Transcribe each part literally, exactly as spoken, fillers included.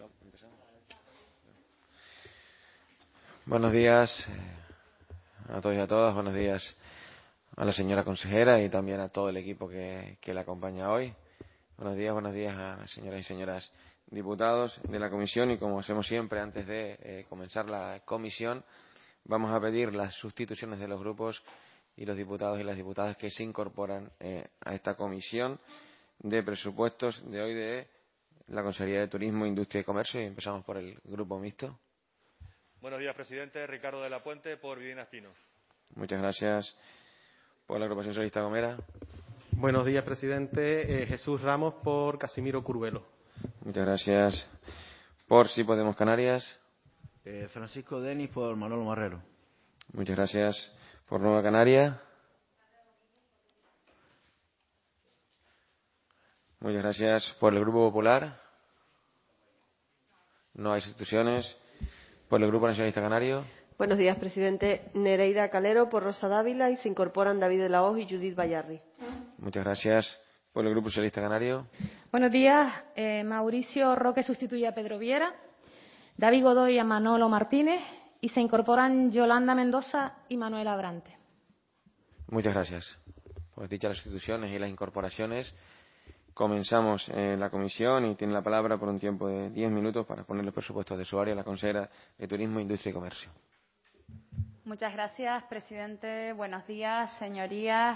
No, empezamos. Buenos días eh, a todos y a todas. Buenos días a la señora consejera y también a todo el equipo que, que la acompaña hoy. Buenos días, buenos días a las señoras y señoras diputados de la comisión. Y como hacemos siempre, antes de eh, comenzar la comisión, vamos a pedir las sustituciones de los grupos y los diputados y las diputadas que se incorporan eh, a esta comisión de presupuestos de hoy de la Consejería de Turismo, Industria y Comercio. Y empezamos por el grupo mixto. Buenos días, presidente. Ricardo de la Puente, por Vidina Espino. Muchas gracias. Por la agrupación socialista Gomera. Buenos días, presidente. Eh, Jesús Ramos, por Casimiro Curvelo. Muchas gracias. Por Sí Podemos Canarias. Eh, Francisco Denis, por Manolo Marrero. Muchas gracias. Por Nueva Canaria. Muchas gracias. Por el Grupo Popular. No hay sustituciones. Por el Grupo Nacionalista Canario. Buenos días, presidente. Nereida Calero, por Rosa Dávila, y se incorporan David de la Hoz y Judith Bayarri. Muchas gracias. Por el Grupo Socialista Canario. Buenos días. Eh, Mauricio Roque sustituye a Pedro Viera, David Godoy a Manolo Martínez, y se incorporan Yolanda Mendoza y Manuel Abrante. Muchas gracias. Pues dichas las sustituciones y las incorporaciones, comenzamos eh, la comisión y tiene la palabra por un tiempo de diez minutos para poner los presupuestos de su área la consejera de Turismo, Industria y Comercio. Muchas gracias, presidente. Buenos días, señorías.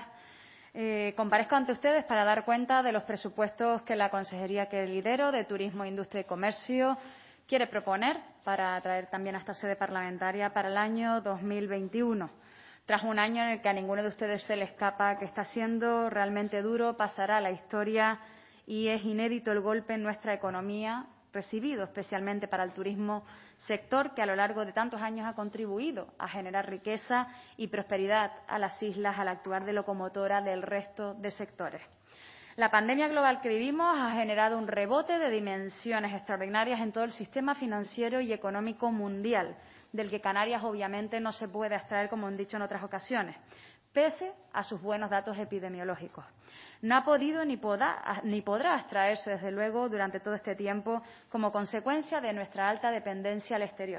Eh, comparezco ante ustedes para dar cuenta de los presupuestos que la consejería que lidero de Turismo, Industria y Comercio quiere proponer para traer también a esta sede parlamentaria para el año dos mil veintiuno. Tras un año en el que a ninguno de ustedes se le escapa que está siendo realmente duro, pasará a la historia y es inédito el golpe en nuestra economía recibido, especialmente para el turismo, sector que a lo largo de tantos años ha contribuido a generar riqueza y prosperidad a las islas al actuar de locomotora del resto de sectores. La pandemia global que vivimos ha generado un rebote de dimensiones extraordinarias en todo el sistema financiero y económico mundial, del que Canarias obviamente no se puede abstraer, como han dicho en otras ocasiones, pese a sus buenos datos epidemiológicos. No ha podido ni, poda, ni podrá abstraerse, desde luego, durante todo este tiempo como consecuencia de nuestra alta dependencia al exterior.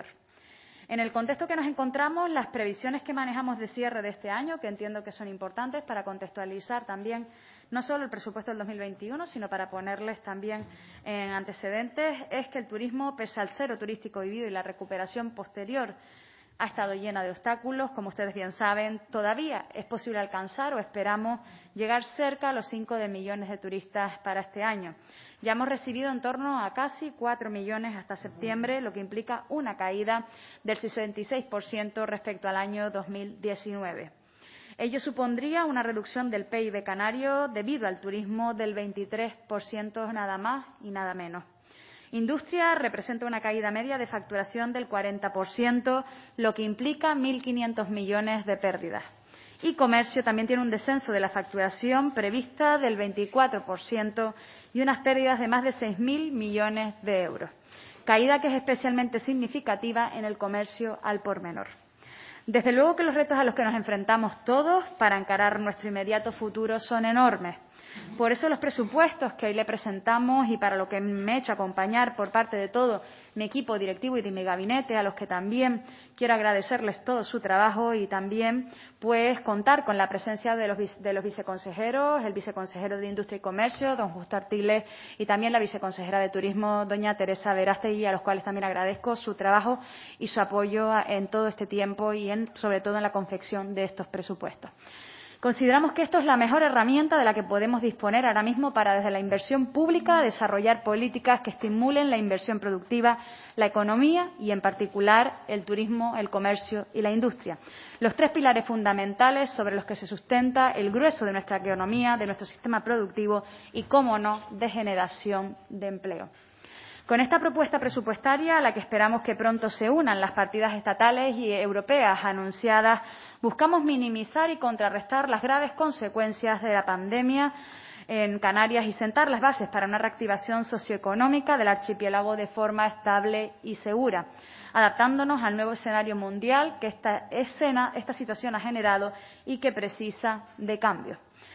En el contexto que nos encontramos, las previsiones que manejamos de cierre de este año, que entiendo que son importantes para contextualizar también no solo el presupuesto del dos mil veintiuno, sino para ponerles también en antecedentes, es que el turismo, pese al cero turístico vivido y la recuperación posterior, ha estado llena de obstáculos. Como ustedes bien saben, todavía es posible alcanzar o esperamos llegar cerca a los cinco de millones de turistas para este año. Ya hemos recibido en torno a casi cuatro millones hasta septiembre, lo que implica una caída del sesenta y seis por ciento respecto al año dos mil diecinueve. Ello supondría una reducción del P I B canario debido al turismo del veintitrés por ciento nada más y nada menos. Industria representa una caída media de facturación del cuarenta por ciento, lo que implica mil quinientos millones de pérdidas. Y comercio también tiene un descenso de la facturación prevista del veinticuatro por ciento y unas pérdidas de más de seis mil millones de euros. Caída que es especialmente significativa en el comercio al por menor. Desde luego que los retos a los que nos enfrentamos todos para encarar nuestro inmediato futuro son enormes. Por eso los presupuestos que hoy le presentamos y para lo que me he hecho acompañar por parte de todo mi equipo directivo y de mi gabinete, a los que también quiero agradecerles todo su trabajo y también pues contar con la presencia de los, de los viceconsejeros, el viceconsejero de Industria y Comercio, don Justo Artiles, y también la viceconsejera de Turismo, doña Teresa Verástegui, a los cuales también agradezco su trabajo y su apoyo en todo este tiempo y en, sobre todo en la confección de estos presupuestos. Consideramos que esto es la mejor herramienta de la que podemos disponer ahora mismo para, desde la inversión pública, desarrollar políticas que estimulen la inversión productiva, la economía y, en particular, el turismo, el comercio y la industria. Los tres pilares fundamentales sobre los que se sustenta el grueso de nuestra economía, de nuestro sistema productivo y, cómo no, de generación de empleo. Con esta propuesta presupuestaria, a la que esperamos que pronto se unan las partidas estatales y europeas anunciadas, buscamos minimizar y contrarrestar las graves consecuencias de la pandemia en Canarias y sentar las bases para una reactivación socioeconómica del archipiélago de forma estable y segura, adaptándonos al nuevo escenario mundial que esta escena, esta situación ha generado y que precisa de cambio.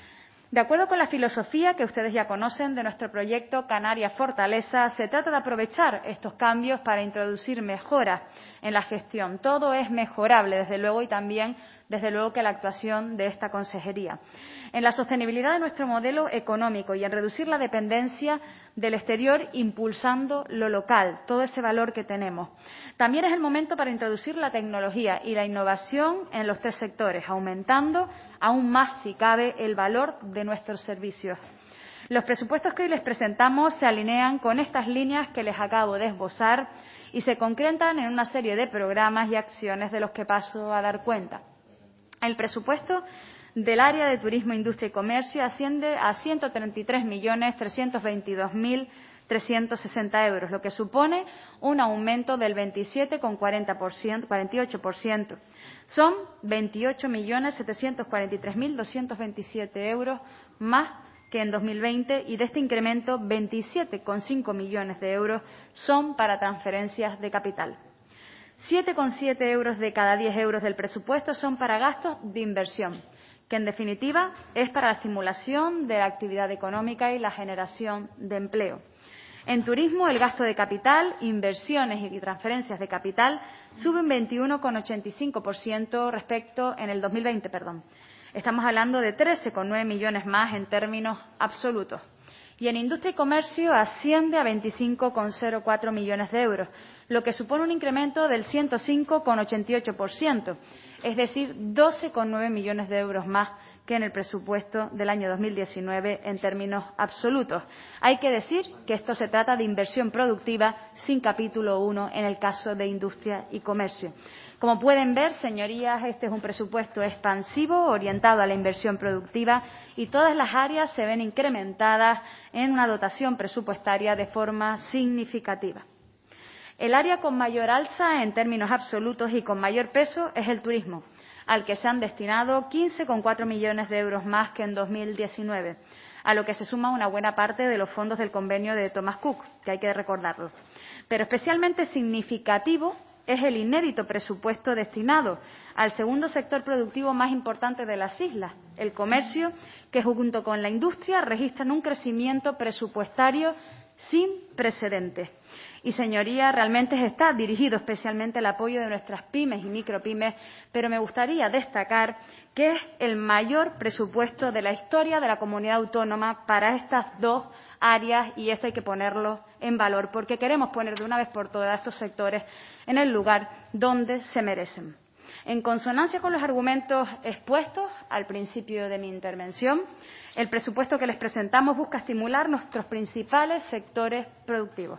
De acuerdo con la filosofía que ustedes ya conocen de nuestro proyecto Canarias Fortaleza, se trata de aprovechar estos cambios para introducir mejoras en la gestión. Todo es mejorable, desde luego, y también, desde luego, que la actuación de esta consejería. En la sostenibilidad de nuestro modelo económico y en reducir la dependencia del exterior, impulsando lo local, todo ese valor que tenemos. También es el momento para introducir la tecnología y la innovación en los tres sectores, aumentando aún más, si cabe, el valor de nuestros servicios. Los presupuestos que hoy les presentamos se alinean con estas líneas que les acabo de esbozar y se concretan en una serie de programas y acciones de los que paso a dar cuenta. El presupuesto del área de turismo, industria y comercio asciende a ciento treinta y tres millones trescientos veintidós mil trescientos sesenta euros, lo que supone un aumento del veintisiete coma cuarenta por ciento, cuarenta y ocho por ciento. Son veintiocho millones setecientos cuarenta y tres mil doscientos veintisiete euros más que en dos mil veinte, y de este incremento veintisiete coma cinco millones de euros son para transferencias de capital. siete coma siete euros de cada diez euros del presupuesto son para gastos de inversión, que en definitiva es para la estimulación de la actividad económica y la generación de empleo. En turismo, el gasto de capital, inversiones y transferencias de capital suben veintiuno coma ochenta y cinco por ciento respecto en el dos mil veinte, perdón. Estamos hablando de trece coma nueve millones más en términos absolutos. Y en industria y comercio asciende a veinticinco coma cero cuatro millones de euros, lo que supone un incremento del ciento cinco coma ochenta y ocho por ciento, es decir, doce coma nueve millones de euros más que en el presupuesto del año dos mil diecinueve en términos absolutos. Hay que decir que esto se trata de inversión productiva sin capítulo uno en el caso de industria y comercio. Como pueden ver, señorías, este es un presupuesto expansivo orientado a la inversión productiva y todas las áreas se ven incrementadas en una dotación presupuestaria de forma significativa. El área con mayor alza en términos absolutos y con mayor peso es el turismo, al que se han destinado quince coma cuatro millones de euros más que en dos mil diecinueve, a lo que se suma una buena parte de los fondos del convenio de Thomas Cook, que hay que recordarlo. Pero especialmente significativo es el inédito presupuesto destinado al segundo sector productivo más importante de las islas, el comercio, que junto con la industria registran un crecimiento presupuestario sin precedentes. Y, señoría, realmente está dirigido especialmente al apoyo de nuestras pymes y micropymes, pero me gustaría destacar que es el mayor presupuesto de la historia de la comunidad autónoma para estas dos áreas, y esto hay que ponerlo en valor, porque queremos poner de una vez por todas estos sectores en el lugar donde se merecen. En consonancia con los argumentos expuestos al principio de mi intervención, el presupuesto que les presentamos busca estimular nuestros principales sectores productivos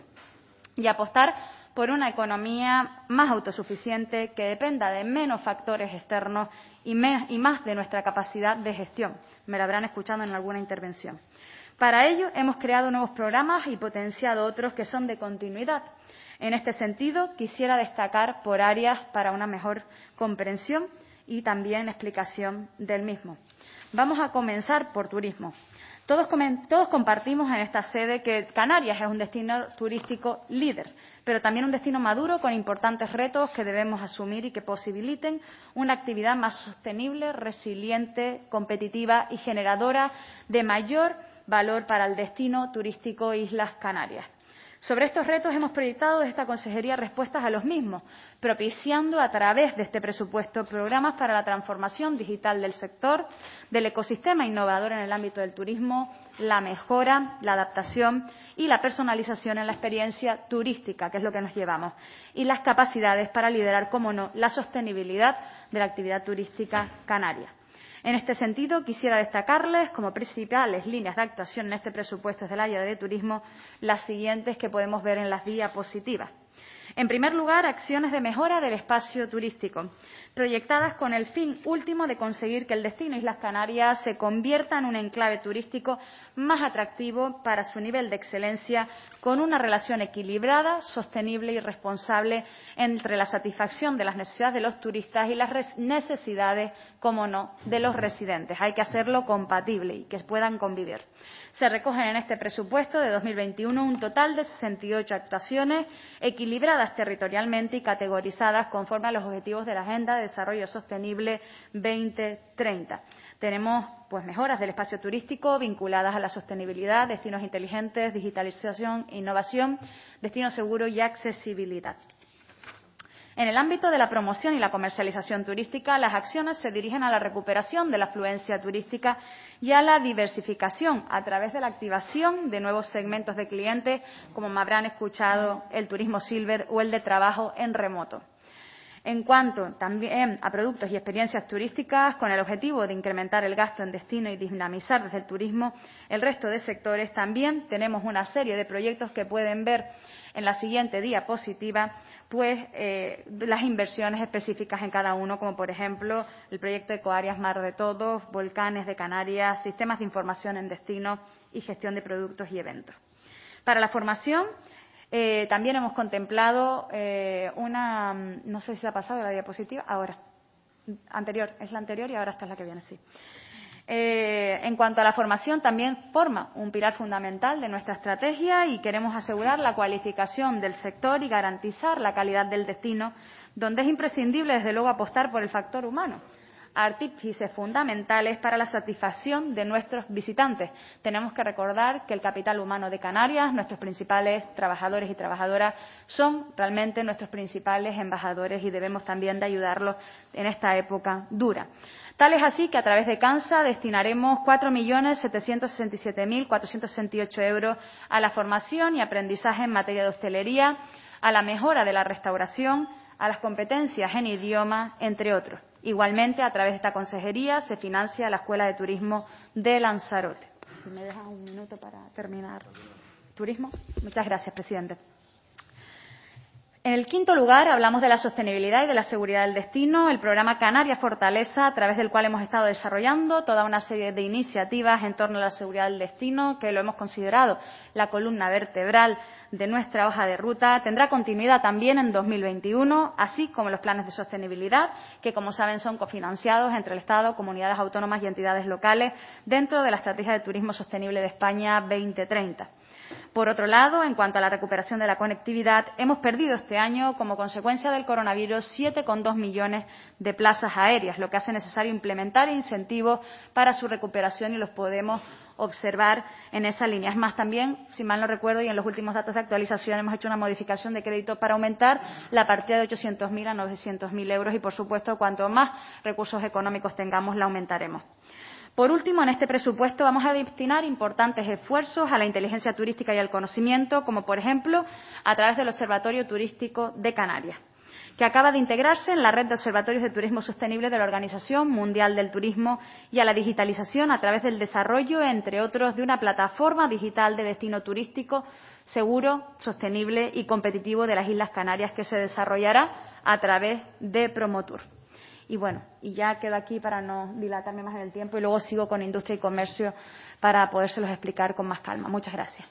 y apostar por una economía más autosuficiente que dependa de menos factores externos y, me, y más de nuestra capacidad de gestión. Me lo habrán escuchado en alguna intervención. Para ello, hemos creado nuevos programas y potenciado otros que son de continuidad. En este sentido, quisiera destacar por áreas para una mejor comprensión y también explicación del mismo. Vamos a comenzar por turismo. Todos, todos compartimos en esta sede que Canarias es un destino turístico líder, pero también un destino maduro con importantes retos que debemos asumir y que posibiliten una actividad más sostenible, resiliente, competitiva y generadora de mayor valor para el destino turístico Islas Canarias. Sobre estos retos hemos proyectado desde esta consejería respuestas a los mismos, propiciando a través de este presupuesto programas para la transformación digital del sector, del ecosistema innovador en el ámbito del turismo, la mejora, la adaptación y la personalización en la experiencia turística, que es lo que nos llevamos, y las capacidades para liderar, cómo no, la sostenibilidad de la actividad turística canaria. En este sentido, quisiera destacarles como principales líneas de actuación en este presupuesto del área de turismo las siguientes que podemos ver en las diapositivas. En primer lugar, acciones de mejora del espacio turístico, proyectadas con el fin último de conseguir que el destino Islas Canarias se convierta en un enclave turístico más atractivo para su nivel de excelencia, con una relación equilibrada, sostenible y responsable entre la satisfacción de las necesidades de los turistas y las necesidades, como no, de los residentes. Hay que hacerlo compatible y que puedan convivir. Se recogen en este presupuesto de dos mil veintiuno un total de sesenta y ocho actuaciones equilibradas desarrolladas territorialmente y categorizadas conforme a los objetivos de la Agenda de Desarrollo Sostenible veinte treinta. Tenemos pues mejoras del espacio turístico vinculadas a la sostenibilidad, destinos inteligentes, digitalización, innovación, destino seguro y accesibilidad. En el ámbito de la promoción y la comercialización turística, las acciones se dirigen a la recuperación de la afluencia turística y a la diversificación a través de la activación de nuevos segmentos de clientes, como me habrán escuchado, el turismo silver o el de trabajo en remoto. En cuanto también a productos y experiencias turísticas, con el objetivo de incrementar el gasto en destino y dinamizar desde el turismo el resto de sectores, también tenemos una serie de proyectos que pueden ver en la siguiente diapositiva, pues eh, las inversiones específicas en cada uno, como por ejemplo el proyecto Ecoáreas Mar de Todos, Volcanes de Canarias, sistemas de información en destino y gestión de productos y eventos. Para la formación, Eh, también hemos contemplado eh, una, no sé si ha pasado la diapositiva, ahora, anterior, es la anterior y ahora esta es la que viene, sí. Eh, en cuanto a la formación, también forma un pilar fundamental de nuestra estrategia y queremos asegurar la cualificación del sector y garantizar la calidad del destino, donde es imprescindible, desde luego, apostar por el factor humano, artífices fundamentales para la satisfacción de nuestros visitantes. Tenemos que recordar que el capital humano de Canarias, nuestros principales trabajadores y trabajadoras, son realmente nuestros principales embajadores y debemos también de ayudarlos en esta época dura. Tal es así que a través de CANSA destinaremos cuatro millones setecientos sesenta y siete mil cuatrocientos sesenta y ocho euros a la formación y aprendizaje en materia de hostelería, a la mejora de la restauración, a las competencias en idioma, entre otros. Igualmente, a través de esta consejería se financia la Escuela de Turismo de Lanzarote. Si me dejan un minuto para terminar. ¿Turismo? Muchas gracias, presidente. En el quinto lugar, hablamos de la sostenibilidad y de la seguridad del destino, el programa Canarias Fortaleza, a través del cual hemos estado desarrollando toda una serie de iniciativas en torno a la seguridad del destino, que lo hemos considerado la columna vertebral de nuestra hoja de ruta. Tendrá continuidad también en dos mil veintiuno, así como los planes de sostenibilidad, que, como saben, son cofinanciados entre el Estado, comunidades autónomas y entidades locales dentro de la Estrategia de Turismo Sostenible de España veinte treinta. Por otro lado, en cuanto a la recuperación de la conectividad, hemos perdido este año, como consecuencia del coronavirus, siete coma dos millones de plazas aéreas, lo que hace necesario implementar incentivos para su recuperación y los podemos observar en esa línea. Es más, también, si mal no recuerdo, y en los últimos datos de actualización, hemos hecho una modificación de crédito para aumentar la partida de ochocientos mil a novecientos mil euros y, por supuesto, cuanto más recursos económicos tengamos, la aumentaremos. Por último, en este presupuesto vamos a destinar importantes esfuerzos a la inteligencia turística y al conocimiento, como por ejemplo a través del Observatorio Turístico de Canarias, que acaba de integrarse en la red de observatorios de turismo sostenible de la Organización Mundial del Turismo, y a la digitalización a través del desarrollo, entre otros, de una plataforma digital de destino turístico seguro, sostenible y competitivo de las Islas Canarias, que se desarrollará a través de Promotur. Y bueno, y ya quedo aquí para no dilatarme más en el tiempo y luego sigo con Industria y Comercio para podérselos explicar con más calma. Muchas gracias.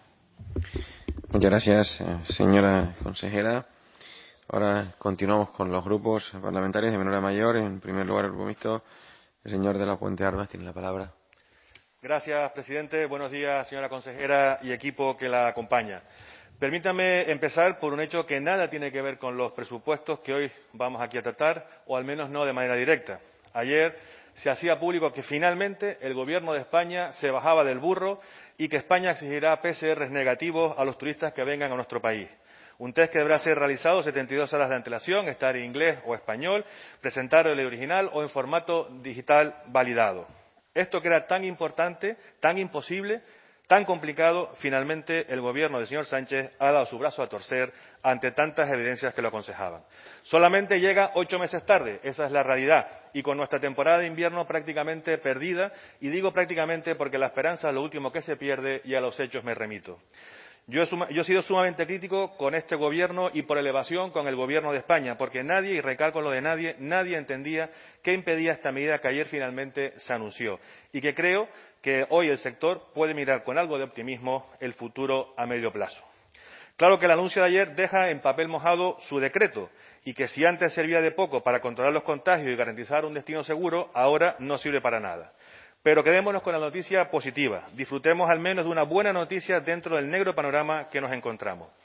Muchas gracias, señora consejera. Ahora continuamos con los grupos parlamentarios de menor a mayor. En primer lugar, el grupo mixto, el señor de la Puente Armas tiene la palabra. Gracias, presidente. Buenos días, señora consejera y equipo que la acompaña. Permítame empezar por un hecho que nada tiene que ver con los presupuestos que hoy vamos aquí a tratar, o al menos no de manera directa. Ayer se hacía público que finalmente el Gobierno de España se bajaba del burro y que España exigirá P C R negativos a los turistas que vengan a nuestro país. Un test que deberá ser realizado setenta y dos horas de antelación, estar en inglés o español, presentar el original o en formato digital validado. Esto que era tan importante, tan imposible, tan complicado, finalmente el Gobierno del señor Sánchez ha dado su brazo a torcer ante tantas evidencias que lo aconsejaban. Solamente llega ocho meses tarde, esa es la realidad, y con nuestra temporada de invierno prácticamente perdida, y digo prácticamente porque la esperanza es lo último que se pierde y a los hechos me remito. Yo he, suma, yo he sido sumamente crítico con este Gobierno y por elevación con el Gobierno de España, porque nadie, y recalco lo de nadie, nadie entendía qué impedía esta medida que ayer finalmente se anunció y que creo que hoy el sector puede mirar con algo de optimismo el futuro a medio plazo. Claro que el anuncio de ayer deja en papel mojado su decreto y que si antes servía de poco para controlar los contagios y garantizar un destino seguro, ahora no sirve para nada. Pero quedémonos con la noticia positiva. Disfrutemos al menos de una buena noticia dentro del negro panorama que nos encontramos.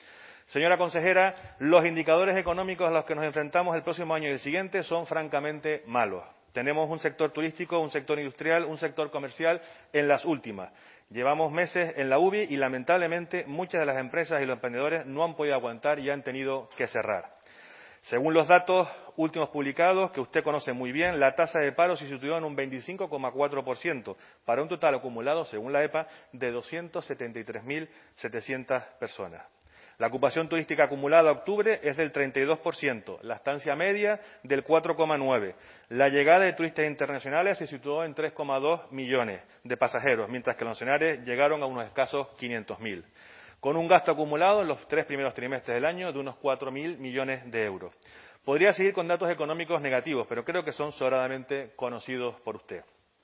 Señora consejera, los indicadores económicos a los que nos enfrentamos el próximo año y el siguiente son francamente malos. Tenemos un sector turístico, un sector industrial, un sector comercial en las últimas. Llevamos meses en la U B I y, lamentablemente, muchas de las empresas y los emprendedores no han podido aguantar y han tenido que cerrar. Según los datos últimos publicados, que usted conoce muy bien, la tasa de paro se situó en un veinticinco coma cuatro por ciento, para un total acumulado, según la E P A, de doscientas setenta y tres mil setecientas personas. La ocupación turística acumulada a octubre es del treinta y dos por ciento, la estancia media del cuatro coma nueve por ciento. La llegada de turistas internacionales se situó en tres coma dos millones de pasajeros, mientras que los nacionales llegaron a unos escasos quinientos mil, con un gasto acumulado en los tres primeros trimestres del año de unos cuatro mil millones de euros. Podría seguir con datos económicos negativos, pero creo que son sobradamente conocidos por usted.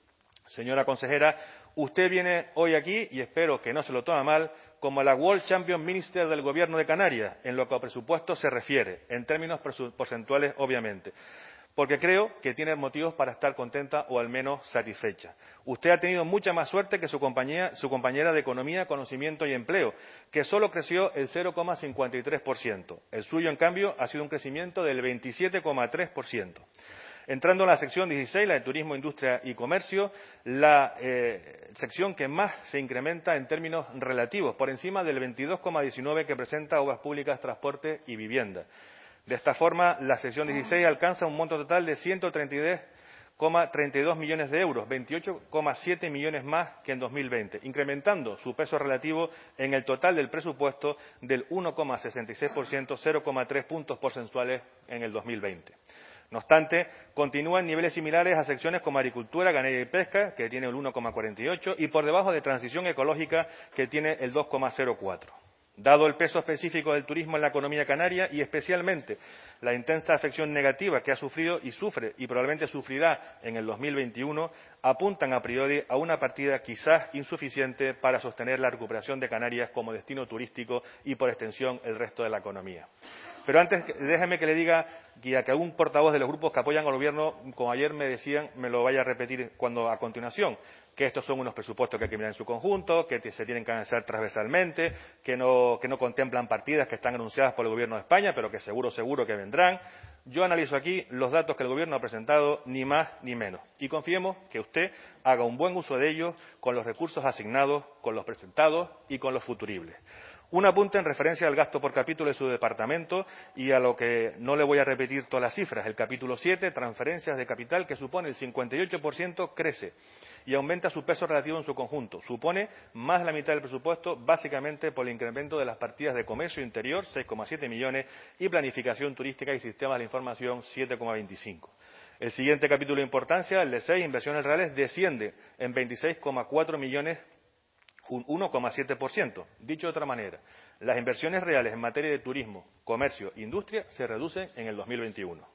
Señora consejera, usted viene hoy aquí, y espero que no se lo tome mal, como la World Champion Minister del Gobierno de Canarias, en lo que a presupuesto se refiere, en términos porcentuales, obviamente, porque creo que tiene motivos para estar contenta o al menos satisfecha. Usted ha tenido mucha más suerte que su, compañía, su compañera de Economía, Conocimiento y Empleo, que solo creció el cero coma cincuenta y tres por ciento. El suyo, en cambio, ha sido un crecimiento del veintisiete coma tres por ciento. Entrando en la sección dieciséis, la de Turismo, Industria y Comercio, la eh, sección que más se incrementa en términos relativos, por encima del veintidós coma diecinueve que presenta Obras Públicas, Transporte y Vivienda. De esta forma, la sección dieciséis alcanza un monto total de ciento treinta y dos coma treinta y dos millones de euros, veintiocho coma siete millones más que en dos mil veinte, incrementando su peso relativo en el total del presupuesto del uno coma sesenta y seis por ciento, cero coma tres puntos porcentuales en el dos mil veinte. No obstante, continúa en niveles similares a secciones como Agricultura, Ganadería y Pesca, que tiene el uno coma cuarenta y ocho, y por debajo de Transición Ecológica, que tiene el dos coma cero cuatro. Dado el peso específico del turismo en la economía canaria y especialmente la intensa afección negativa que ha sufrido y sufre y probablemente sufrirá en el dos mil veintiuno, apuntan a priori a una partida quizás insuficiente para sostener la recuperación de Canarias como destino turístico y, por extensión, el resto de la economía. Pero antes, déjeme que le diga que a que algún portavoz de los grupos que apoyan al Gobierno, como ayer me decían, me lo vaya a repetir cuando a continuación, que estos son unos presupuestos que hay que mirar en su conjunto, que se tienen que analizar transversalmente, que no, que no contemplan partidas que están anunciadas por el Gobierno de España, pero que seguro, seguro que vendrán. Yo analizo aquí los datos que el Gobierno ha presentado, ni más ni menos. Y confiemos que usted haga un buen uso de ellos con los recursos asignados, con los presentados y con los futuribles. Un apunte en referencia al gasto por capítulo de su departamento y a lo que no le voy a repetir todas las cifras. El capítulo siete, transferencias de capital, que supone el cincuenta y ocho por ciento, crece y aumenta su peso relativo en su conjunto. Supone más de la mitad del presupuesto, básicamente por el incremento de las partidas de comercio interior, seis coma siete millones, y planificación turística y sistemas de la información, siete coma veinticinco. El siguiente capítulo de importancia, el de seis, inversiones reales, desciende en veintiséis coma cuatro millones, un uno coma siete por ciento. Dicho de otra manera, las inversiones reales en materia de turismo, comercio e industria se reducen en el dos mil veintiuno.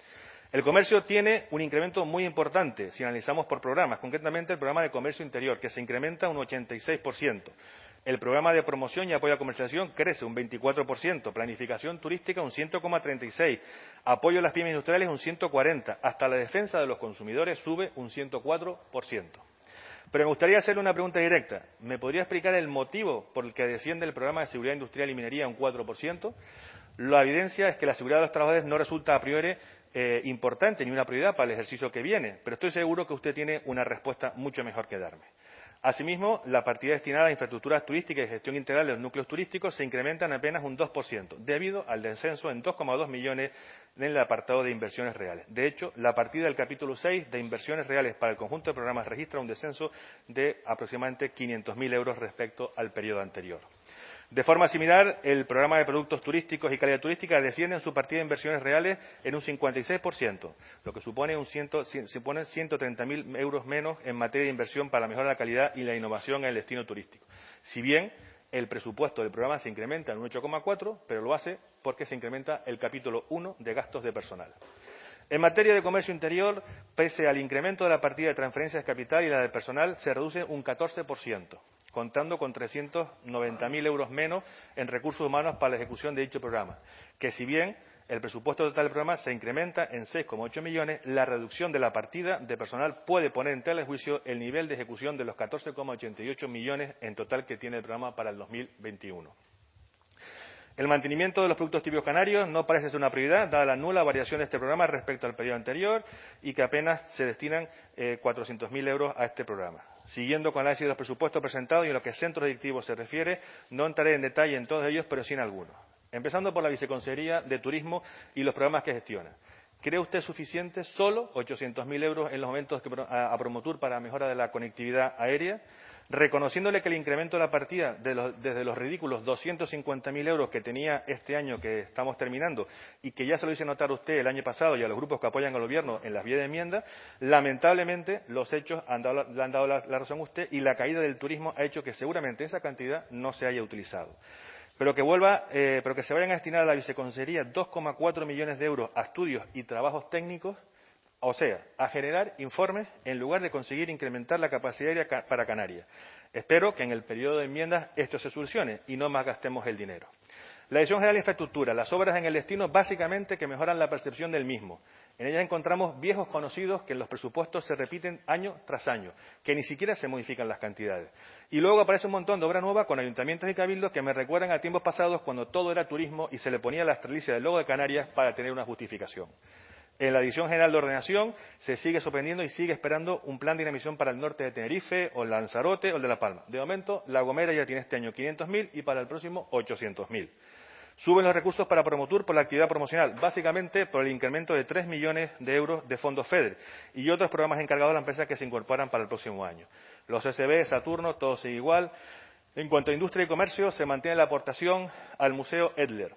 El comercio tiene un incremento muy importante si analizamos por programas, concretamente el programa de comercio interior, que se incrementa un ochenta y seis por ciento. El programa de promoción y apoyo a la comercialización crece un veinticuatro por ciento, planificación turística un cien coma treinta y seis por ciento, apoyo a las pymes industriales un ciento cuarenta por ciento, hasta la defensa de los consumidores sube un ciento cuatro por ciento. Pero me gustaría hacerle una pregunta directa. ¿Me podría explicar el motivo por el que desciende el programa de seguridad industrial y minería un cuatro por ciento? La evidencia es que la seguridad de los trabajadores no resulta a priori eh, importante ni una prioridad para el ejercicio que viene, pero estoy seguro que usted tiene una respuesta mucho mejor que darme. Asimismo, la partida destinada a infraestructuras turísticas y gestión integral de los núcleos turísticos se incrementa en apenas un dos por ciento, debido al descenso en dos coma dos millones en el apartado de inversiones reales. De hecho, la partida del capítulo seis de inversiones reales para el conjunto de programas registra un descenso de aproximadamente quinientos mil euros respecto al periodo anterior. De forma similar, el programa de productos turísticos y calidad turística desciende en su partida de inversiones reales en un cincuenta y seis por ciento, lo que supone, un ciento, supone ciento treinta mil euros menos en materia de inversión para la mejora de la calidad y la innovación en el destino turístico. Si bien el presupuesto del programa se incrementa en un ocho coma cuatro, pero lo hace porque se incrementa el capítulo uno de gastos de personal. En materia de comercio interior, pese al incremento de la partida de transferencias de capital y la de personal, se reduce un catorce por ciento. Contando con trescientos noventa mil euros menos en recursos humanos para la ejecución de dicho programa, que si bien el presupuesto total del programa se incrementa en seis coma ocho millones, la reducción de la partida de personal puede poner en tela de juicio el nivel de ejecución de los catorce coma ochenta y ocho millones en total que tiene el programa para el dos mil veintiuno. El mantenimiento de los productos típicos canarios no parece ser una prioridad, dada la nula variación de este programa respecto al periodo anterior y que apenas se destinan eh, cuatrocientos mil euros a este programa. Siguiendo con el análisis de los presupuestos presentados y en lo que a centros directivos se refiere, no entraré en detalle en todos ellos, pero sí en algunos. Empezando por la Viceconsejería de Turismo y los programas que gestiona. ¿Cree usted suficiente solo ochocientos mil euros en los momentos que, a, a Promotur para mejora de la conectividad aérea? Reconociéndole que el incremento de la partida de los, desde los ridículos doscientos cincuenta mil euros que tenía este año que estamos terminando y que ya se lo hice notar a usted el año pasado y a los grupos que apoyan al Gobierno en las vías de enmienda, lamentablemente los hechos han dado, le han dado la, la razón a usted y la caída del turismo ha hecho que seguramente esa cantidad no se haya utilizado. Pero que, vuelva, eh, pero que se vayan a destinar a la Viceconsejería dos coma cuatro millones de euros a estudios y trabajos técnicos, o sea, a generar informes en lugar de conseguir incrementar la capacidad aérea para Canarias. Espero que en el periodo de enmiendas esto se solucione y no malgastemos el dinero. La Dirección General de Infraestructura, las obras en el destino básicamente que mejoran la percepción del mismo. En ellas encontramos viejos conocidos que en los presupuestos se repiten año tras año, que ni siquiera se modifican las cantidades. Y luego aparece un montón de obra nueva con ayuntamientos y cabildos que me recuerdan a tiempos pasados cuando todo era turismo y se le ponía la estrelicia del logo de Canarias para tener una justificación. En la Dirección General de Ordenación se sigue sorprendiendo y sigue esperando un plan de dinamización para el norte de Tenerife, o el Lanzarote o el de La Palma. De momento, La Gomera ya tiene este año quinientos mil y para el próximo ochocientos mil. Suben los recursos para Promotur por la actividad promocional, básicamente por el incremento de tres millones de euros de fondos FEDER y otros programas encargados a la empresa que se incorporan para el próximo año. Los S B, Saturno, todo sigue igual. En cuanto a industria y comercio, se mantiene la aportación al Museo Edler.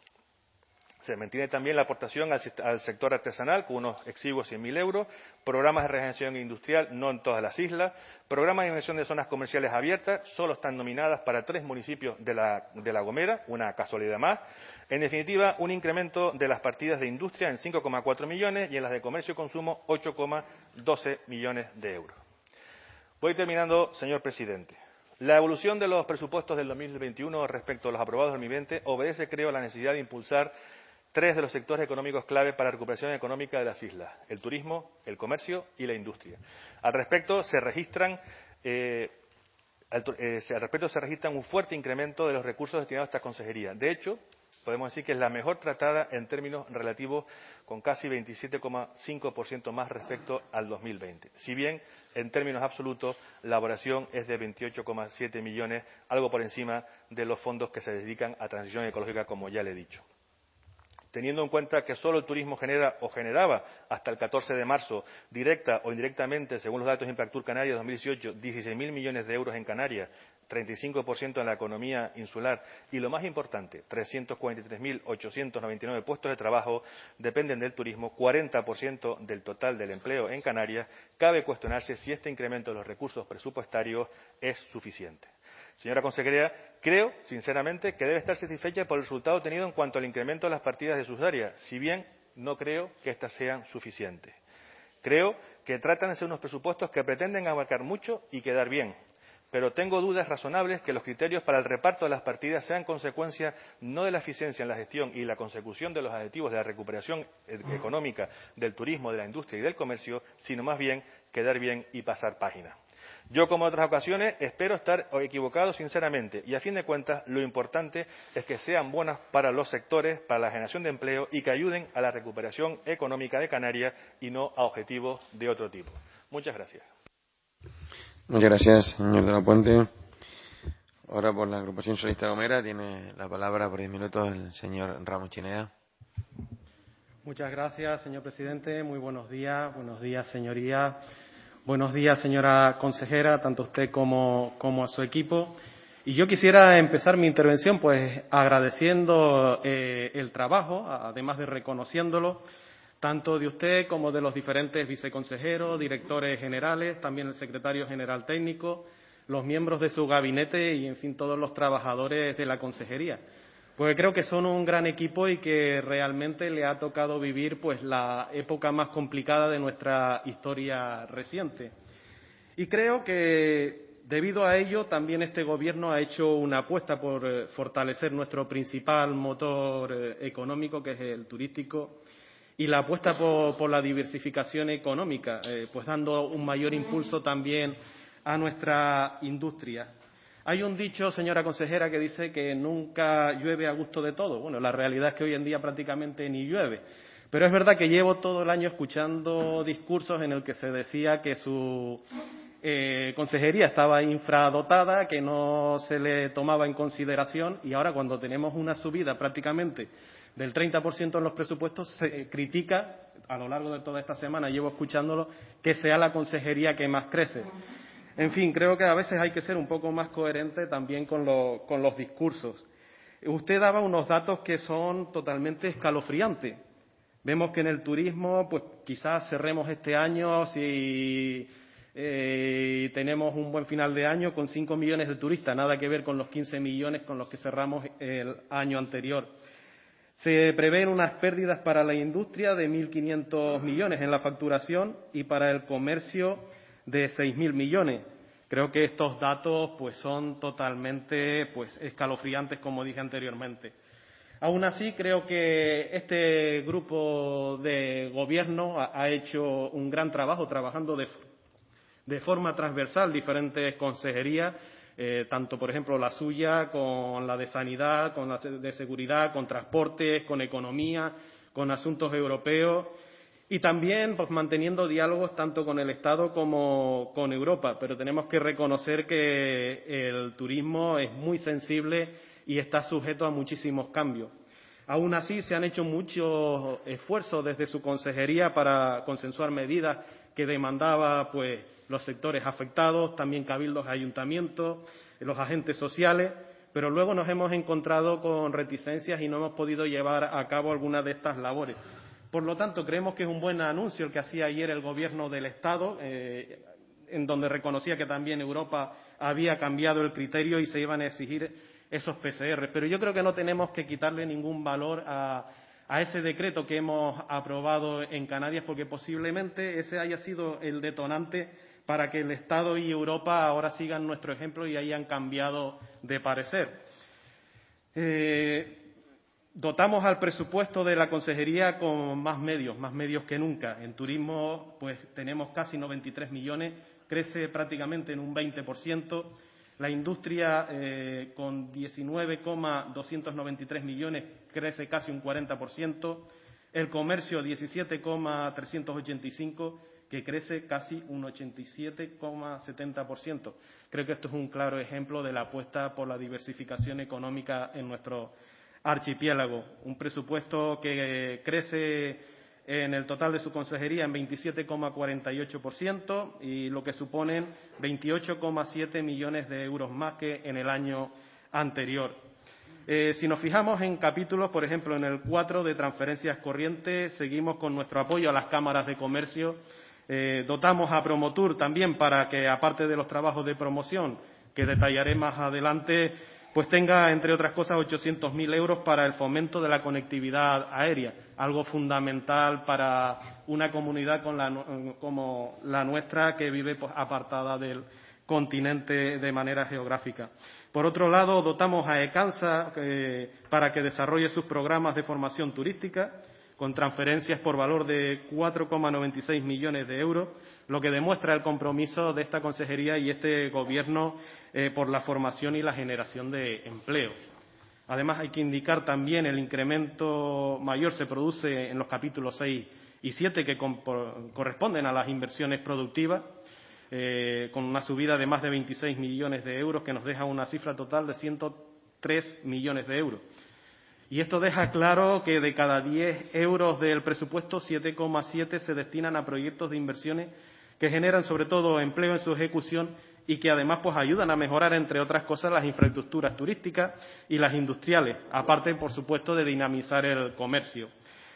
Se mantiene también la aportación al, al sector artesanal con unos exiguos cien mil euros, programas de regeneración industrial no en todas las islas, programas de inversión de zonas comerciales abiertas, solo están nominadas para tres municipios de la, de La Gomera, una casualidad más. En definitiva, un incremento de las partidas de industria en cinco coma cuatro millones y en las de comercio y consumo ocho coma doce millones de euros. Voy terminando, señor presidente. La evolución de los presupuestos del dos mil veintiuno respecto a los aprobados del dos mil veinte obedece, creo, a la necesidad de impulsar tres de los sectores económicos clave para la recuperación económica de las islas: el turismo, el comercio y la industria. Al respecto, se registran, eh, al, eh, al respecto, se registran un fuerte incremento de los recursos destinados a esta consejería. De hecho, podemos decir que es la mejor tratada en términos relativos, con casi veintisiete coma cinco por ciento más respecto al dos mil veinte. Si bien, en términos absolutos, la elaboración es de veintiocho coma siete millones, algo por encima de los fondos que se dedican a transición ecológica, como ya le he dicho. Teniendo en cuenta que solo el turismo genera o generaba hasta el catorce de marzo, directa o indirectamente, según los datos de Impactur Canarias dos mil dieciocho, dieciséis mil millones de euros en Canarias, treinta y cinco por ciento en la economía insular y, lo más importante, trescientos cuarenta y tres mil ochocientos noventa y nueve puestos de trabajo dependen del turismo, cuarenta por ciento del total del empleo en Canarias, cabe cuestionarse si este incremento de los recursos presupuestarios es suficiente. Señora consejera, creo, sinceramente, que debe estar satisfecha por el resultado obtenido en cuanto al incremento de las partidas de sus áreas, si bien no creo que éstas sean suficientes. Creo que tratan de ser unos presupuestos que pretenden abarcar mucho y quedar bien, pero tengo dudas razonables que los criterios para el reparto de las partidas sean consecuencia no de la eficiencia en la gestión y la consecución de los objetivos de la recuperación económica del turismo, de la industria y del comercio, sino más bien quedar bien y pasar página. Yo, como en otras ocasiones, espero estar equivocado sinceramente y, a fin de cuentas, lo importante es que sean buenas para los sectores, para la generación de empleo y que ayuden a la recuperación económica de Canarias y no a objetivos de otro tipo. Muchas gracias. Muchas gracias, señor de la Puente. Ahora, por la agrupación socialista Gomera, tiene la palabra por diez minutos el señor Ramos Chinea. Muchas gracias, señor presidente. Muy buenos días. Buenos días, señorías. Buenos días, señora consejera, tanto a usted como, como a su equipo. Y yo quisiera empezar mi intervención pues agradeciendo eh, el trabajo, además de reconociéndolo, tanto de usted como de los diferentes viceconsejeros, directores generales, también el secretario general técnico, los miembros de su gabinete y, en fin, todos los trabajadores de la consejería. Porque creo que son un gran equipo y que realmente le ha tocado vivir pues la época más complicada de nuestra historia reciente. Y creo que, debido a ello, también este Gobierno ha hecho una apuesta por eh, fortalecer nuestro principal motor eh, económico, que es el turístico, y la apuesta por, por la diversificación económica, eh, pues dando un mayor impulso también a nuestra industria. Hay un dicho, señora consejera, que dice que nunca llueve a gusto de todo. Bueno, la realidad es que hoy en día prácticamente ni llueve. Pero es verdad que llevo todo el año escuchando discursos en el que se decía que su eh, consejería estaba infradotada, que no se le tomaba en consideración, y ahora cuando tenemos una subida prácticamente del treinta por ciento en los presupuestos, se critica, a lo largo de toda esta semana llevo escuchándolo, que sea la consejería que más crece. En fin, creo que a veces hay que ser un poco más coherente también con, lo, con los discursos. Usted daba unos datos que son totalmente escalofriantes. Vemos que en el turismo, pues quizás cerremos este año si eh, tenemos un buen final de año con cinco millones de turistas, nada que ver con los quince millones con los que cerramos el año anterior. Se prevén unas pérdidas para la industria de mil quinientos millones en la facturación y para el comercio de seis mil millones. Creo que estos datos pues son totalmente pues escalofriantes, como dije anteriormente. Aún así, creo que este grupo de gobierno ha, ha hecho un gran trabajo trabajando de, de forma transversal diferentes consejerías, eh, tanto, por ejemplo, la suya con la de Sanidad, con la de Seguridad, con Transportes, con Economía, con Asuntos Europeos, y también pues, manteniendo diálogos tanto con el Estado como con Europa. Pero tenemos que reconocer que el turismo es muy sensible y está sujeto a muchísimos cambios. Aún así, se han hecho muchos esfuerzos desde su consejería para consensuar medidas que demandaba pues, los sectores afectados, también cabildos, ayuntamientos, los agentes sociales, pero luego nos hemos encontrado con reticencias y no hemos podido llevar a cabo algunas de estas labores. Por lo tanto, creemos que es un buen anuncio el que hacía ayer el Gobierno del Estado, eh, en donde reconocía que también Europa había cambiado el criterio y se iban a exigir esos P C R. Pero yo creo que no tenemos que quitarle ningún valor a, a ese decreto que hemos aprobado en Canarias, porque posiblemente ese haya sido el detonante para que el Estado y Europa ahora sigan nuestro ejemplo y hayan cambiado de parecer. Eh, Dotamos al presupuesto de la consejería con más medios, más medios que nunca. En turismo, pues tenemos casi noventa y tres millones, crece prácticamente en un veinte por ciento. La industria, eh, con diecinueve coma doscientos noventa y tres millones, crece casi un cuarenta por ciento. El comercio, diecisiete coma trescientos ochenta y cinco, que crece casi un ochenta y siete coma setenta por ciento. Creo que esto es un claro ejemplo de la apuesta por la diversificación económica en nuestro archipiélago. Un presupuesto que crece en el total de su consejería en veintisiete coma cuarenta y ocho por ciento y lo que suponen veintiocho coma siete millones de euros más que en el año anterior. Eh, si nos fijamos en capítulos, por ejemplo, en el cuatro de transferencias corrientes, seguimos con nuestro apoyo a las cámaras de comercio. Eh, dotamos a Promotur también para que, aparte de los trabajos de promoción, que detallaré más adelante, pues tenga, entre otras cosas, ochocientos mil euros para el fomento de la conectividad aérea, algo fundamental para una comunidad con la, como la nuestra, que vive pues, apartada del continente de manera geográfica. Por otro lado, dotamos a ECANSA eh, para que desarrolle sus programas de formación turística, con transferencias por valor de cuatro coma noventa y seis millones de euros, lo que demuestra el compromiso de esta consejería y este Gobierno eh, por la formación y la generación de empleo. Además, hay que indicar también el incremento mayor se produce en los capítulos seis y siete, que corresponden a las inversiones productivas, eh, con una subida de más de veintiséis millones de euros, que nos deja una cifra total de ciento tres millones de euros. Y esto deja claro que de cada diez euros del presupuesto, siete coma siete se destinan a proyectos de inversiones que generan sobre todo empleo en su ejecución y que además pues ayudan a mejorar, entre otras cosas, las infraestructuras turísticas y las industriales, aparte, por supuesto, de dinamizar el comercio.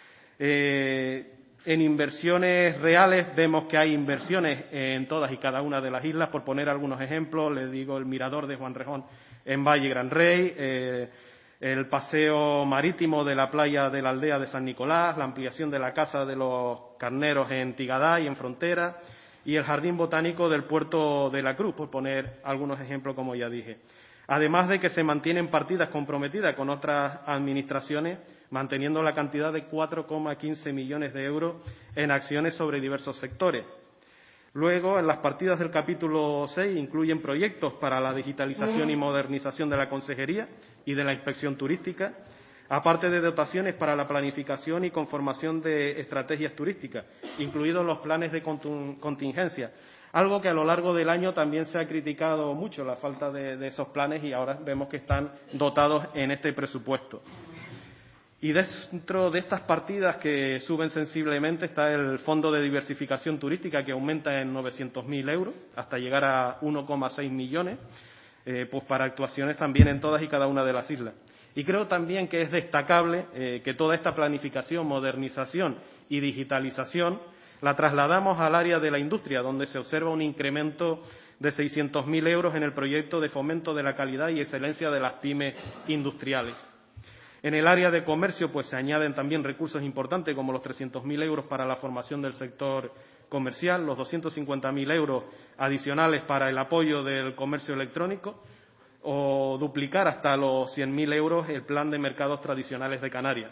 Eh, en inversiones reales vemos que hay inversiones en todas y cada una de las islas. Por poner algunos ejemplos, les digo el mirador de Juan Rejón en Valle Gran Rey, eh, el paseo marítimo de la playa de la aldea de San Nicolás, la ampliación de la Casa de los Carneros en Tigadá y en Frontera, y el Jardín Botánico del Puerto de la Cruz, por poner algunos ejemplos, como ya dije. Además de que se mantienen partidas comprometidas con otras administraciones, manteniendo la cantidad de cuatro coma quince millones de euros en acciones sobre diversos sectores. Luego, en las partidas del capítulo seis incluyen proyectos para la digitalización y modernización de la Consejería y de la Inspección Turística, aparte de dotaciones para la planificación y conformación de estrategias turísticas, incluidos los planes de contingencia, algo que a lo largo del año también se ha criticado mucho, la falta de, de esos planes, y ahora vemos que están dotados en este presupuesto. Y dentro de estas partidas que suben sensiblemente está el Fondo de Diversificación Turística, que aumenta en novecientos mil euros hasta llegar a uno coma seis millones, eh, pues para actuaciones también en todas y cada una de las islas. Y creo también que es destacable eh, que toda esta planificación, modernización y digitalización la trasladamos al área de la industria, donde se observa un incremento de seiscientos mil euros en el proyecto de fomento de la calidad y excelencia de las pymes industriales. En el área de comercio, pues se añaden también recursos importantes, como los trescientos mil euros para la formación del sector comercial, los doscientos cincuenta mil euros adicionales para el apoyo del comercio electrónico, o duplicar hasta los cien mil euros el plan de mercados tradicionales de Canarias.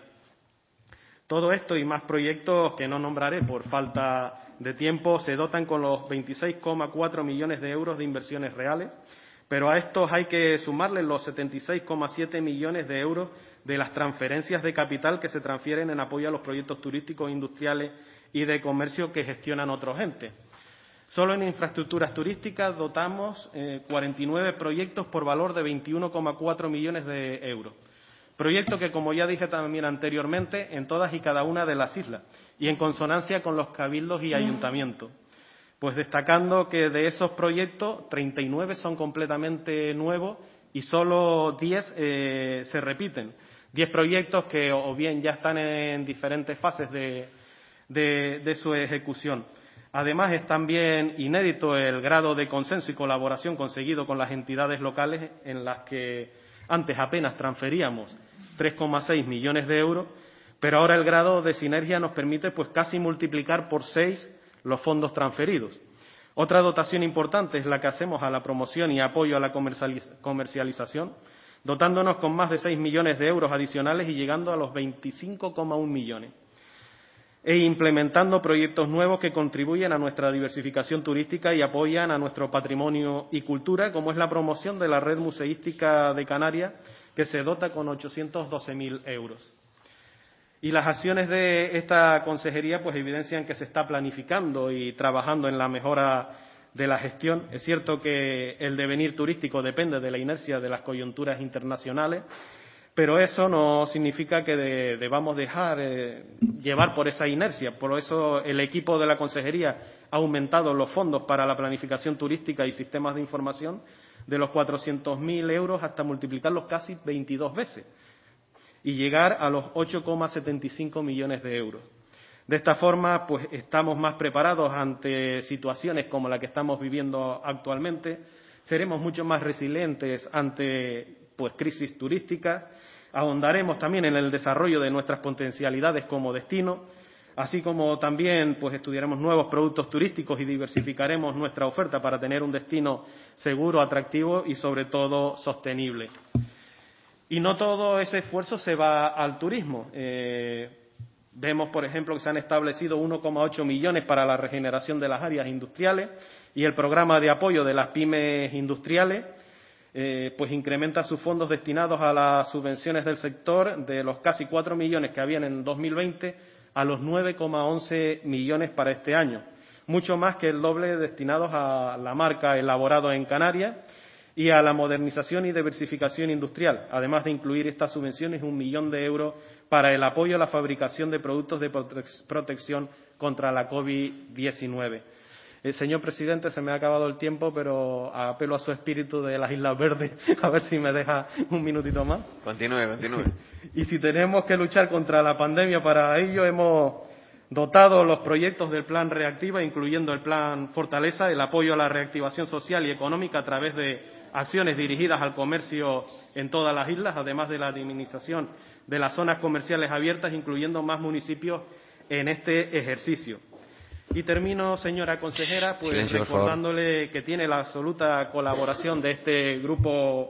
Todo esto y más proyectos que no nombraré por falta de tiempo se dotan con los veintiséis coma cuatro millones de euros de inversiones reales, pero a estos hay que sumarles los setenta y seis coma siete millones de euros de las transferencias de capital que se transfieren en apoyo a los proyectos turísticos, industriales y de comercio que gestionan otros entes. Solo en infraestructuras turísticas dotamos eh, cuarenta y nueve proyectos por valor de veintiuno coma cuatro millones de euros. Proyectos que, como ya dije también anteriormente, en todas y cada una de las islas y en consonancia con los cabildos y ayuntamientos. Pues destacando que de esos proyectos, treinta y nueve son completamente nuevos y solo diez eh, se repiten. diez proyectos que o bien ya están en diferentes fases de, de, de su ejecución. Además, es también inédito el grado de consenso y colaboración conseguido con las entidades locales, en las que antes apenas transferíamos tres coma seis millones de euros, pero ahora el grado de sinergia nos permite pues casi multiplicar por seis los fondos transferidos. Otra dotación importante es la que hacemos a la promoción y apoyo a la comercialización, dotándonos con más de seis millones de euros adicionales y llegando a los veinticinco coma uno millones. E implementando proyectos nuevos que contribuyen a nuestra diversificación turística y apoyan a nuestro patrimonio y cultura, como es la promoción de la red museística de Canarias, que se dota con ochocientos doce mil euros. Y las acciones de esta consejería pues evidencian que se está planificando y trabajando en la mejora de la gestión. Es cierto que el devenir turístico depende de la inercia de las coyunturas internacionales, pero eso no significa que de, debamos dejar eh, llevar por esa inercia. Por eso el equipo de la consejería ha aumentado los fondos para la planificación turística y sistemas de información de los cuatrocientos mil euros hasta multiplicarlos casi veintidós veces y llegar a los ocho coma setenta y cinco millones de euros. De esta forma, pues estamos más preparados ante situaciones como la que estamos viviendo actualmente, seremos mucho más resilientes ante pues crisis turísticas, ahondaremos también en el desarrollo de nuestras potencialidades como destino, así como también pues estudiaremos nuevos productos turísticos y diversificaremos nuestra oferta para tener un destino seguro, atractivo y sobre todo sostenible. Y no todo ese esfuerzo se va al turismo. Eh, vemos, por ejemplo, que se han establecido uno coma ocho millones para la regeneración de las áreas industriales y el programa de apoyo de las pymes industriales eh, pues incrementa sus fondos destinados a las subvenciones del sector de los casi cuatro millones que habían en dos mil veinte a los nueve coma once millones para este año, mucho más que el doble destinados a la marca Elaborado en Canarias y a la modernización y diversificación industrial, además de incluir estas subvenciones un millón de euros para el apoyo a la fabricación de productos de protección contra la COVID diecinueve. Eh, señor presidente, se me ha acabado el tiempo, pero apelo a su espíritu de las Islas Verdes, a ver si me deja un minutito más. Continúe, continúe. Y si tenemos que luchar contra la pandemia, para ello hemos dotado los proyectos del Plan Reactiva, incluyendo el Plan Fortaleza, el apoyo a la reactivación social y económica a través de acciones dirigidas al comercio en todas las islas, además de la dinamización de las zonas comerciales abiertas, incluyendo más municipios en este ejercicio. Y termino, señora consejera, pues Silencio, recordándole que tiene la absoluta colaboración de este grupo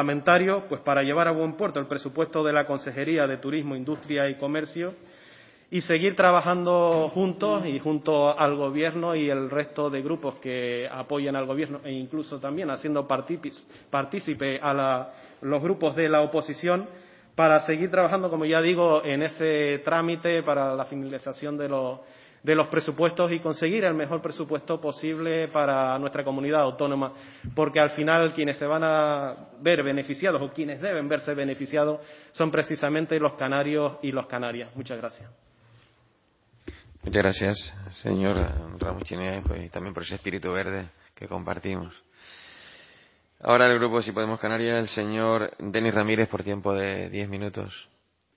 parlamentario pues para llevar a buen puerto el presupuesto de la Consejería de Turismo, Industria y Comercio y seguir trabajando juntos y junto al Gobierno y el resto de grupos que apoyan al Gobierno e incluso también haciendo partícipe a la, los grupos de la oposición para seguir trabajando, como ya digo, en ese trámite para la finalización de los, de los presupuestos y conseguir el mejor presupuesto posible para nuestra comunidad autónoma, porque al final quienes se van a ver beneficiados o quienes deben verse beneficiados son precisamente los canarios y las canarias. Muchas gracias. Muchas gracias, señor Ramos Chinea, y también por ese espíritu verde que compartimos. Ahora el grupo Si Podemos Canarias, el señor Denis Ramírez, por tiempo de diez minutos.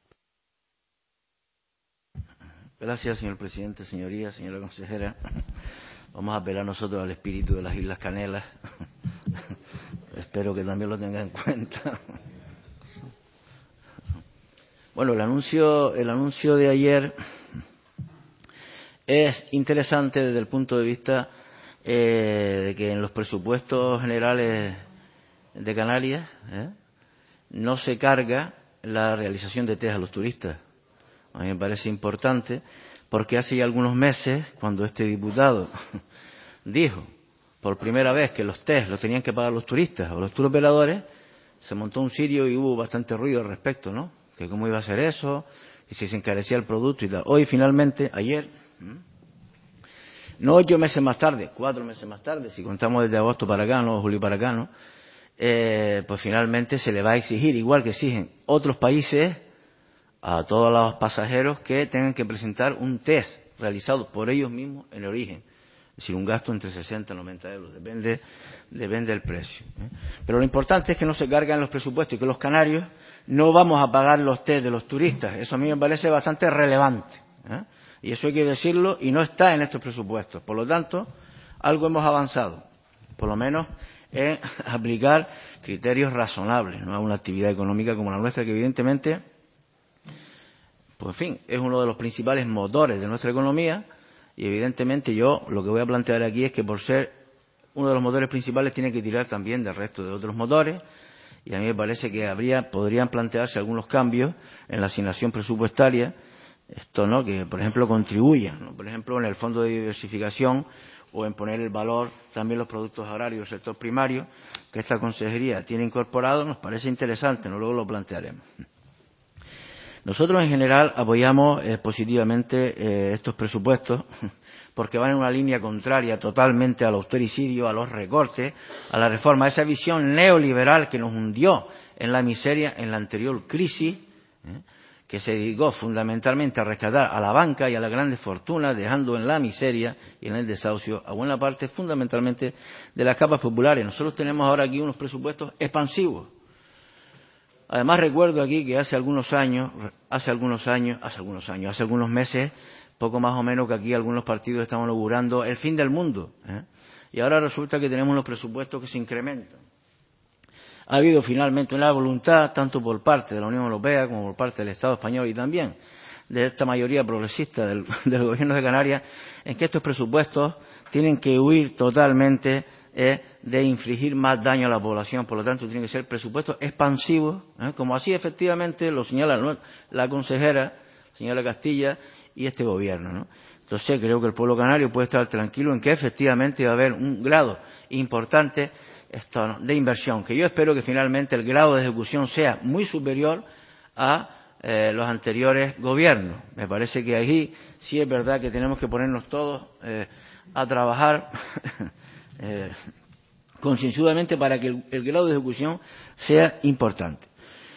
Gracias, señor presidente, señorías, señora consejera. Vamos a apelar nosotros al espíritu de las Islas Canelas. Espero que también lo tengan en cuenta. Bueno, el anuncio, el anuncio de ayer es interesante desde el punto de vista eh, de que en los presupuestos generales de Canarias ¿eh? no se carga la realización de test a los turistas. A mí me parece importante porque hace ya algunos meses, cuando este diputado dijo por primera vez que los test los tenían que pagar los turistas o los turoperadores, se montó un cirio y hubo bastante ruido al respecto, ¿no? Que cómo iba a ser eso, y si se encarecía el producto y tal. Hoy, finalmente, ayer, no ocho meses más tarde, cuatro meses más tarde, si contamos desde agosto para acá, no julio para acá, ¿no? Eh, pues finalmente se le va a exigir, igual que exigen otros países, a todos los pasajeros que tengan que presentar un test realizado por ellos mismos en origen. Es decir, un gasto entre sesenta y noventa euros, depende, depende del precio. ¿eh? Pero lo importante es que no se cargan los presupuestos y que los canarios no vamos a pagar los test de los turistas. Eso a mí me parece bastante relevante. ¿eh? Y eso hay que decirlo y no está en estos presupuestos. Por lo tanto, algo hemos avanzado, por lo menos en aplicar criterios razonables, ¿no? a una actividad económica como la nuestra, que evidentemente, pues en fin, es uno de los principales motores de nuestra economía. Y evidentemente yo lo que voy a plantear aquí es que por ser uno de los motores principales tiene que tirar también del resto de otros motores, y a mí me parece que habría, podrían plantearse algunos cambios en la asignación presupuestaria, esto no, que por ejemplo contribuyan, ¿no? por ejemplo en el fondo de diversificación o en poner el valor también los productos agrarios del sector primario, que esta consejería tiene incorporado, nos parece interesante, ¿no? Luego lo plantearemos. Nosotros, en general, apoyamos eh, positivamente eh, estos presupuestos porque van en una línea contraria totalmente al austericidio, a los recortes, a la reforma, a esa visión neoliberal que nos hundió en la miseria en la anterior crisis, ¿eh? que se dedicó fundamentalmente a rescatar a la banca y a las grandes fortunas, dejando en la miseria y en el desahucio a buena parte, fundamentalmente, de las capas populares. Nosotros tenemos ahora aquí unos presupuestos expansivos. Además, recuerdo aquí que hace algunos años, hace algunos años, hace algunos años, hace algunos meses, poco más o menos, que aquí algunos partidos estaban augurando el fin del mundo, ¿eh? Y ahora resulta que tenemos unos presupuestos que se incrementan. Ha habido finalmente una voluntad, tanto por parte de la Unión Europea como por parte del Estado español y también de esta mayoría progresista del, del Gobierno de Canarias, en que estos presupuestos tienen que huir totalmente eh, de infligir más daño a la población. Por lo tanto, tienen que ser presupuestos expansivos, ¿eh? como así efectivamente lo señala la consejera, señora Castilla, y este Gobierno, ¿no? Entonces, creo que el pueblo canario puede estar tranquilo en que efectivamente va a haber un grado importante esto, ¿no? de inversión, que yo espero que finalmente el grado de ejecución sea muy superior a eh, los anteriores gobiernos. Me parece que ahí sí es verdad que tenemos que ponernos todos eh, a trabajar eh, concienzudamente para que el, el grado de ejecución sea importante.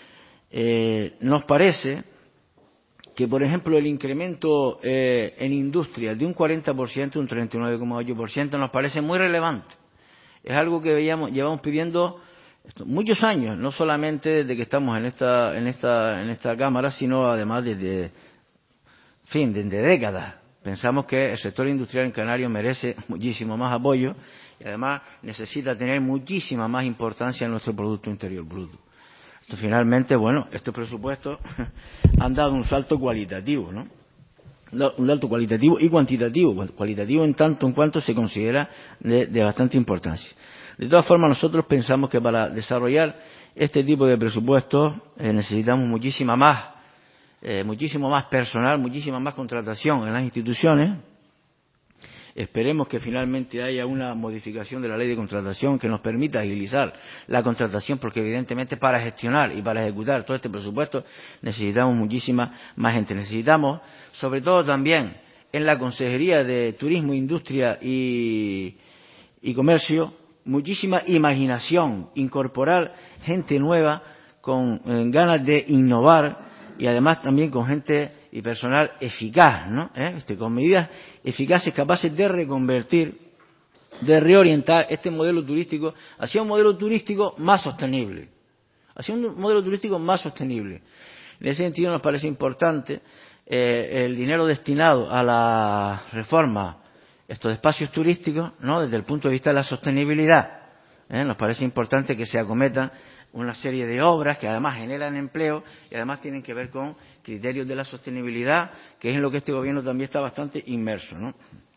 Eh, nos parece que, por ejemplo, el incremento eh, en industria de un cuarenta por ciento, un treinta y nueve coma ocho por ciento, nos parece muy relevante. Es algo que veíamos, llevamos pidiendo esto, muchos años, no solamente desde que estamos en esta, en esta, en esta Cámara, sino además desde, en fin, desde décadas. Pensamos que el sector industrial en Canarias merece muchísimo más apoyo y además necesita tener muchísima más importancia en nuestro Producto Interior Bruto. Esto, finalmente, bueno, estos presupuestos han dado un salto cualitativo, ¿no? Un salto cualitativo y cuantitativo, cualitativo en tanto en cuanto se considera de, de bastante importancia. De todas formas, nosotros pensamos que para desarrollar este tipo de presupuestos eh, necesitamos muchísima más eh, muchísimo más personal, muchísima más contratación en las instituciones. Esperemos que finalmente haya una modificación de la ley de contratación que nos permita agilizar la contratación, porque evidentemente para gestionar y para ejecutar todo este presupuesto necesitamos muchísima más gente. Necesitamos, sobre todo también en la Consejería de Turismo, Industria y, y Comercio, muchísima imaginación, incorporar gente nueva con eh, ganas de innovar y además también con gente y personal eficaz, ¿no? ¿Eh? Este, con medidas eficaces capaces de reconvertir, de reorientar este modelo turístico hacia un modelo turístico más sostenible, hacia un modelo turístico más sostenible. En ese sentido nos parece importante eh, el dinero destinado a la reforma estos espacios turísticos, ¿no? Desde el punto de vista de la sostenibilidad. ¿eh? Nos parece importante que se acometan una serie de obras que además generan empleo y además tienen que ver con criterios de la sostenibilidad, que es en lo que este gobierno también está bastante inmerso, ¿no?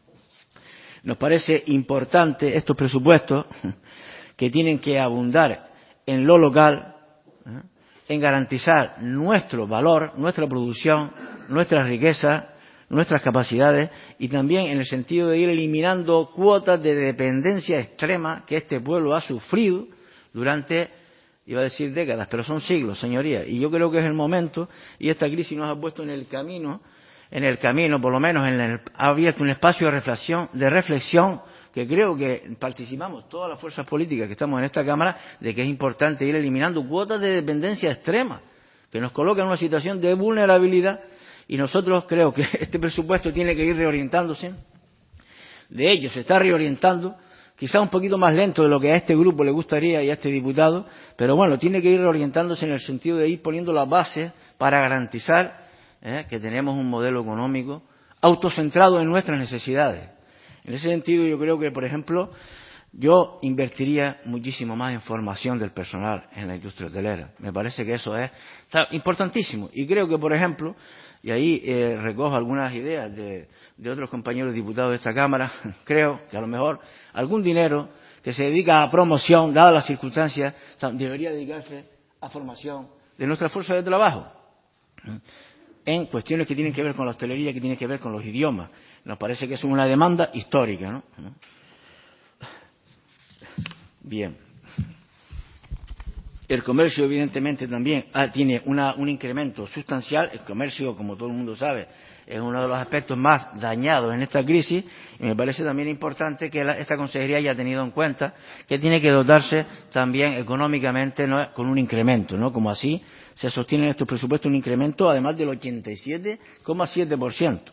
Nos parece importante estos presupuestos que tienen que abundar en lo local, ¿eh? en garantizar nuestro valor, nuestra producción, nuestra riqueza, nuestras capacidades y también en el sentido de ir eliminando cuotas de dependencia extrema que este pueblo ha sufrido durante, iba a decir décadas, pero son siglos, señorías, y yo creo que es el momento, y esta crisis nos ha puesto en el camino, en el camino, por lo menos en el, ha abierto un espacio de reflexión, de reflexión, que creo que participamos todas las fuerzas políticas que estamos en esta Cámara, de que es importante ir eliminando cuotas de dependencia extrema, que nos colocan en una situación de vulnerabilidad, y nosotros creo que este presupuesto tiene que ir reorientándose. De hecho, se está reorientando, quizá un poquito más lento de lo que a este grupo le gustaría y a este diputado, pero bueno, tiene que ir reorientándose en el sentido de ir poniendo las bases para garantizar eh, que tenemos un modelo económico autocentrado en nuestras necesidades. En ese sentido, yo creo que, por ejemplo, yo invertiría muchísimo más en formación del personal en la industria hotelera. Me parece que eso es está importantísimo. Y creo que, por ejemplo, y ahí eh, recojo algunas ideas de, de otros compañeros diputados de esta Cámara, creo que a lo mejor algún dinero que se dedica a promoción, dadas las circunstancias, debería dedicarse a formación de nuestra fuerza de trabajo, en cuestiones que tienen que ver con la hostelería, que tienen que ver con los idiomas. Nos parece que es una demanda histórica, ¿no? Bien. El comercio, evidentemente, también ah, tiene una, un incremento sustancial. El comercio, como todo el mundo sabe, es uno de los aspectos más dañados en esta crisis. Y me parece también importante que la, esta consejería haya tenido en cuenta que tiene que dotarse también económicamente, ¿no?, con un incremento, ¿no? Como así se sostiene en estos presupuestos un incremento, además del ochenta y siete coma siete por ciento.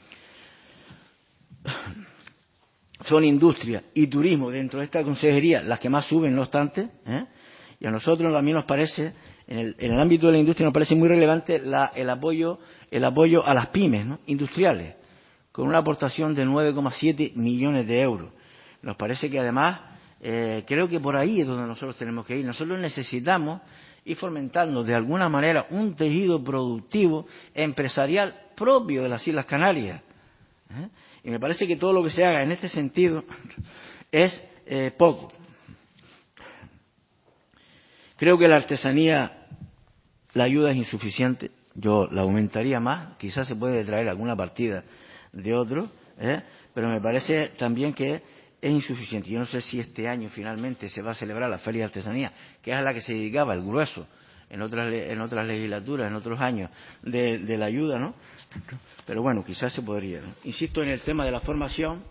Son industria y turismo dentro de esta consejería las que más suben, no obstante, ¿eh? Y a nosotros también nos parece, en el, en el ámbito de la industria nos parece muy relevante la, el apoyo el apoyo a las pymes, ¿no?, industriales, con una aportación de nueve coma siete millones de euros. Nos parece que además, eh, creo que por ahí es donde nosotros tenemos que ir. Nosotros necesitamos ir fomentando de alguna manera un tejido productivo empresarial propio de las Islas Canarias, ¿eh? Y me parece que todo lo que se haga en este sentido es eh, poco. Creo que la artesanía, la ayuda es insuficiente. Yo la aumentaría más. Quizás se puede traer alguna partida de otro, ¿eh? Pero me parece también que es insuficiente. Yo no sé si este año finalmente se va a celebrar la Feria de Artesanía, que es a la que se dedicaba el grueso en otras en otras legislaturas, en otros años, de, de la ayuda, ¿no? Pero bueno, quizás se podría, ¿no? Insisto en el tema de la formación.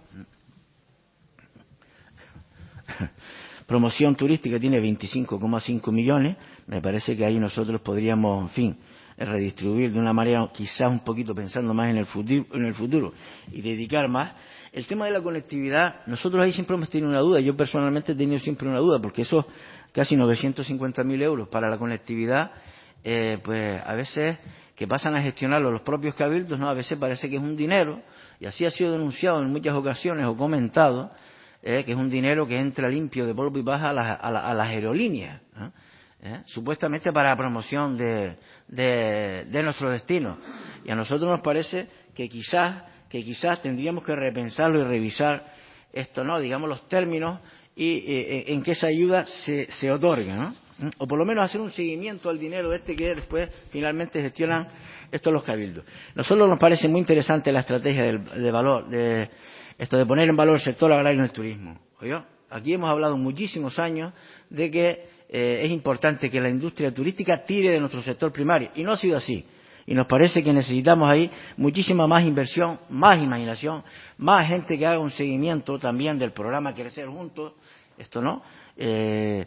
Promoción turística tiene veinticinco coma cinco millones. Me parece que ahí nosotros podríamos, en fin, redistribuir de una manera quizás un poquito pensando más en el futuro, en el futuro y dedicar más. El tema de la conectividad, nosotros ahí siempre hemos tenido una duda. Yo personalmente he tenido siempre una duda, porque esos casi novecientos cincuenta mil euros para la conectividad, eh, pues a veces que pasan a gestionarlo los propios cabildos, no, a veces parece que es un dinero, y así ha sido denunciado en muchas ocasiones o comentado, eh, que es un dinero que entra limpio de polvo y paja a, la, a, la, a las aerolíneas, ¿eh? ¿Eh? Supuestamente para promoción de, de, de nuestro destino. Y a nosotros nos parece que quizás que quizás tendríamos que repensarlo y revisar esto, ¿no?, digamos, los términos y eh, en que esa ayuda se, se otorga, ¿no? o por lo menos hacer un seguimiento al dinero este que después finalmente gestionan estos los cabildos. Nosotros nos parece muy interesante la estrategia del, de valor, de esto de poner en valor el sector agrario en el turismo. ¿Oyó? Aquí hemos hablado muchísimos años de que eh, es importante que la industria turística tire de nuestro sector primario, y no ha sido así. Y nos parece que necesitamos ahí muchísima más inversión, más imaginación, más gente que haga un seguimiento también del programa Crecer Juntos, esto no, eh,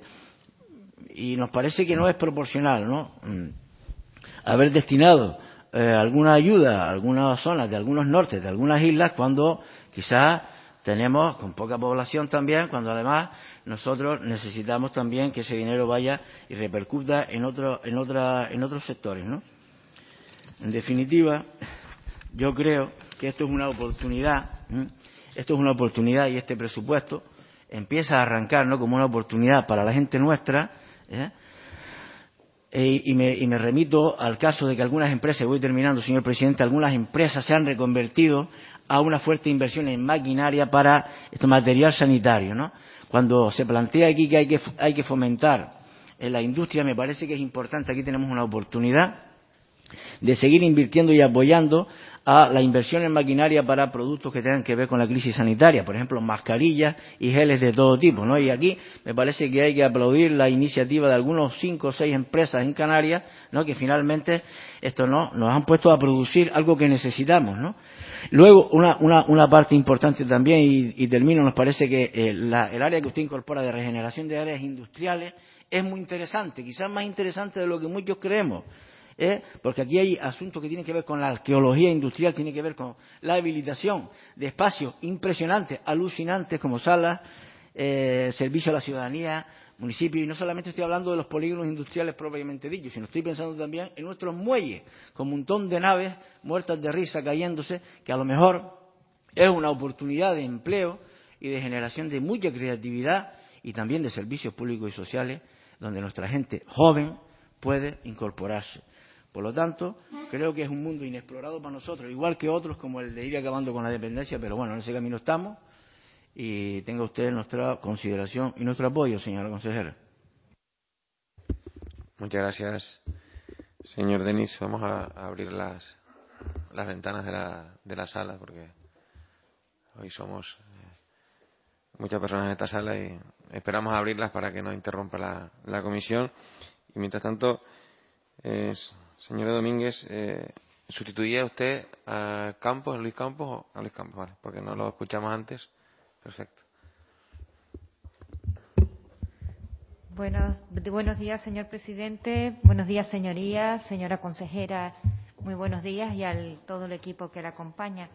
y nos parece que no es proporcional, ¿no? Haber destinado eh, alguna ayuda a algunas zonas de algunos nortes, de algunas islas, cuando quizás tenemos con poca población también, cuando además nosotros necesitamos también que ese dinero vaya y repercuta en otro, en otra, en otros sectores, ¿no? En definitiva, yo creo que esto es una oportunidad, ¿eh? esto es una oportunidad y este presupuesto empieza a arrancar, ¿no?, como una oportunidad para la gente nuestra, ¿eh? E, y, me, y me remito al caso de que algunas empresas, voy terminando, señor presidente, algunas empresas se han reconvertido a una fuerte inversión en maquinaria para este material sanitario, ¿no? Cuando se plantea aquí que hay que, hay que fomentar en la industria, me parece que es importante, aquí tenemos una oportunidad de seguir invirtiendo y apoyando a la inversión en maquinaria para productos que tengan que ver con la crisis sanitaria, por ejemplo, mascarillas y geles de todo tipo, ¿no? Y aquí me parece que hay que aplaudir la iniciativa de algunos cinco o seis empresas en Canarias, ¿no?, que finalmente esto no nos han puesto a producir algo que necesitamos, ¿no? Luego, una, una, una parte importante también, y, y termino, nos parece que eh, la, el área que usted incorpora de regeneración de áreas industriales es muy interesante, quizás más interesante de lo que muchos creemos. ¿Eh? Porque aquí hay asuntos que tienen que ver con la arqueología industrial, tiene que ver con la habilitación de espacios impresionantes, alucinantes, como salas, eh, servicio a la ciudadanía, municipios, y no solamente estoy hablando de los polígonos industriales propiamente dichos, sino estoy pensando también en nuestros muelles, con un montón de naves muertas de risa cayéndose, que a lo mejor es una oportunidad de empleo y de generación de mucha creatividad y también de servicios públicos y sociales, donde nuestra gente joven puede incorporarse. Por lo tanto, creo que es un mundo inexplorado para nosotros, igual que otros, como el de ir acabando con la dependencia, pero bueno, en ese camino estamos, y tenga usted nuestra consideración y nuestro apoyo, señora consejera. Muchas gracias, señor Denis. Vamos a abrir las, las ventanas de la, de la sala, porque hoy somos eh, muchas personas en esta sala y esperamos abrirlas para que no interrumpa la, la comisión. Y mientras tanto, eh, señora Domínguez, eh, ¿sustituía usted a Campos, a Luis Campos o a Luis Campos? Vale, porque no lo escuchamos antes. Perfecto. Buenos, buenos días, señor presidente. Buenos días, señorías, señora consejera. Muy buenos días y a todo el equipo que la acompaña.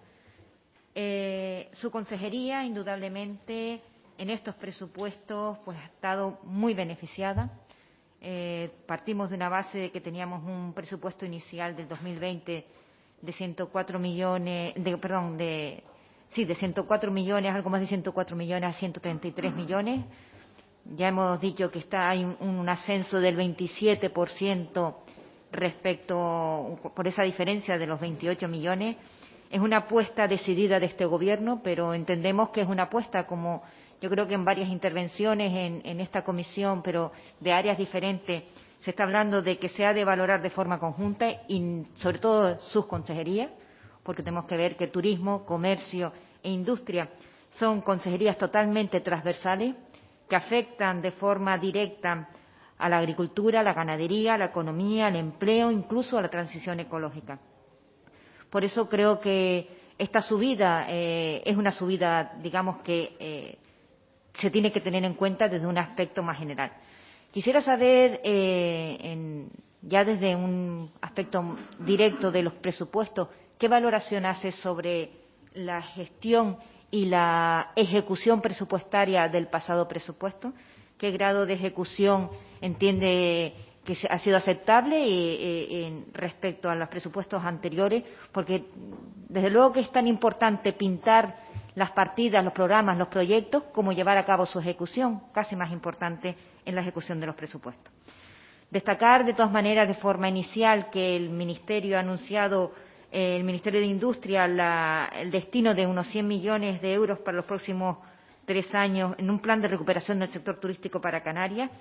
Eh, su consejería, indudablemente, en estos presupuestos, pues ha estado muy beneficiada. Eh, partimos de una base de que teníamos un presupuesto inicial del dos mil veinte de ciento cuatro millones, de, perdón, de sí, de ciento cuatro millones, algo más de ciento cuatro millones a ciento treinta y tres millones. Ya hemos dicho que está hay un, un ascenso del veintisiete por ciento respecto, por esa diferencia de los veintiocho millones. Es una apuesta decidida de este Gobierno, pero entendemos que es una apuesta, como yo creo que en varias intervenciones en, en esta comisión, pero de áreas diferentes, se está hablando de que se ha de valorar de forma conjunta y sobre todo sus consejerías, porque tenemos que ver que turismo, comercio e industria son consejerías totalmente transversales que afectan de forma directa a la agricultura, a la ganadería, a la economía, al empleo, incluso a la transición ecológica. Por eso creo que esta subida eh, es una subida, digamos, que eh, se tiene que tener en cuenta desde un aspecto más general. Quisiera saber, eh, en, ya desde un aspecto directo de los presupuestos, qué valoración hace sobre la gestión y la ejecución presupuestaria del pasado presupuesto, qué grado de ejecución entiende que ha sido aceptable eh, eh, respecto a los presupuestos anteriores, porque desde luego que es tan importante pintar las partidas, los programas, los proyectos, como llevar a cabo su ejecución, casi más importante en la ejecución de los presupuestos. Destacar, de todas maneras, de forma inicial, que el Ministerio ha anunciado, eh, el Ministerio de Industria, la, el destino de unos cien millones de euros para los próximos tres años en un plan de recuperación del sector turístico para Canarias,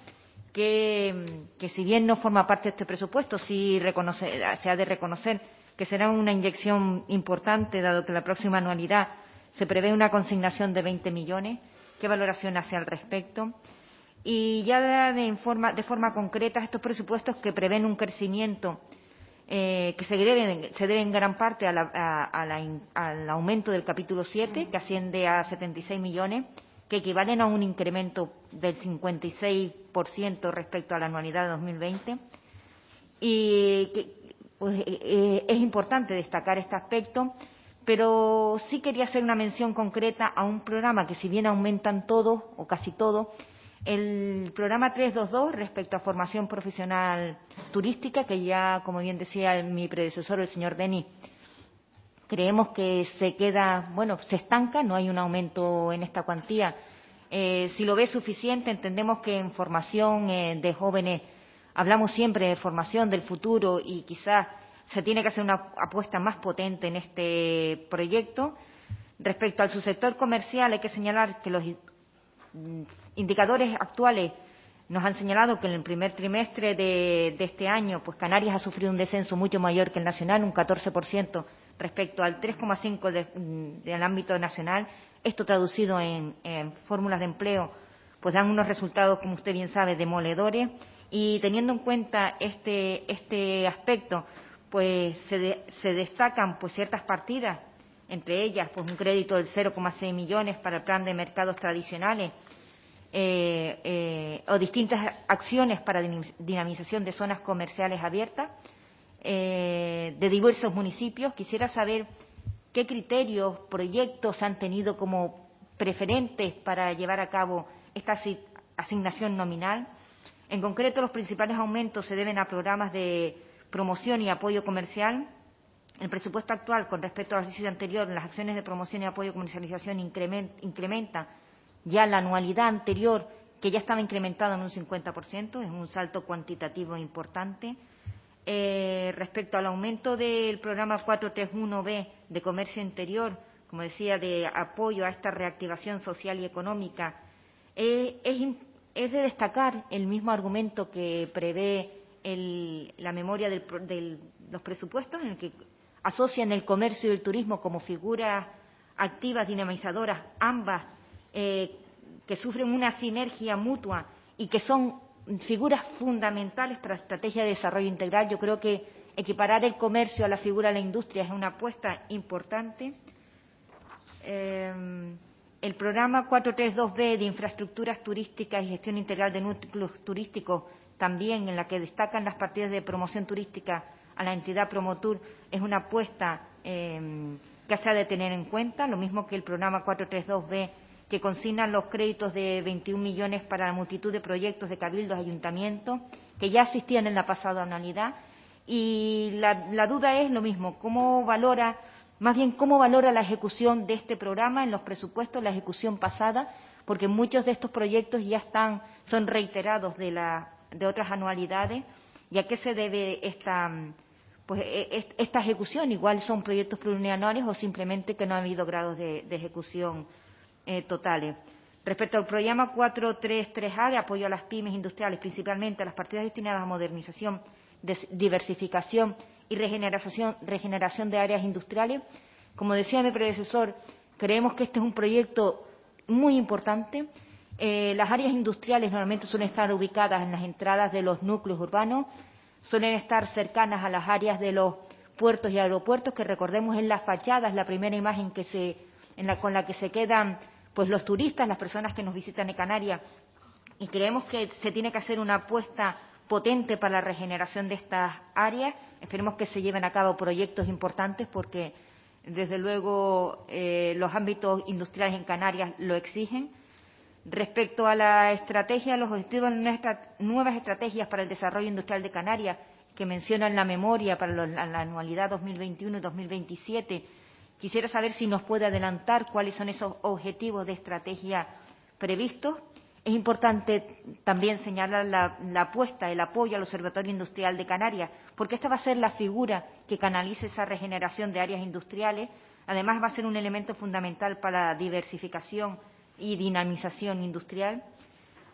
que, que si bien no forma parte de este presupuesto, sí reconoce, se ha de reconocer que será una inyección importante, dado que la próxima anualidad se prevé una consignación de veinte millones. ¿Qué valoración hace al respecto? Y ya de, de, forma, de forma concreta, estos presupuestos que prevén un crecimiento eh, que se debe, se debe en gran parte a la, a, a la, al aumento del capítulo siete, que asciende a setenta y seis millones, que equivalen a un incremento del cincuenta y seis por ciento respecto a la anualidad de dos mil veinte. Y que, pues, eh, es importante destacar este aspecto, pero sí quería hacer una mención concreta a un programa que, si bien aumentan todos o casi todos, el programa trescientos veintidós respecto a formación profesional turística, que ya, como bien decía mi predecesor, el señor Denis, creemos que se queda, bueno, se estanca, no hay un aumento en esta cuantía. Eh, si lo ve suficiente, entendemos que en formación eh, de jóvenes hablamos siempre de formación del futuro y quizás se tiene que hacer una apuesta más potente en este proyecto. Respecto al subsector comercial, hay que señalar que los indicadores actuales nos han señalado que en el primer trimestre de, de este año, pues Canarias ha sufrido un descenso mucho mayor que el nacional, un catorce por ciento respecto al tres coma cinco por ciento de, del ámbito nacional. Esto traducido en, en fórmulas de empleo, pues dan unos resultados, como usted bien sabe, demoledores. Y teniendo en cuenta este, este aspecto, pues se, de, se destacan pues ciertas partidas, entre ellas pues un crédito del cero coma seis millones para el plan de mercados tradicionales, eh, eh, o distintas acciones para dinamización de zonas comerciales abiertas eh, de diversos municipios. Quisiera saber qué criterios, proyectos han tenido como preferentes para llevar a cabo esta asignación nominal. En concreto, los principales aumentos se deben a programas de promoción y apoyo comercial. El presupuesto actual, con respecto al ejercicio anterior, las acciones de promoción y apoyo comercialización incrementa ya la anualidad anterior, que ya estaba incrementada en un cincuenta por ciento, es un salto cuantitativo importante. Eh, respecto al aumento del programa cuatrocientos treinta y uno B de comercio interior, como decía, de apoyo a esta reactivación social y económica, eh, es importante. Es de destacar el mismo argumento que prevé el, la memoria de del, los presupuestos, en el que asocian el comercio y el turismo como figuras activas, dinamizadoras, ambas eh, que sufren una sinergia mutua y que son figuras fundamentales para la estrategia de desarrollo integral. Yo creo que equiparar el comercio a la figura de la industria es una apuesta importante. Eh, El programa cuatrocientos treinta y dos B de infraestructuras turísticas y gestión integral de núcleos turísticos, también en la que destacan las partidas de promoción turística a la entidad Promotur, es una apuesta eh, que se ha de tener en cuenta, lo mismo que el programa cuatrocientos treinta y dos B, que consigna los créditos de veintiún millones para la multitud de proyectos de cabildos y ayuntamientos que ya existían en la pasada anualidad. Y la, la duda es lo mismo, ¿cómo valora Más bien, ¿cómo valora la ejecución de este programa en los presupuestos, la ejecución pasada? Porque muchos de estos proyectos ya están, son reiterados de, la, de otras anualidades. ¿Y a qué se debe esta, pues, esta ejecución? Igual son proyectos plurianuales o simplemente que no ha habido grados de, de ejecución eh, totales. Respecto al programa cuatrocientos treinta y tres A de apoyo a las pymes industriales, principalmente a las partidas destinadas a modernización, diversificación y regeneración, regeneración de áreas industriales. Como decía mi predecesor, creemos que este es un proyecto muy importante. Eh, las áreas industriales normalmente suelen estar ubicadas en las entradas de los núcleos urbanos, suelen estar cercanas a las áreas de los puertos y aeropuertos, que recordemos en las fachadas, la primera imagen que se, en la, con la que se quedan pues los turistas, las personas que nos visitan en Canarias, y creemos que se tiene que hacer una apuesta potente para la regeneración de estas áreas. Esperemos que se lleven a cabo proyectos importantes porque, desde luego, eh, los ámbitos industriales en Canarias lo exigen. Respecto a la estrategia, los objetivos de nuevas estrategias para el desarrollo industrial de Canarias, que mencionan la memoria para la, la anualidad dos mil veintiuno y dos mil veintisiete, quisiera saber si nos puede adelantar cuáles son esos objetivos de estrategia previstos. Es importante también señalar la, la apuesta, el apoyo al Observatorio Industrial de Canarias, porque esta va a ser la figura que canalice esa regeneración de áreas industriales. Además, va a ser un elemento fundamental para la diversificación y dinamización industrial.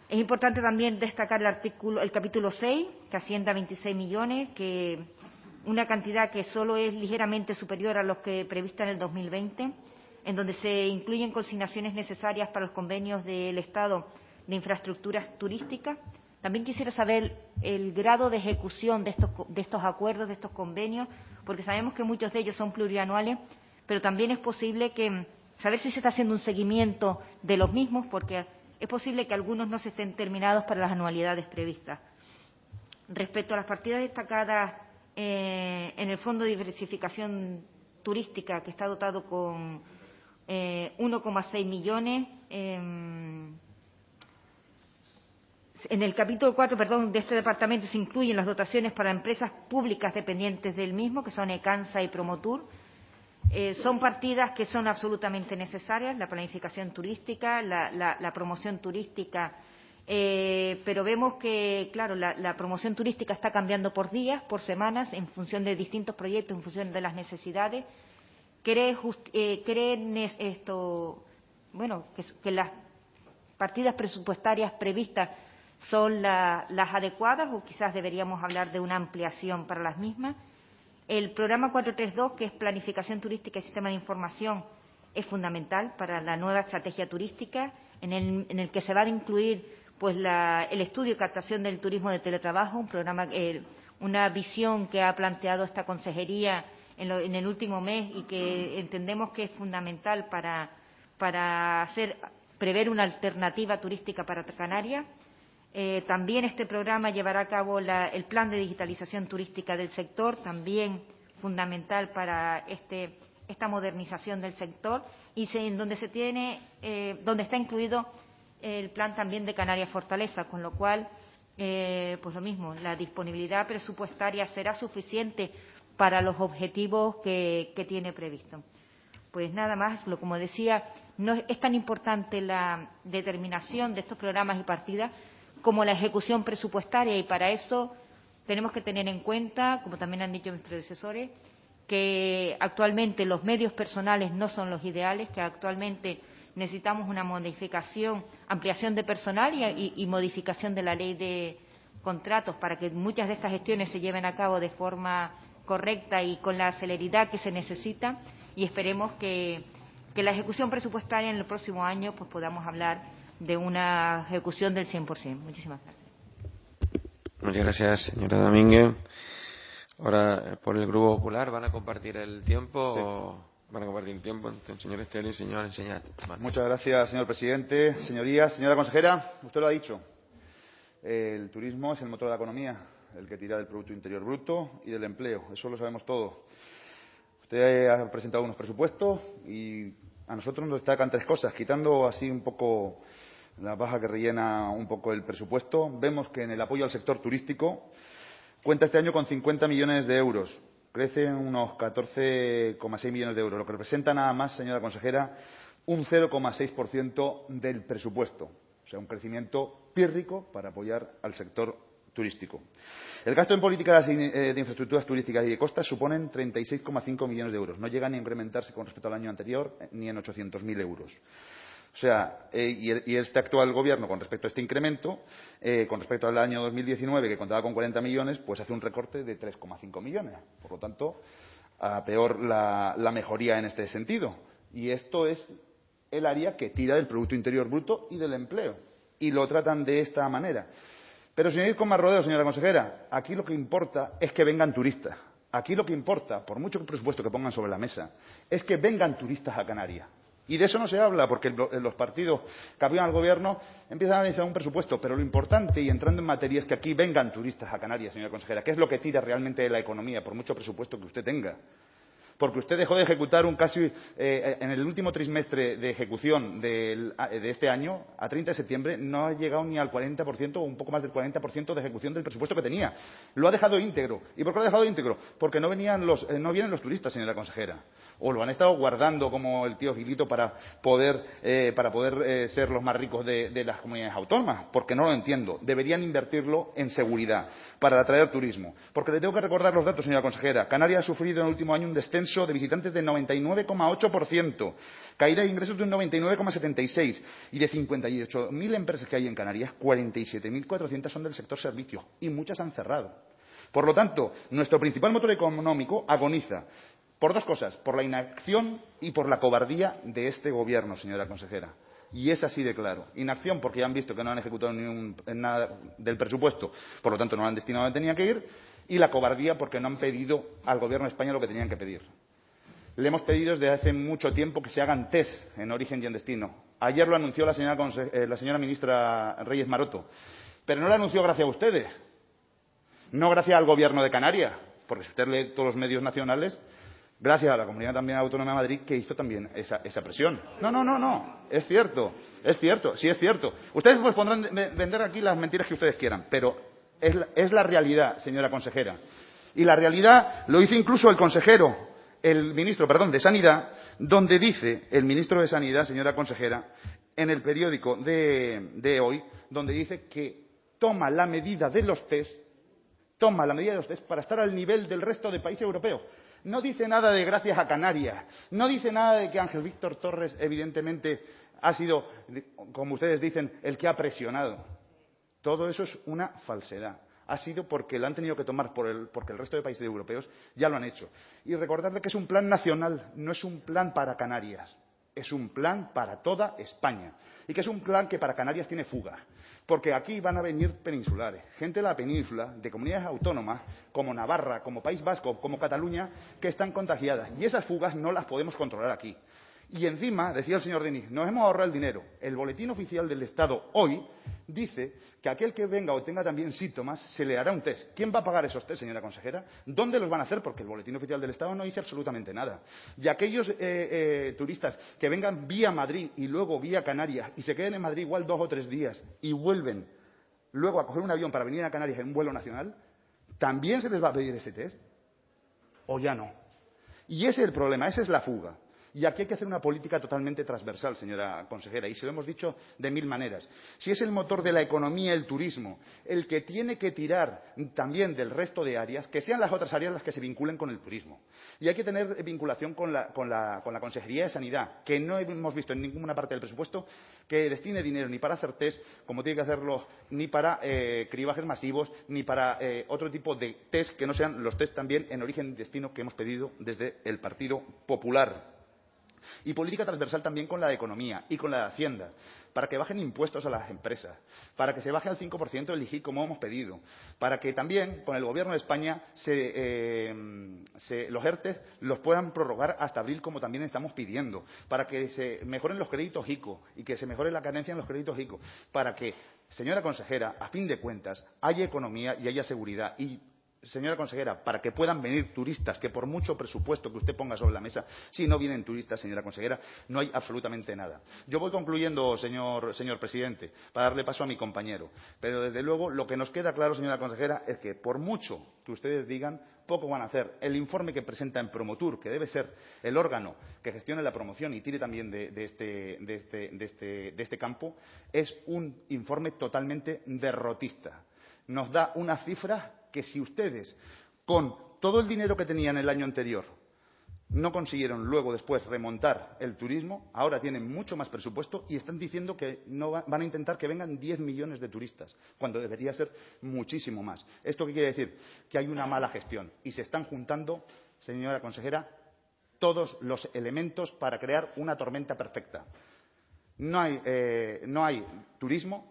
Es importante también destacar el artículo, el capítulo seis, que asciende a veintiséis millones, que una cantidad que solo es ligeramente superior a los que prevista en el dos mil veinte, en donde se incluyen consignaciones necesarias para los convenios del Estado de infraestructuras turísticas. También quisiera saber el grado de ejecución de estos, de estos acuerdos, de estos convenios, porque sabemos que muchos de ellos son plurianuales, pero también es posible que saber si se está haciendo un seguimiento de los mismos, porque es posible que algunos no se estén terminados para las anualidades previstas. Respecto a las partidas destacadas eh, en el Fondo de Diversificación Turística, que está dotado con eh, uno coma seis millones, eh, en el capítulo cuatro, perdón, de este departamento se incluyen las dotaciones para empresas públicas dependientes del mismo, que son ECANSA y Promotur. Eh, son partidas que son absolutamente necesarias, la planificación turística, la, la, la promoción turística, eh, pero vemos que, claro, la, la promoción turística está cambiando por días, por semanas, en función de distintos proyectos, en función de las necesidades. ¿Cree, just, eh, creen esto, bueno, que, que las partidas presupuestarias previstas son la, las adecuadas o quizás deberíamos hablar de una ampliación para las mismas? El programa cuatrocientos treinta y dos, que es Planificación Turística y Sistema de Información, es fundamental para la nueva estrategia turística, en el, en el que se va a incluir pues, la, el estudio y captación del turismo de teletrabajo, un programa, eh, una visión que ha planteado esta consejería en, lo, en el último mes y que entendemos que es fundamental para, para hacer, prever una alternativa turística para Canarias. Eh, también este programa llevará a cabo la, el plan de digitalización turística del sector, también fundamental para este, esta modernización del sector, y se, en donde se tiene, eh, donde está incluido el plan también de Canarias Fortaleza, con lo cual, eh, pues lo mismo, la disponibilidad presupuestaria será suficiente para los objetivos que, que tiene previsto. Pues nada más, lo, como decía, no es, es tan importante la determinación de estos programas y partidas como la ejecución presupuestaria, y para eso tenemos que tener en cuenta, como también han dicho mis predecesores, que actualmente los medios personales no son los ideales, que actualmente necesitamos una modificación, ampliación de personal y, y, y modificación de la ley de contratos para que muchas de estas gestiones se lleven a cabo de forma correcta y con la celeridad que se necesita, y esperemos que, que la ejecución presupuestaria en el próximo año pues podamos hablar de una ejecución del cien por ciento. Muchísimas gracias. Muchas gracias, señora Domínguez. Ahora, por el Grupo Popular, ¿van a compartir el tiempo? Sí. O van a compartir el tiempo entre el señor Esteli y el señor Enseñat. Vale. Muchas gracias, señor presidente. Señorías, señora consejera, usted lo ha dicho. El turismo es el motor de la economía, el que tira del Producto Interior Bruto y del empleo. Eso lo sabemos todos. Usted ha presentado unos presupuestos y a nosotros nos destacan tres cosas, quitando así un poco la baja que rellena un poco el presupuesto. Vemos que en el apoyo al sector turístico cuenta este año con cincuenta millones de euros. Crece en unos catorce coma seis millones de euros, lo que representa nada más, señora consejera, un cero coma seis por ciento del presupuesto. O sea, un crecimiento pírrico para apoyar al sector turístico. El gasto en políticas de infraestructuras turísticas y de costas suponen treinta y seis coma cinco millones de euros. No llegan a incrementarse con respecto al año anterior ni en ochocientos mil euros. O sea, eh, y este actual Gobierno, con respecto a este incremento, eh, con respecto al año dos mil diecinueve, que contaba con cuarenta millones, pues hace un recorte de tres coma cinco millones. Por lo tanto, a peor la, la mejoría en este sentido. Y esto es el área que tira del Producto Interior Bruto y del empleo. Y lo tratan de esta manera. Pero sin ir con más rodeos, señora consejera, aquí lo que importa es que vengan turistas. Aquí lo que importa, por mucho presupuesto que pongan sobre la mesa, es que vengan turistas a Canarias. Y de eso no se habla, porque los partidos que apoyan al Gobierno empiezan a analizar un presupuesto. Pero lo importante, y entrando en materia, es que aquí vengan turistas a Canarias, señora consejera, que es lo que tira realmente de la economía, por mucho presupuesto que usted tenga. Porque usted dejó de ejecutar un casi, eh, en el último trimestre de ejecución de, de este año, a treinta de septiembre, no ha llegado ni al cuarenta por ciento o un poco más del cuarenta por ciento de ejecución del presupuesto que tenía. Lo ha dejado íntegro. ¿Y por qué lo ha dejado íntegro? Porque no, venían los, eh, no vienen los turistas, señora consejera. O lo han estado guardando como el tío Gilito para poder, eh, para poder eh, ser los más ricos de, de las comunidades autónomas. Porque no lo entiendo. Deberían invertirlo en seguridad, para atraer turismo. Porque le tengo que recordar los datos, señora consejera. Canarias ha sufrido en el último año un descenso descenso de visitantes del noventa y nueve coma ocho por ciento, caída de ingresos de un noventa y nueve coma setenta y seis por ciento y de cincuenta y ocho mil empresas que hay en Canarias, cuarenta y siete mil cuatrocientas son del sector servicios y muchas han cerrado. Por lo tanto, nuestro principal motor económico agoniza por dos cosas, por la inacción y por la cobardía de este Gobierno, señora consejera. Y es así de claro. Inacción porque ya han visto que no han ejecutado ni un, nada del presupuesto, por lo tanto no lo han destinado donde tenían que ir, y la cobardía porque no han pedido al Gobierno de España lo que tenían que pedir. Le hemos pedido desde hace mucho tiempo que se hagan test en origen y en destino. Ayer lo anunció la señora, eh, la señora ministra Reyes Maroto, pero no lo anunció gracias a ustedes, no gracias al Gobierno de Canarias, porque si usted lee todos los medios nacionales, gracias a la Comunidad también Autónoma de Madrid, que hizo también esa, esa presión. No, no, no, no, es cierto, es cierto, sí es cierto. Ustedes pues podrán vender aquí las mentiras que ustedes quieran, pero es la, es la realidad, señora consejera. Y la realidad lo dice incluso el consejero, el ministro, perdón, de Sanidad, donde dice el ministro de Sanidad, señora consejera, en el periódico de, de hoy, donde dice que toma la medida de los test, toma la medida de los test para estar al nivel del resto de países europeos. No dice nada de gracias a Canarias, no dice nada de que Ángel Víctor Torres, evidentemente, ha sido, como ustedes dicen, el que ha presionado. Todo eso es una falsedad. Ha sido porque lo han tenido que tomar por el, porque el resto de países europeos ya lo han hecho. Y recordarle que es un plan nacional, no es un plan para Canarias, es un plan para toda España. Y que es un plan que para Canarias tiene fuga. Porque aquí van a venir peninsulares, gente de la península, de comunidades autónomas, como Navarra, como País Vasco, como Cataluña, que están contagiadas. Y esas fugas no las podemos controlar aquí. Y encima, decía el señor Denis, nos hemos ahorrado el dinero. El boletín oficial del Estado hoy dice que aquel que venga o tenga también síntomas se le hará un test. ¿Quién va a pagar esos test, señora consejera? ¿Dónde los van a hacer? Porque el boletín oficial del Estado no dice absolutamente nada. Y aquellos eh, eh, turistas que vengan vía Madrid y luego vía Canarias y se queden en Madrid igual dos o tres días y vuelven luego a coger un avión para venir a Canarias en un vuelo nacional, ¿también se les va a pedir ese test? ¿O ya no? Y ese es el problema, esa es la fuga. Y aquí hay que hacer una política totalmente transversal, señora consejera, y se lo hemos dicho de mil maneras. Si es el motor de la economía el turismo, el que tiene que tirar también del resto de áreas, que sean las otras áreas las que se vinculen con el turismo. Y hay que tener vinculación con la, con la, con la Consejería de Sanidad, que no hemos visto en ninguna parte del presupuesto que destine dinero ni para hacer test, como tiene que hacerlo, ni para eh, cribajes masivos, ni para eh, otro tipo de test que no sean los test también en origen y destino que hemos pedido desde el Partido Popular. Y política transversal también con la de economía y con la de Hacienda, para que bajen impuestos a las empresas, para que se baje al cinco por ciento el I G I como hemos pedido, para que también con el Gobierno de España se, eh, se, los ERTE los puedan prorrogar hasta abril como también estamos pidiendo, para que se mejoren los créditos ICO y que se mejore la carencia en los créditos ICO, para que, señora consejera, a fin de cuentas, haya economía y haya seguridad. Y señora consejera, para que puedan venir turistas, que por mucho presupuesto que usted ponga sobre la mesa, si no vienen turistas, señora consejera, no hay absolutamente nada. Yo voy concluyendo, señor, señor presidente, para darle paso a mi compañero. Pero, desde luego, lo que nos queda claro, señora consejera, es que, por mucho que ustedes digan, poco van a hacer. El informe que presenta en Promotur, que debe ser el órgano que gestione la promoción y tire también de, de, este, de, este, de, este, de este campo, es un informe totalmente derrotista. Nos da una cifra que si ustedes, con todo el dinero que tenían el año anterior, no consiguieron luego después remontar el turismo, ahora tienen mucho más presupuesto y están diciendo que no va, van a intentar que vengan diez millones de turistas, cuando debería ser muchísimo más. ¿Esto qué quiere decir? Que hay una mala gestión y se están juntando, señora consejera, todos los elementos para crear una tormenta perfecta. No hay, eh, no hay turismo.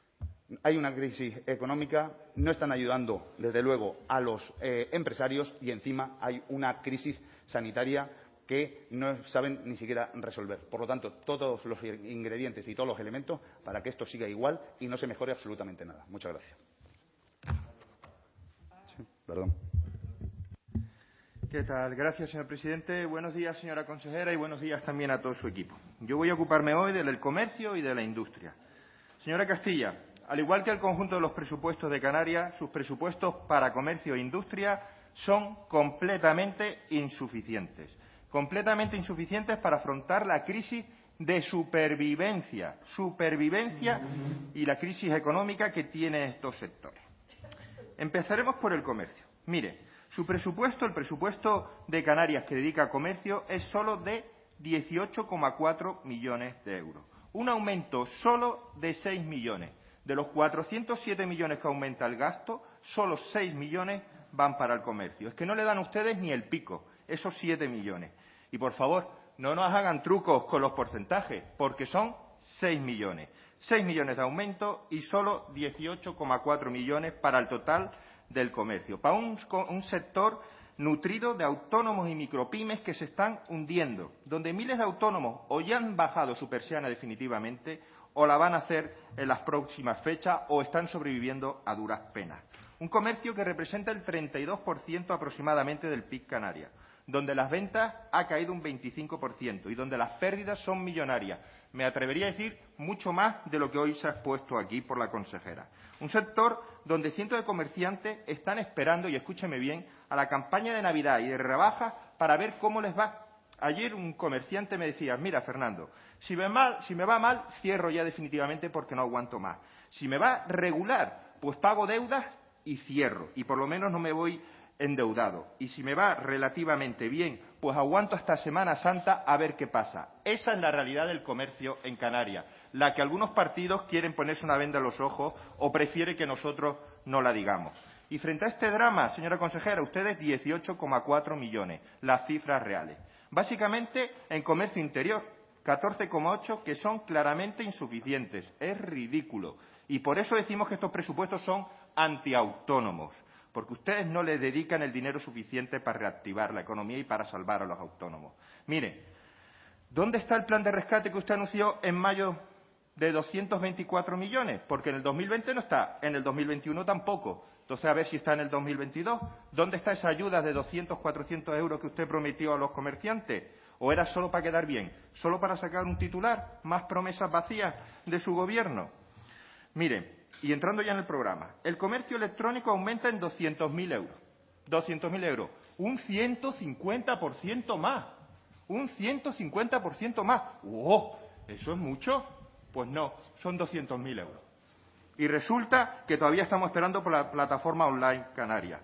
Hay una crisis económica, no están ayudando, desde luego, a los eh, empresarios y encima hay una crisis sanitaria que no saben ni siquiera resolver. Por lo tanto, todos los ingredientes y todos los elementos para que esto siga igual y no se mejore absolutamente nada. Muchas gracias. Sí, perdón. ¿Qué tal? Gracias, señor presidente. Buenos días, señora consejera, y buenos días también a todo su equipo. Yo voy a ocuparme hoy del comercio y de la industria. Señora Castilla, al igual que el conjunto de los presupuestos de Canarias, sus presupuestos para comercio e industria son completamente insuficientes. Completamente insuficientes para afrontar la crisis de supervivencia, supervivencia y la crisis económica que tienen estos sectores. Empezaremos por el comercio. Mire, Su presupuesto, el presupuesto de Canarias que dedica a comercio, es solo de dieciocho coma cuatro millones de euros. Un aumento solo de seis millones. De los cuatrocientos siete millones que aumenta el gasto, solo seis millones van para el comercio. Es que no le dan ustedes ni el pico, esos siete millones. Y, por favor, no nos hagan trucos con los porcentajes, porque son seis millones. seis millones de aumento y solo dieciocho coma cuatro millones para el total del comercio. Para un, un sector nutrido de autónomos y micropymes que se están hundiendo, donde miles de autónomos o ya han bajado su persiana definitivamente o la van a hacer en las próximas fechas o están sobreviviendo a duras penas. Un comercio que representa el treinta y dos por ciento aproximadamente del P I B canario, donde las ventas ha caído un veinticinco por ciento y donde las pérdidas son millonarias. Me atrevería a decir mucho más de lo que hoy se ha expuesto aquí por la consejera. Un sector donde cientos de comerciantes están esperando, y escúcheme bien, a la campaña de Navidad y de rebajas para ver cómo les va. Ayer un comerciante me decía, mira, Fernando, si me, mal, si me va mal, cierro ya definitivamente porque no aguanto más. Si me va regular, pues pago deudas y cierro. Y por lo menos no me voy endeudado. Y si me va relativamente bien, pues aguanto hasta Semana Santa a ver qué pasa. Esa es la realidad del comercio en Canarias, la que algunos partidos quieren ponerse una venda en los ojos o prefiere que nosotros no la digamos. Y frente a este drama, señora consejera, ustedes dieciocho coma cuatro millones, las cifras reales. Básicamente en comercio interior, catorce coma ocho, que son claramente insuficientes. Es ridículo. Y por eso decimos que estos presupuestos son antiautónomos, porque ustedes no les dedican el dinero suficiente para reactivar la economía y para salvar a los autónomos. Mire, ¿dónde está el plan de rescate que usted anunció en mayo de doscientos veinticuatro millones? Porque en el dos mil veinte no está, en el dos mil veintiuno tampoco. Entonces, a ver si está en el dos mil veintidós. ¿Dónde está esa ayuda de doscientos, cuatrocientos euros que usted prometió a los comerciantes? ¿O era solo para quedar bien? ¿Solo para sacar un titular? ¿Más promesas vacías de su gobierno? Miren, y entrando ya en el programa, el comercio electrónico aumenta en doscientos mil euros. doscientos mil euros. Un ciento cincuenta por ciento más. Un ciento cincuenta por ciento más. ¡Oh! ¿Eso es mucho? Pues no, son doscientos mil euros. Y resulta que todavía estamos esperando por la plataforma online canaria.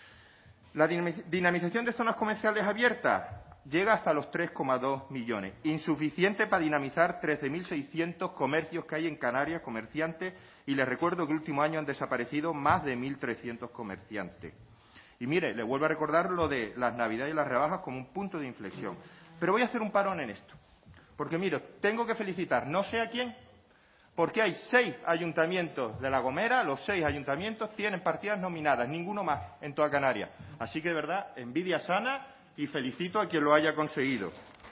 La dinamización de zonas comerciales abiertas llega hasta los tres coma dos millones. Insuficiente para dinamizar trece mil seiscientos comercios que hay en Canarias, comerciantes, y les recuerdo que el último año han desaparecido más de mil trescientos comerciantes. Y mire, le vuelvo a recordar lo de las Navidades y las rebajas como un punto de inflexión. Pero voy a hacer un parón en esto. Porque, mire, tengo que felicitar, no sé a quién, porque hay seis ayuntamientos de La Gomera, los seis ayuntamientos tienen partidas nominadas, ninguno más en toda Canarias. Así que, de verdad, envidia sana y felicito a quien lo haya conseguido.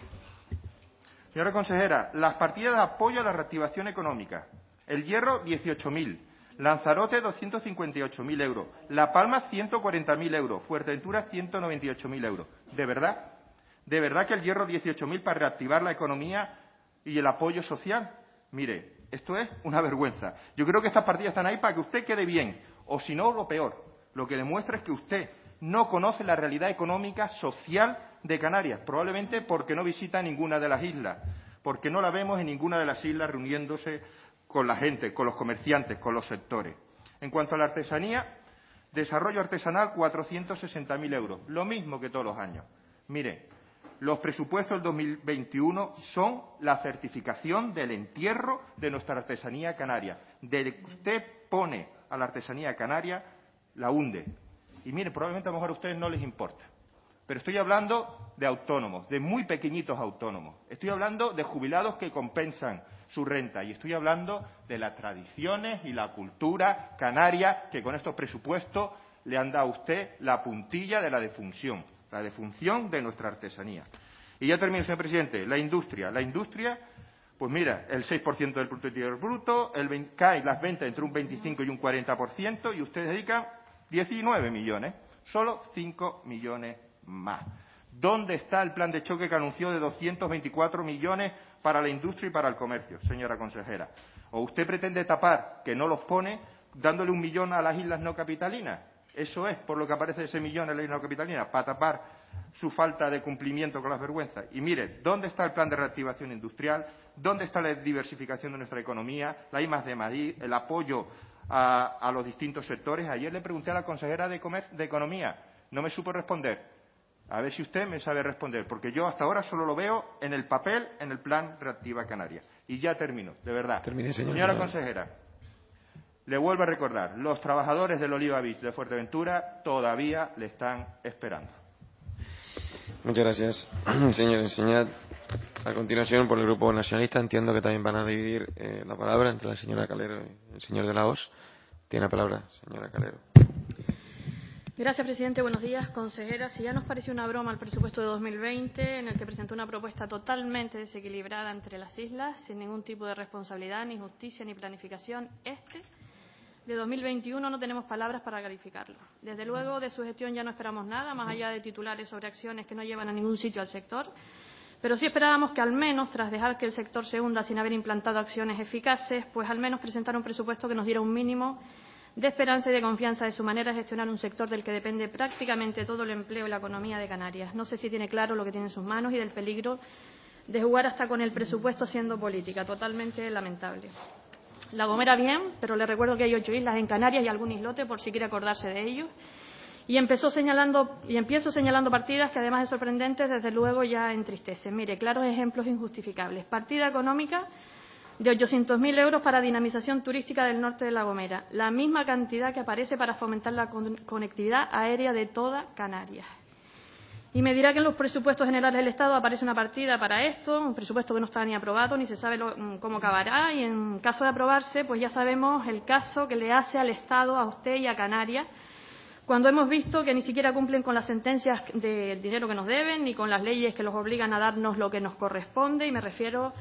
Señora consejera, las partidas de apoyo a la reactivación económica. El Hierro, dieciocho mil. Lanzarote, doscientos cincuenta y ocho mil euros. La Palma, ciento cuarenta mil euros. Fuerteventura, ciento noventa y ocho mil euros. ¿De verdad? ¿De verdad que el Hierro, dieciocho mil para reactivar la economía y el apoyo social? Mire, esto es una vergüenza. Yo creo que estas partidas están ahí para que usted quede bien. O si no, lo peor. Lo que demuestra es que usted no conoce la realidad económica, social de Canarias. Probablemente porque no visita ninguna de las islas. Porque no la vemos en ninguna de las islas reuniéndose con la gente, con los comerciantes, con los sectores. En cuanto a la artesanía, desarrollo artesanal, cuatrocientos sesenta mil euros. Lo mismo que todos los años. Mire, los presupuestos del dos mil veintiuno son la certificación del entierro de nuestra artesanía canaria. Desde que usted pone a la artesanía canaria, la hunde. Y mire, probablemente a lo mejor a ustedes no les importa. Pero estoy hablando de autónomos, de muy pequeñitos autónomos. Estoy hablando de jubilados que compensan su renta. Y estoy hablando de las tradiciones y la cultura canaria que con estos presupuestos le han dado a usted la puntilla de la defunción. La defunción de nuestra artesanía. Y ya termino, señor presidente. La industria. La industria, pues mira, el seis por ciento del Producto Interior Bruto, el veinte, caen las ventas entre un veinticinco y un cuarenta por ciento y ustedes dedican diecinueve millones. Solo cinco millones más. ¿Dónde está el plan de choque que anunció de doscientos veinticuatro millones para la industria y para el comercio, señora consejera? ¿O usted pretende tapar que no los pone dándole un millón a las islas no capitalinas? Eso es por lo que aparece ese millón en la isla no capitalina, para tapar su falta de cumplimiento con las vergüenzas. Y mire, ¿dónde está el plan de reactivación industrial? ¿Dónde está la diversificación de nuestra economía? La I más D Madrid, el apoyo a, a los distintos sectores. Ayer le pregunté a la consejera de, Comer, de Economía, No me supo responder. A ver si usted me sabe responder, porque yo hasta ahora solo lo veo en el papel, en el plan Reactiva Canarias. Y ya termino, de verdad. Termine, señor. Señora consejera, le vuelvo a recordar, los trabajadores del Oliva Beach de Fuerteventura todavía le están esperando. Muchas gracias, señor Enseñat. A continuación, por el Grupo Nacionalista, entiendo que también van a dividir eh, la palabra entre la señora Calero y el señor de la Hoz. Tiene la palabra, señora Calero. Gracias, presidente. Buenos días, consejera. Si ya nos pareció una broma el presupuesto de dos mil veinte, en el que presentó una propuesta totalmente desequilibrada entre las islas, sin ningún tipo de responsabilidad, ni justicia, ni planificación, este de dos mil veintiuno no tenemos palabras para calificarlo. Desde luego, de su gestión ya no esperamos nada, más allá de titulares sobre acciones que no llevan a ningún sitio al sector, pero sí esperábamos que al menos, tras dejar que el sector se hunda sin haber implantado acciones eficaces, pues al menos presentara un presupuesto que nos diera un mínimo de esperanza y de confianza de su manera de gestionar un sector del que depende prácticamente todo el empleo y la economía de Canarias. No sé si tiene claro lo que tiene en sus manos y del peligro de jugar hasta con el presupuesto siendo política. Totalmente lamentable. La Gomera bien, pero le recuerdo que hay ocho islas en Canarias y algún islote por si quiere acordarse de ellos. Y empezó señalando, y empiezo señalando partidas que, además de sorprendentes, desde luego ya entristecen. Mire, claros ejemplos injustificables. Partida económica de ochocientos mil euros para dinamización turística del norte de La Gomera, la misma cantidad que aparece para fomentar la con conectividad aérea de toda Canarias. Y me dirá que en los presupuestos generales del Estado aparece una partida para esto, un presupuesto que no está ni aprobado, ni se sabe lo, cómo acabará, y en caso de aprobarse, pues ya sabemos el caso que le hace al Estado, a usted y a Canarias, cuando hemos visto que ni siquiera cumplen con las sentencias del dinero que nos deben, ni con las leyes que los obligan a darnos lo que nos corresponde, y me refiero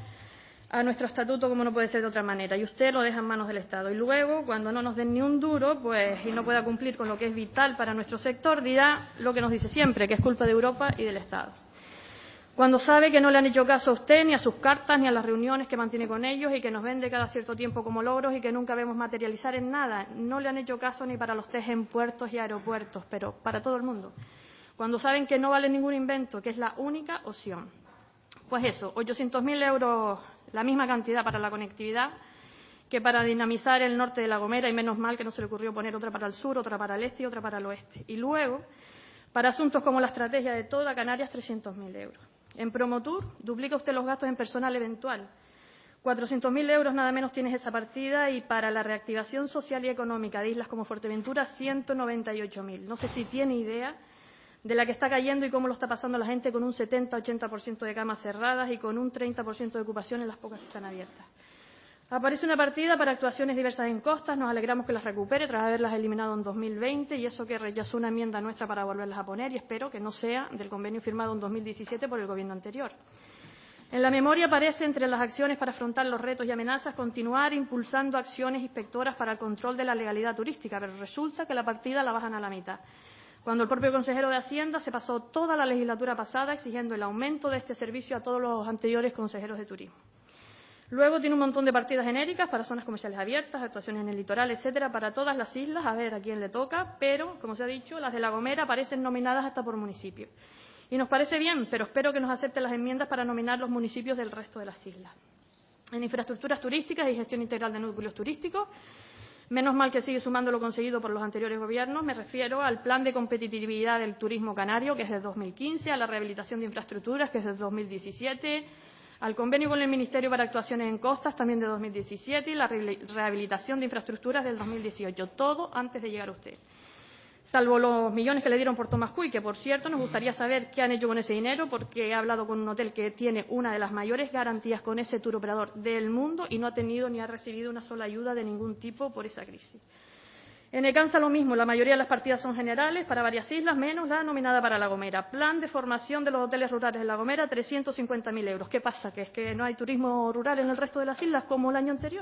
a nuestro estatuto, como no puede ser de otra manera, y usted lo deja en manos del Estado. Y luego, cuando no nos den ni un duro, pues, y no pueda cumplir con lo que es vital para nuestro sector, dirá lo que nos dice siempre, que es culpa de Europa y del Estado. Cuando sabe que no le han hecho caso a usted, ni a sus cartas, ni a las reuniones que mantiene con ellos y que nos vende cada cierto tiempo como logros y que nunca vemos materializar en nada. No le han hecho caso ni para los test en puertos y aeropuertos, pero para todo el mundo. Cuando saben que no vale ningún invento, que es la única opción. Pues eso, ochocientos mil euros, la misma cantidad para la conectividad que para dinamizar el norte de La Gomera, y menos mal que no se le ocurrió poner otra para el sur, otra para el este y otra para el oeste. Y luego, para asuntos como la estrategia de toda Canarias, trescientos mil euros. En Promotur duplica usted los gastos en personal eventual. cuatrocientos mil euros nada menos tienes esa partida, y para la reactivación social y económica de islas como Fuerteventura, ciento noventa y ocho mil. No sé si tiene idea de la que está cayendo y cómo lo está pasando la gente con un setenta a ochenta por ciento de camas cerradas y con un treinta por ciento de ocupación en las pocas que están abiertas. Aparece una partida para actuaciones diversas en costas, nos alegramos que las recupere tras haberlas eliminado en dos mil veinte, y eso que rechazó una enmienda nuestra para volverlas a poner, y espero que no sea del convenio firmado en dos mil diecisiete por el gobierno anterior. En la memoria aparece, entre las acciones para afrontar los retos y amenazas, continuar impulsando acciones inspectoras para el control de la legalidad turística, pero resulta que la partida la bajan a la mitad, cuando el propio consejero de Hacienda se pasó toda la legislatura pasada exigiendo el aumento de este servicio a todos los anteriores consejeros de turismo. Luego tiene un montón de partidas genéricas para zonas comerciales abiertas, actuaciones en el litoral, etcétera, para todas las islas, a ver a quién le toca, pero, como se ha dicho, las de La Gomera aparecen nominadas hasta por municipio. Y nos parece bien, pero espero que nos acepten las enmiendas para nominar los municipios del resto de las islas. En infraestructuras turísticas y gestión integral de núcleos turísticos, menos mal que sigue sumando lo conseguido por los anteriores gobiernos. Me refiero al Plan de Competitividad del Turismo Canario, que es de dos mil quince, a la rehabilitación de infraestructuras, que es de dos mil diecisiete, al convenio con el Ministerio para actuaciones en costas, también de dos mil diecisiete, y la rehabilitación de infraestructuras del dos mil dieciocho. Todo antes de llegar a usted. Salvo los millones que le dieron por Thomas Cook, que, por cierto, nos gustaría saber qué han hecho con ese dinero, porque he hablado con un hotel que tiene una de las mayores garantías con ese tour operador del mundo y no ha tenido ni ha recibido una sola ayuda de ningún tipo por esa crisis. En Ecansa lo mismo, la mayoría de las partidas son generales para varias islas, menos la nominada para La Gomera. Plan de formación de los hoteles rurales de La Gomera, trescientos cincuenta mil euros. ¿Qué pasa? ¿Que es que no hay turismo rural en el resto de las islas como el año anterior?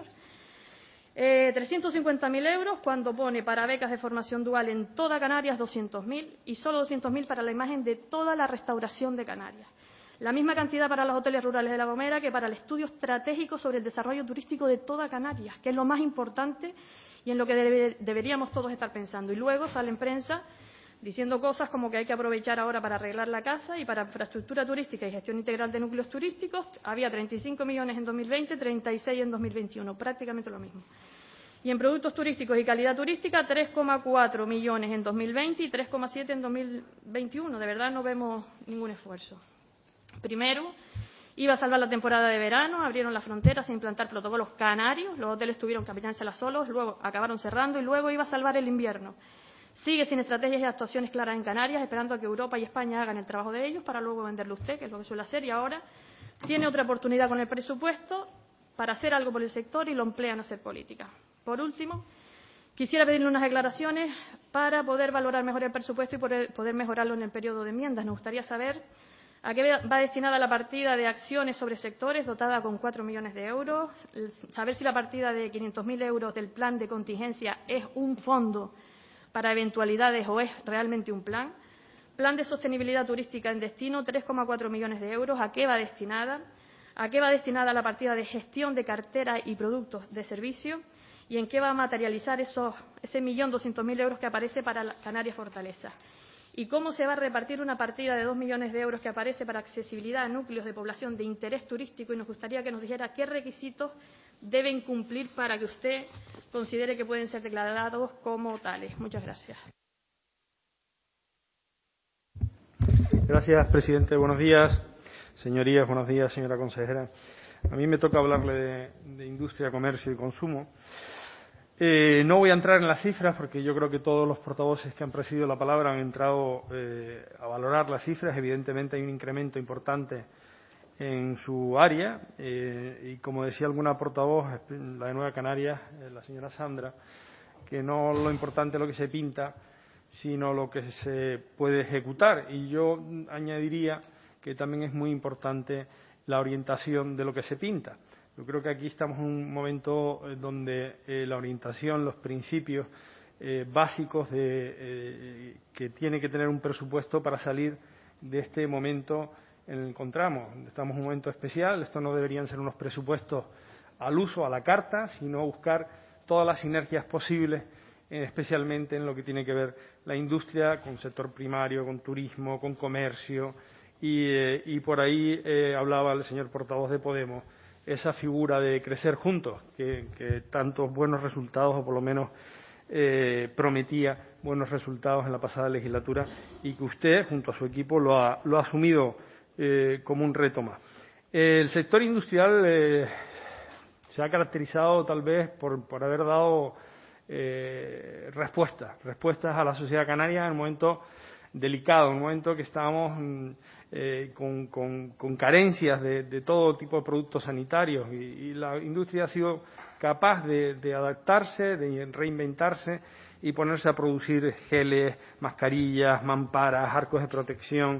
Eh, trescientos cincuenta mil euros cuando pone para becas de formación dual en toda Canarias doscientos mil, y solo doscientos mil para la imagen de toda la restauración de Canarias. La misma cantidad para los hoteles rurales de La Gomera que para el estudio estratégico sobre el desarrollo turístico de toda Canarias, que es lo más importante y en lo que debe, deberíamos todos estar pensando. Y luego sale en prensa diciendo cosas como que hay que aprovechar ahora para arreglar la casa, y para infraestructura turística y gestión integral de núcleos turísticos había treinta y cinco millones en dos mil veinte, treinta y seis en dos mil veintiuno, prácticamente lo mismo. Y en productos turísticos y calidad turística, tres coma cuatro millones en dos mil veinte y tres coma siete en dos mil veintiuno. De verdad no vemos ningún esfuerzo. Primero, iba a salvar la temporada de verano, abrieron las fronteras sin implantar protocolos canarios, los hoteles tuvieron que capitánselas solos, luego acabaron cerrando y luego iba a salvar el invierno. Sigue sin estrategias y actuaciones claras en Canarias, esperando a que Europa y España hagan el trabajo de ellos para luego venderlo usted, que es lo que suele hacer, y ahora tiene otra oportunidad con el presupuesto para hacer algo por el sector y lo emplea en hacer política. Por último, quisiera pedirle unas declaraciones para poder valorar mejor el presupuesto y poder, poder mejorarlo en el periodo de enmiendas. Nos gustaría saber a qué va destinada la partida de acciones sobre sectores, dotada con cuatro millones de euros, saber si la partida de quinientos mil euros del plan de contingencia es un fondo para eventualidades o es realmente un plan. Plan de sostenibilidad turística en destino, tres coma cuatro millones de euros, ¿a qué va destinada? ¿A qué va destinada la partida de gestión de cartera y productos de servicio? ¿Y en qué va a materializar esos, ese millón doscientos mil euros que aparece para la Canarias Fortaleza? ¿Y cómo se va a repartir una partida de dos millones de euros que aparece para accesibilidad a núcleos de población de interés turístico? Y nos gustaría que nos dijera qué requisitos deben cumplir para que usted considere que pueden ser declarados como tales. Muchas gracias. Gracias, presidente. Buenos días, señorías. Buenos días, señora consejera. A mí me toca hablarle de, de industria, comercio y consumo. Eh, no voy a entrar en las cifras porque yo creo que todos los portavoces que han presidido la palabra han entrado eh, a valorar las cifras. Evidentemente hay un incremento importante en su área eh, y, como decía alguna portavoz, la de Nueva Canarias, eh, la señora Sandra, que no lo importante es lo que se pinta, sino lo que se puede ejecutar. Y yo añadiría que también es muy importante la orientación de lo que se pinta. Yo creo que aquí estamos en un momento donde eh, la orientación, los principios eh, básicos de, eh, que tiene que tener un presupuesto para salir de este momento en el que encontramos. Estamos en un momento especial, esto no deberían ser unos presupuestos al uso, a la carta, sino buscar todas las sinergias posibles, eh, especialmente en lo que tiene que ver la industria con sector primario, con turismo, con comercio, y, eh, y por ahí eh, hablaba el señor portavoz de Podemos, esa figura de crecer juntos, que, que tantos buenos resultados, o por lo menos eh, prometía buenos resultados en la pasada legislatura, y que usted, junto a su equipo, lo ha, lo ha asumido eh, como un reto más. El sector industrial eh, se ha caracterizado tal vez por, por haber dado eh, respuestas, respuestas a la sociedad canaria en un momento delicado, en un momento que estábamos eh, con, con, con carencias de, de todo tipo de productos sanitarios, y, y la industria ha sido capaz de, de adaptarse, de reinventarse y ponerse a producir geles, mascarillas, mamparas, arcos de protección,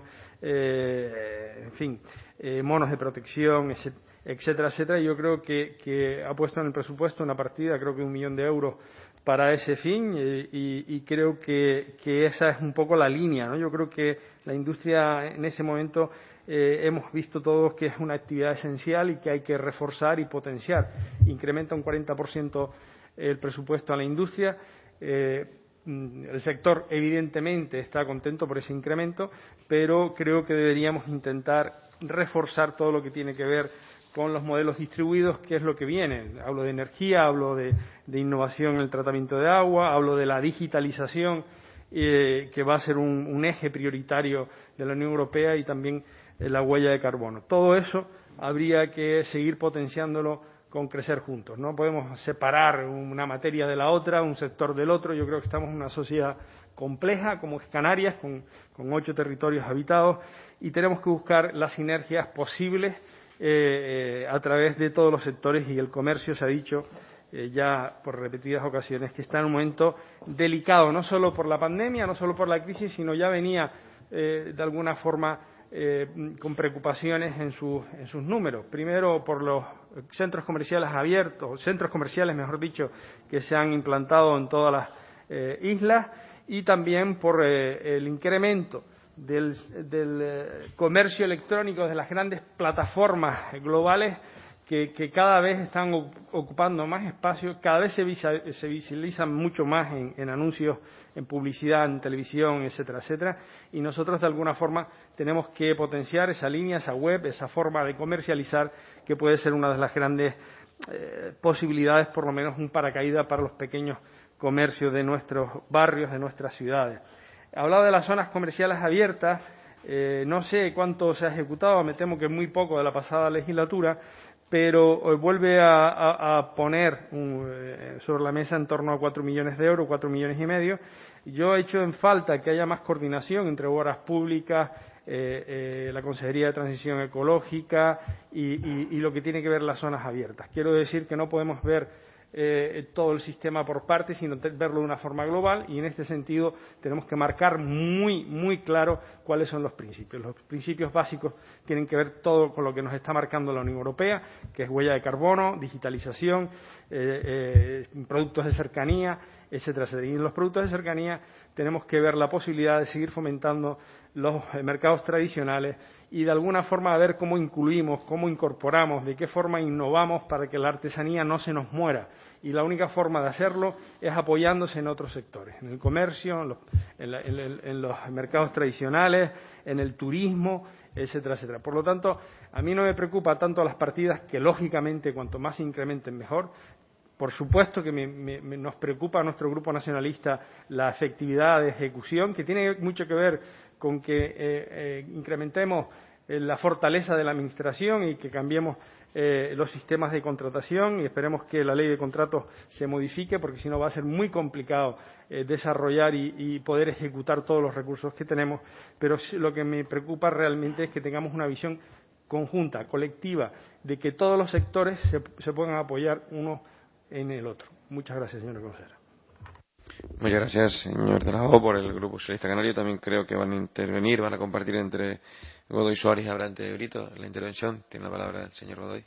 eh, en fin, eh, monos de protección, etcétera, etcétera. Y yo creo que, que ha puesto en el presupuesto una partida, creo que un millón de euros para ese fin, y, y, y creo que, que esa es un poco la línea, ¿no? Yo creo que la industria en ese momento eh, hemos visto todos que es una actividad esencial y que hay que reforzar y potenciar. Incrementa un cuarenta por ciento el presupuesto a la industria. Eh, el sector evidentemente está contento por ese incremento, pero creo que deberíamos intentar reforzar todo lo que tiene que ver con los modelos distribuidos, que es lo que viene. Hablo de energía, hablo de, de innovación en el tratamiento de agua, hablo de la digitalización, eh, que va a ser un, un eje prioritario de la Unión Europea, y también eh, la huella de carbono. Todo eso habría que seguir potenciándolo con crecer juntos. No podemos separar una materia de la otra, un sector del otro. Yo creo que estamos en una sociedad compleja, como es Canarias, con, con ocho territorios habitados, y tenemos que buscar las sinergias posibles Eh, eh, a través de todos los sectores, y el comercio, se ha dicho eh, ya por repetidas ocasiones, que está en un momento delicado, no solo por la pandemia, no solo por la crisis, sino ya venía eh, de alguna forma eh, con preocupaciones en, su, en sus números. Primero, por los centros comerciales abiertos, centros comerciales, mejor dicho, que se han implantado en todas las eh, islas, y también por eh, el incremento del, del eh, comercio electrónico, de las grandes plataformas globales que, que cada vez están ocupando más espacio, cada vez se, visa, se visibilizan mucho más en, en anuncios, en publicidad, en televisión, etcétera, etcétera, y nosotros de alguna forma tenemos que potenciar esa línea, esa web, esa forma de comercializar, que puede ser una de las grandes eh, posibilidades, por lo menos un paracaídas para los pequeños comercios de nuestros barrios, de nuestras ciudades. He hablado de las zonas comerciales abiertas. Eh, no sé cuánto se ha ejecutado, me temo que muy poco de la pasada legislatura, pero eh, vuelve a, a, a poner un, eh, sobre la mesa en torno a cuatro millones de euros, cuatro millones y medio. Yo he hecho en falta que haya más coordinación entre obras públicas, eh, eh, la Consejería de Transición Ecológica y, y, y lo que tiene que ver las zonas abiertas. Quiero decir que no podemos ver Eh, todo el sistema por partes, sino verlo de una forma global, y en este sentido tenemos que marcar muy, muy claro cuáles son los principios. Los principios básicos tienen que ver todo con lo que nos está marcando la Unión Europea, que es huella de carbono, digitalización, eh, eh, productos de cercanía, etcétera, etcétera. Y en los productos de cercanía tenemos que ver la posibilidad de seguir fomentando los mercados tradicionales y de alguna forma a ver cómo incluimos, cómo incorporamos, de qué forma innovamos para que la artesanía no se nos muera. Y la única forma de hacerlo es apoyándose en otros sectores, en el comercio, en los, en la, en el, en los mercados tradicionales, en el turismo, etcétera, etcétera. Por lo tanto, a mí no me preocupa tanto las partidas, que lógicamente cuanto más se incrementen mejor. Por supuesto que me, me, nos preocupa a nuestro Grupo Nacionalista la efectividad de ejecución, que tiene mucho que ver con que eh, eh, incrementemos eh, la fortaleza de la Administración y que cambiemos eh, los sistemas de contratación, y esperemos que la ley de contratos se modifique, porque si no va a ser muy complicado eh, desarrollar y, y poder ejecutar todos los recursos que tenemos. Pero lo que me preocupa realmente es que tengamos una visión conjunta, colectiva, de que todos los sectores se, se puedan apoyar uno en el otro. Muchas gracias, señora consejera. Muchas gracias, señor de la O, por el Grupo Socialista Canario. También creo que van a intervenir, van a compartir entre Godoy Suárez y Abrante de Brito la intervención. Tiene la palabra el señor Godoy.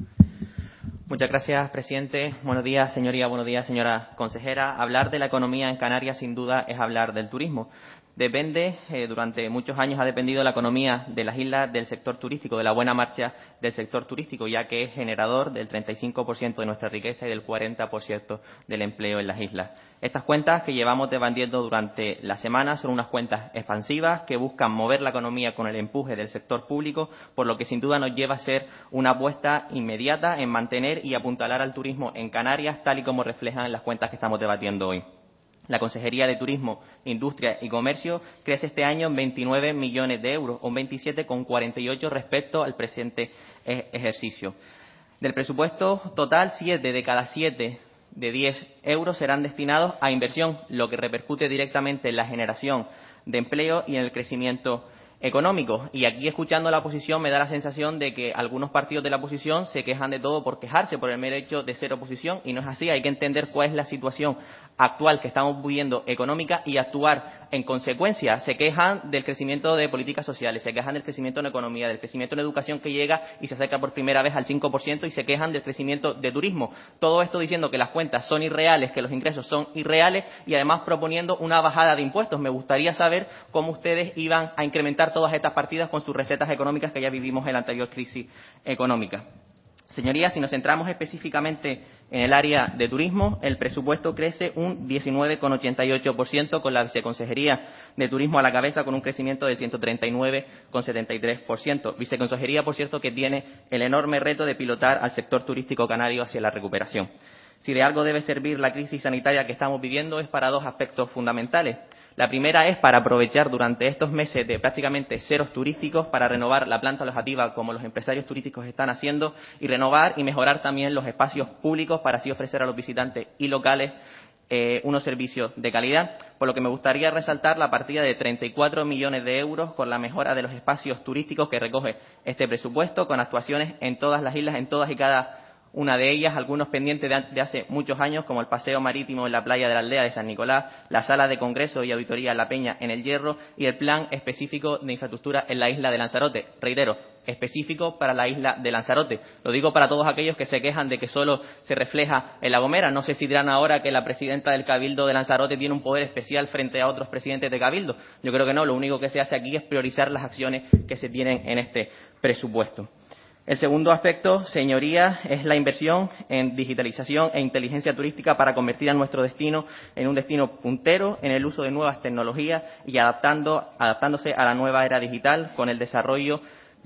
Muchas gracias, presidente. Buenos días, señoría. Buenos días, señora consejera. Hablar de la economía en Canarias, sin duda, es hablar del turismo. Depende, eh, durante muchos años ha dependido la economía de las islas del sector turístico, de la buena marcha del sector turístico, ya que es generador del treinta y cinco por ciento de nuestra riqueza y del cuarenta por ciento del empleo en las islas. Estas cuentas que llevamos debatiendo durante la semana son unas cuentas expansivas que buscan mover la economía con el empuje del sector público, por lo que sin duda nos lleva a ser una apuesta inmediata en mantener y apuntalar al turismo en Canarias, tal y como reflejan las cuentas que estamos debatiendo hoy. La Consejería de Turismo, Industria y Comercio crece este año en veintinueve millones de euros, un veintisiete coma cuarenta y ocho respecto al presente ejercicio. Del presupuesto total, siete de cada siete de diez euros serán destinados a inversión, lo que repercute directamente en la generación de empleo y en el crecimiento económico. Y aquí, escuchando la oposición, me da la sensación de que algunos partidos de la oposición se quejan de todo por quejarse, por el mero hecho de ser oposición, y no es así. Hay que entender cuál es la situación actual que estamos viviendo económica y actuar en consecuencia. Se quejan del crecimiento de políticas sociales, se quejan del crecimiento en economía, del crecimiento en educación, que llega y se acerca por primera vez al cinco por ciento, y se quejan del crecimiento de turismo. Todo esto diciendo que las cuentas son irreales, que los ingresos son irreales, y además proponiendo una bajada de impuestos. Me gustaría saber cómo ustedes iban a incrementar todas estas partidas con sus recetas económicas, que ya vivimos en la anterior crisis económica. Señorías, si nos centramos específicamente en el área de turismo, el presupuesto crece un diecinueve coma ochenta y ocho por ciento, con la Viceconsejería de Turismo a la cabeza, con un crecimiento de ciento treinta y nueve coma setenta y tres por ciento. Viceconsejería, por cierto, que tiene el enorme reto de pilotar al sector turístico canario hacia la recuperación. Si de algo debe servir la crisis sanitaria que estamos viviendo, es para dos aspectos fundamentales. La primera es para aprovechar durante estos meses de prácticamente ceros turísticos para renovar la planta alojativa, como los empresarios turísticos están haciendo, y renovar y mejorar también los espacios públicos para así ofrecer a los visitantes y locales eh, unos servicios de calidad. Por lo que me gustaría resaltar la partida de treinta y cuatro millones de euros con la mejora de los espacios turísticos que recoge este presupuesto, con actuaciones en todas las islas, en todas y cada una de ellas, algunos pendientes de, de hace muchos años, como el paseo marítimo en la playa de la aldea de San Nicolás, la sala de congreso y auditoría en La Peña en El Hierro, y el plan específico de infraestructura en la isla de Lanzarote. Reitero, específico para la isla de Lanzarote. Lo digo para todos aquellos que se quejan de que solo se refleja en La Gomera. No sé si dirán ahora que la presidenta del Cabildo de Lanzarote tiene un poder especial frente a otros presidentes de Cabildo. Yo creo que no. Lo único que se hace aquí es priorizar las acciones que se tienen en este presupuesto. El segundo aspecto, señorías, es la inversión en digitalización e inteligencia turística para convertir a nuestro destino en un destino puntero en el uso de nuevas tecnologías y adaptando, adaptándose a la nueva era digital, con el desarrollo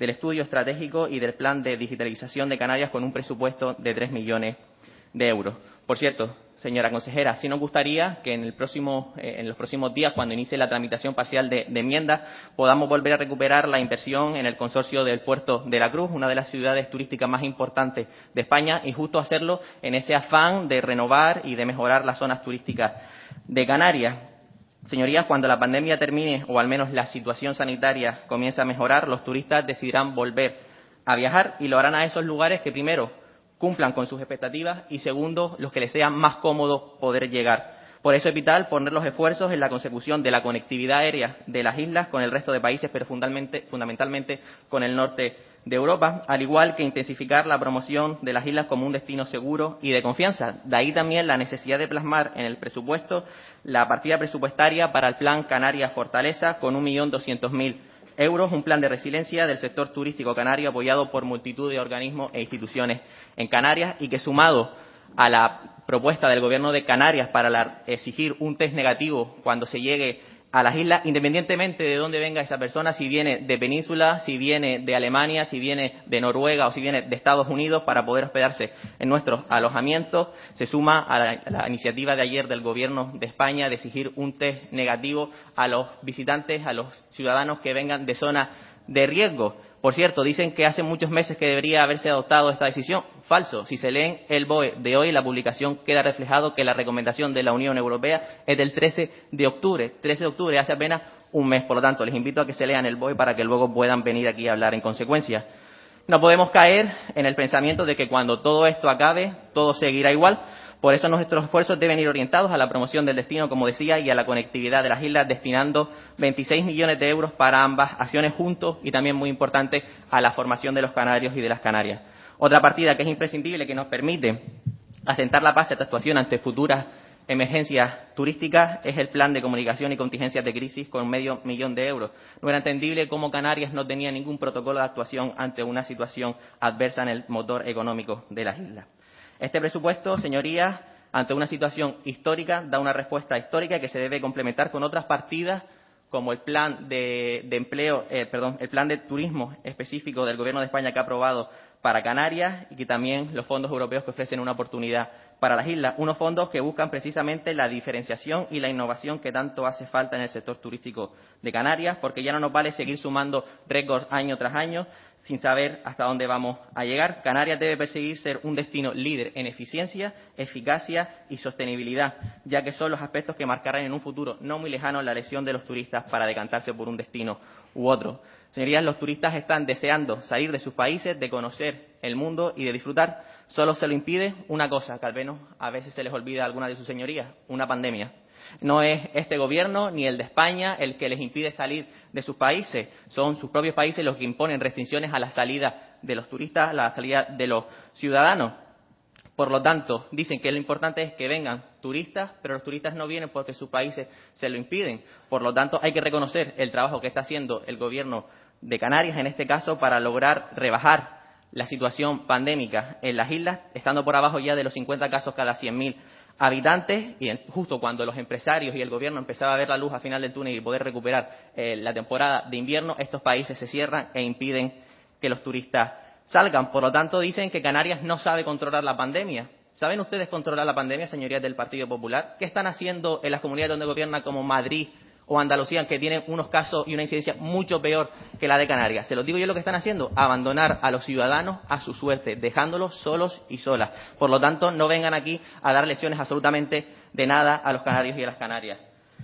del estudio estratégico y del plan de digitalización de Canarias con un presupuesto de tres millones de euros. Por cierto, señora consejera, sí nos gustaría que en, el próximo, eh, en los próximos días, cuando inicie la tramitación parcial de, de enmiendas, podamos volver a recuperar la inversión en el consorcio del Puerto de la Cruz, una de las ciudades turísticas más importantes de España, y justo hacerlo en ese afán de renovar y de mejorar las zonas turísticas de Canarias. Señorías, cuando la pandemia termine, o al menos la situación sanitaria comience a mejorar, los turistas decidirán volver a viajar y lo harán a esos lugares que, primero, cumplan con sus expectativas y, segundo, los que les sea más cómodo poder llegar. Por eso es vital poner los esfuerzos en la consecución de la conectividad aérea de las islas con el resto de países, pero fundamentalmente, fundamentalmente con el norte de Europa, al igual que intensificar la promoción de las islas como un destino seguro y de confianza. De ahí también la necesidad de plasmar en el presupuesto la partida presupuestaria para el Plan Canarias Fortaleza con un millón doscientos mil euros, un plan de resiliencia del sector turístico canario apoyado por multitud de organismos e instituciones en Canarias y que, sumado a la propuesta del Gobierno de Canarias para la, exigir un test negativo cuando se llegue a las islas, independientemente de dónde venga esa persona, si viene de Península, si viene de Alemania, si viene de Noruega o si viene de Estados Unidos, para poder hospedarse en nuestros alojamientos, se suma a la, a la iniciativa de ayer del Gobierno de España de exigir un test negativo a los visitantes, a los ciudadanos que vengan de zonas de riesgo. Por cierto, dicen que hace muchos meses que debería haberse adoptado esta decisión. Falso. Si se leen el B O E de hoy, la publicación queda reflejado que la recomendación de la Unión Europea es del trece de octubre. trece de octubre, hace apenas un mes. Por lo tanto, les invito a que se lean el B O E para que luego puedan venir aquí a hablar en consecuencia. No podemos caer en el pensamiento de que cuando todo esto acabe, todo seguirá igual. Por eso nuestros esfuerzos deben ir orientados a la promoción del destino, como decía, y a la conectividad de las islas, destinando veintiséis millones de euros para ambas acciones juntos y también, muy importante, a la formación de los canarios y de las canarias. Otra partida que es imprescindible, que nos permite asentar la base de actuación ante futuras emergencias turísticas, es el plan de comunicación y contingencias de crisis con medio millón de euros. No era entendible cómo Canarias no tenía ningún protocolo de actuación ante una situación adversa en el motor económico de las islas. Este presupuesto, señorías, ante una situación histórica, da una respuesta histórica que se debe complementar con otras partidas como el plan de, de empleo, eh, perdón, el plan de turismo específico del Gobierno de España que ha aprobado para Canarias y que también los fondos europeos que ofrecen una oportunidad para las islas. Unos fondos que buscan precisamente la diferenciación y la innovación que tanto hace falta en el sector turístico de Canarias, porque ya no nos vale seguir sumando récords año tras año sin saber hasta dónde vamos a llegar. Canarias debe perseguir ser un destino líder en eficiencia, eficacia y sostenibilidad, ya que son los aspectos que marcarán en un futuro no muy lejano la elección de los turistas para decantarse por un destino u otro. Señorías, los turistas están deseando salir de sus países, de conocer el mundo y de disfrutar. Solo se lo impide una cosa, que al menos a veces se les olvida a alguna de sus señorías: una pandemia. No es este Gobierno ni el de España el que les impide salir de sus países, son sus propios países los que imponen restricciones a la salida de los turistas, a la salida de los ciudadanos. Por lo tanto, dicen que lo importante es que vengan turistas, pero los turistas no vienen porque sus países se lo impiden. Por lo tanto, hay que reconocer el trabajo que está haciendo el Gobierno de Canarias, en este caso, para lograr rebajar la situación pandémica en las islas, estando por abajo ya de los cincuenta casos cada cien mil habitantes, y justo cuando los empresarios y el Gobierno empezaban a ver la luz al final del túnel y poder recuperar eh, la temporada de invierno, estos países se cierran e impiden que los turistas salgan. Por lo tanto, dicen que Canarias no sabe controlar la pandemia. ¿Saben ustedes controlar la pandemia, señorías del Partido Popular? ¿Qué están haciendo en las comunidades donde gobiernan, como Madrid o Andalucía, que tienen unos casos y una incidencia mucho peor que la de Canarias? Se los digo yo lo que están haciendo: abandonar a los ciudadanos a su suerte, dejándolos solos y solas. Por lo tanto, no vengan aquí a dar lecciones absolutamente de nada a los canarios y a las canarias.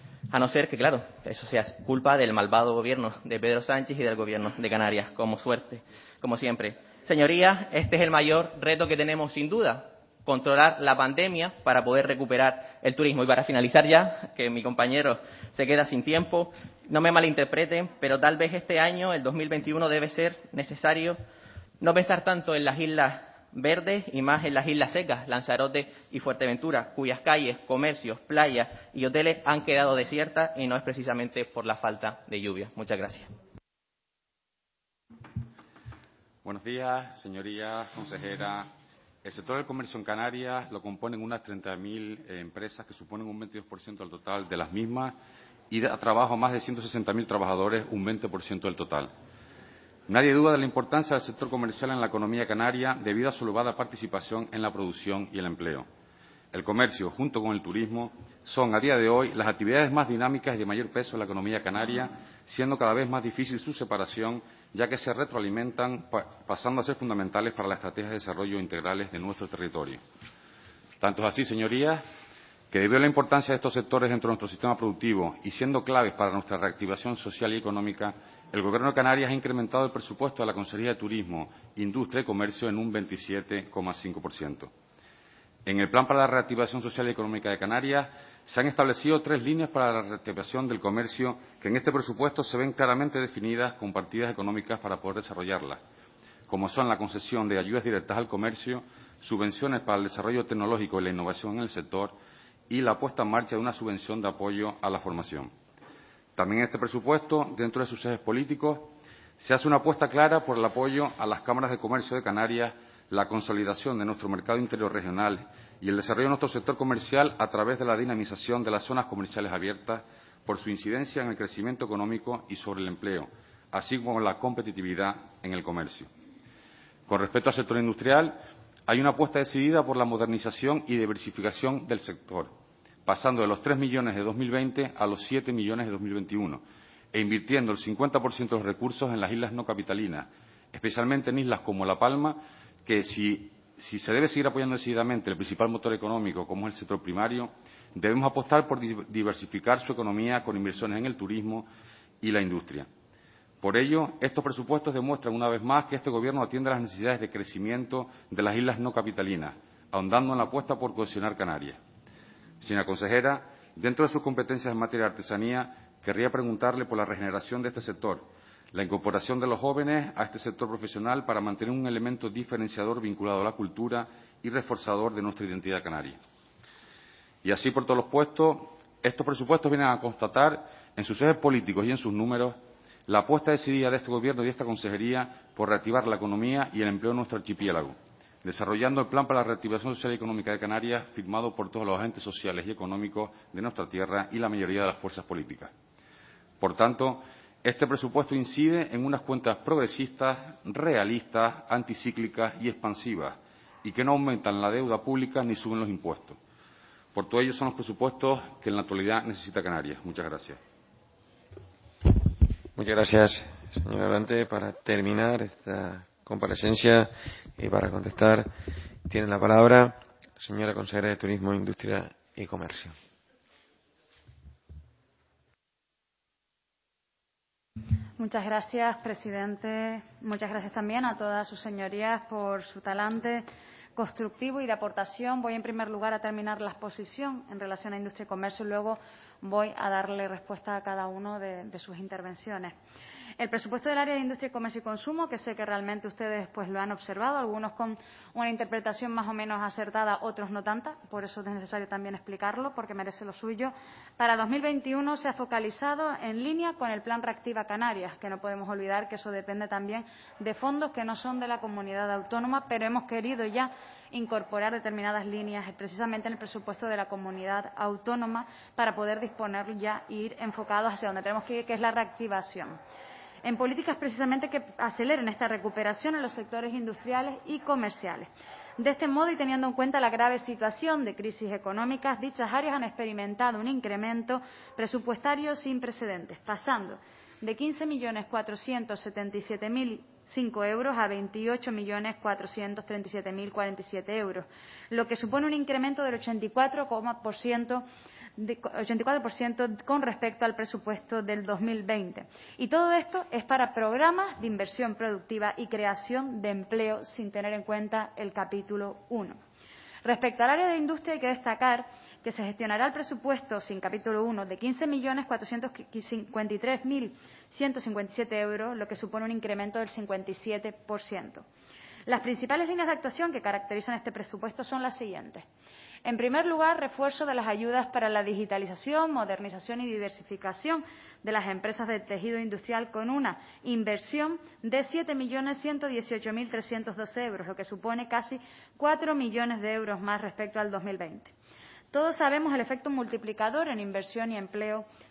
A no ser que, claro, eso sea culpa del malvado gobierno de Pedro Sánchez y del Gobierno de Canarias, como suerte, como siempre. Señorías, este es el mayor reto que tenemos, sin duda: controlar la pandemia para poder recuperar el turismo. Y para finalizar ya, que mi compañero se queda sin tiempo, no me malinterpreten, pero tal vez este año, el dos mil veintiuno, debe ser necesario no pensar tanto en las islas verdes y más en las islas secas, Lanzarote y Fuerteventura, cuyas calles, comercios, playas y hoteles han quedado desiertas, y no es precisamente por la falta de lluvia. Muchas gracias. Buenos días, señorías, consejera. El sector del comercio en Canarias lo componen unas treinta mil eh, empresas que suponen un veintidós por ciento del total de las mismas y da trabajo a más de ciento sesenta mil trabajadores, un veinte por ciento del total. Nadie duda de la importancia del sector comercial en la economía canaria debido a su elevada participación en la producción y el empleo. El comercio, junto con el turismo, son a día de hoy las actividades más dinámicas y de mayor peso en la economía canaria, siendo cada vez más difícil su separación, ya que se retroalimentan, pasando a ser fundamentales para las estrategias de desarrollo integrales de nuestro territorio. Tanto es así, señorías, que debido a la importancia de estos sectores dentro de nuestro sistema productivo y siendo claves para nuestra reactivación social y económica, el Gobierno de Canarias ha incrementado el presupuesto de la Consejería de Turismo, Industria y Comercio en un veintisiete coma cinco por ciento. En el Plan para la Reactivación Social y Económica de Canarias se han establecido tres líneas para la reactivación del comercio que en este presupuesto se ven claramente definidas con partidas económicas para poder desarrollarlas, como son la concesión de ayudas directas al comercio, subvenciones para el desarrollo tecnológico y la innovación en el sector y la puesta en marcha de una subvención de apoyo a la formación. También en este presupuesto, dentro de sus ejes políticos, se hace una apuesta clara por el apoyo a las cámaras de comercio de Canarias, la consolidación de nuestro mercado interior regional y el desarrollo de nuestro sector comercial a través de la dinamización de las zonas comerciales abiertas por su incidencia en el crecimiento económico y sobre el empleo, así como la competitividad en el comercio. Con respecto al sector industrial, hay una apuesta decidida por la modernización y diversificación del sector, pasando de los tres millones de dos mil veinte a los siete millones de dos mil veintiuno, e invirtiendo el cincuenta por ciento de los recursos en las islas no capitalinas, especialmente en islas como La Palma, que si, si se debe seguir apoyando decididamente el principal motor económico, como es el sector primario, debemos apostar por diversificar su economía con inversiones en el turismo y la industria. Por ello, estos presupuestos demuestran una vez más que este Gobierno atiende a las necesidades de crecimiento de las islas no capitalinas, ahondando en la apuesta por cohesionar Canarias. Señora consejera, dentro de sus competencias en materia de artesanía, querría preguntarle por la regeneración de este sector, la incorporación de los jóvenes a este sector profesional para mantener un elemento diferenciador vinculado a la cultura y reforzador de nuestra identidad canaria. Y así, por todos los puestos, estos presupuestos vienen a constatar en sus ejes políticos y en sus números la apuesta decidida de este Gobierno y de esta Consejería por reactivar la economía y el empleo en nuestro archipiélago, desarrollando el Plan para la Reactivación Social y Económica de Canarias, firmado por todos los agentes sociales y económicos de nuestra tierra y la mayoría de las fuerzas políticas. Por tanto, este presupuesto incide en unas cuentas progresistas, realistas, anticíclicas y expansivas, y que no aumentan la deuda pública ni suben los impuestos. Por todo ello, son los presupuestos que en la actualidad necesita Canarias. Muchas gracias. Muchas gracias, señor Adelante. Para terminar esta comparecencia y para contestar, tiene la palabra la señora consejera de Turismo, Industria y Comercio. Muchas gracias, presidente. Muchas gracias también a todas sus señorías por su talante constructivo y de aportación. Voy, en primer lugar, a terminar la exposición en relación a industria y comercio y luego voy a darle respuesta a cada uno de, de sus intervenciones. El presupuesto del área de industria, comercio y consumo, que sé que realmente ustedes pues lo han observado, algunos con una interpretación más o menos acertada, otros no tanta, por eso es necesario también explicarlo, porque merece lo suyo. Para dos mil veintiuno se ha focalizado en línea con el Plan Reactiva Canarias, que no podemos olvidar que eso depende también de fondos que no son de la comunidad autónoma, pero hemos querido ya incorporar determinadas líneas precisamente en el presupuesto de la comunidad autónoma para poder disponer ya e ir enfocados hacia donde tenemos que ir, que es la reactivación. En políticas precisamente que aceleren esta recuperación en los sectores industriales y comerciales. De este modo, y teniendo en cuenta la grave situación de crisis económicas, dichas áreas han experimentado un incremento presupuestario sin precedentes, pasando de quince millones cuatrocientos setenta y siete mil cinco euros a veintiocho millones cuatrocientos treinta y siete mil cuarenta y siete euros, lo que supone un incremento del ochenta y cuatro por ciento de ochenta y cuatro por ciento con respecto al presupuesto del dos mil veinte. Y todo esto es para programas de inversión productiva y creación de empleo sin tener en cuenta el capítulo uno. Respecto al área de industria, hay que destacar que se gestionará el presupuesto sin capítulo uno de quince millones cuatrocientos cincuenta y tres mil ciento cincuenta y siete euros, lo que supone un incremento del cincuenta y siete por ciento. Las principales líneas de actuación que caracterizan este presupuesto son las siguientes. En primer lugar, refuerzo de las ayudas para la digitalización, modernización y diversificación de las empresas del tejido industrial con una inversión de siete millones ciento dieciocho mil trescientos doce euros, lo que supone casi cuatro millones de euros más respecto al dos mil veinte. Todos sabemos el efecto multiplicador en inversión y empleo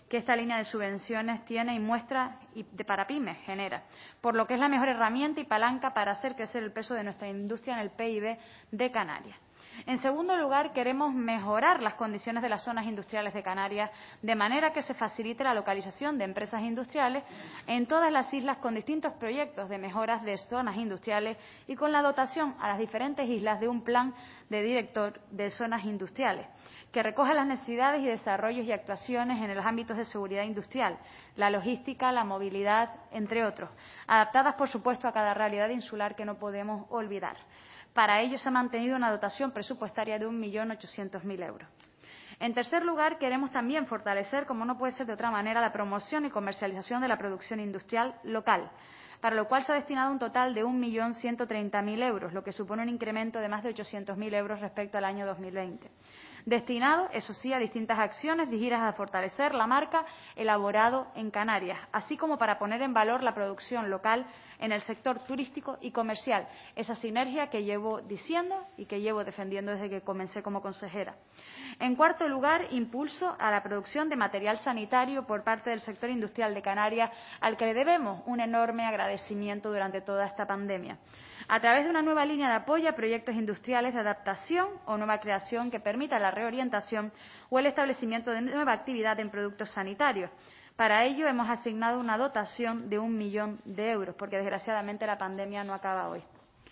que esta línea de subvenciones tiene y muestra y de para pymes genera, por lo que es la mejor herramienta y palanca para hacer crecer el peso de nuestra industria en el P I B de Canarias. En segundo lugar, queremos mejorar las condiciones de las zonas industriales de Canarias de manera que se facilite la localización de empresas industriales en todas las islas con distintos proyectos de mejoras de zonas industriales y con la dotación a las diferentes islas de un plan de director de zonas industriales que recoja las necesidades y desarrollos y actuaciones en los ámbitos de seguridad industrial, la logística, la movilidad, entre otros, adaptadas, por supuesto, a cada realidad insular que no podemos olvidar. Para ello se ha mantenido una dotación presupuestaria de un millón ochocientos mil euros. En tercer lugar, queremos también fortalecer, como no puede ser de otra manera, la promoción y comercialización de la producción industrial local, para lo cual se ha destinado un total de un millón ciento treinta mil euros, lo que supone un incremento de más de ochocientos mil euros respecto al año dos mil veinte. Destinado, eso sí, a distintas acciones dirigidas a fortalecer la marca elaborado en Canarias, así como para poner en valor la producción local en el sector turístico y comercial, esa sinergia que llevo diciendo y que llevo defendiendo desde que comencé como consejera. En cuarto lugar, impulso a la producción de material sanitario por parte del sector industrial de Canarias, al que le debemos un enorme agradecimiento durante toda esta pandemia, a través de una nueva línea de apoyo a proyectos industriales de adaptación o nueva creación que permita la reorientación o el establecimiento de nueva actividad en productos sanitarios. Para ello hemos asignado una dotación de un millón de euros, porque desgraciadamente la pandemia no acaba hoy.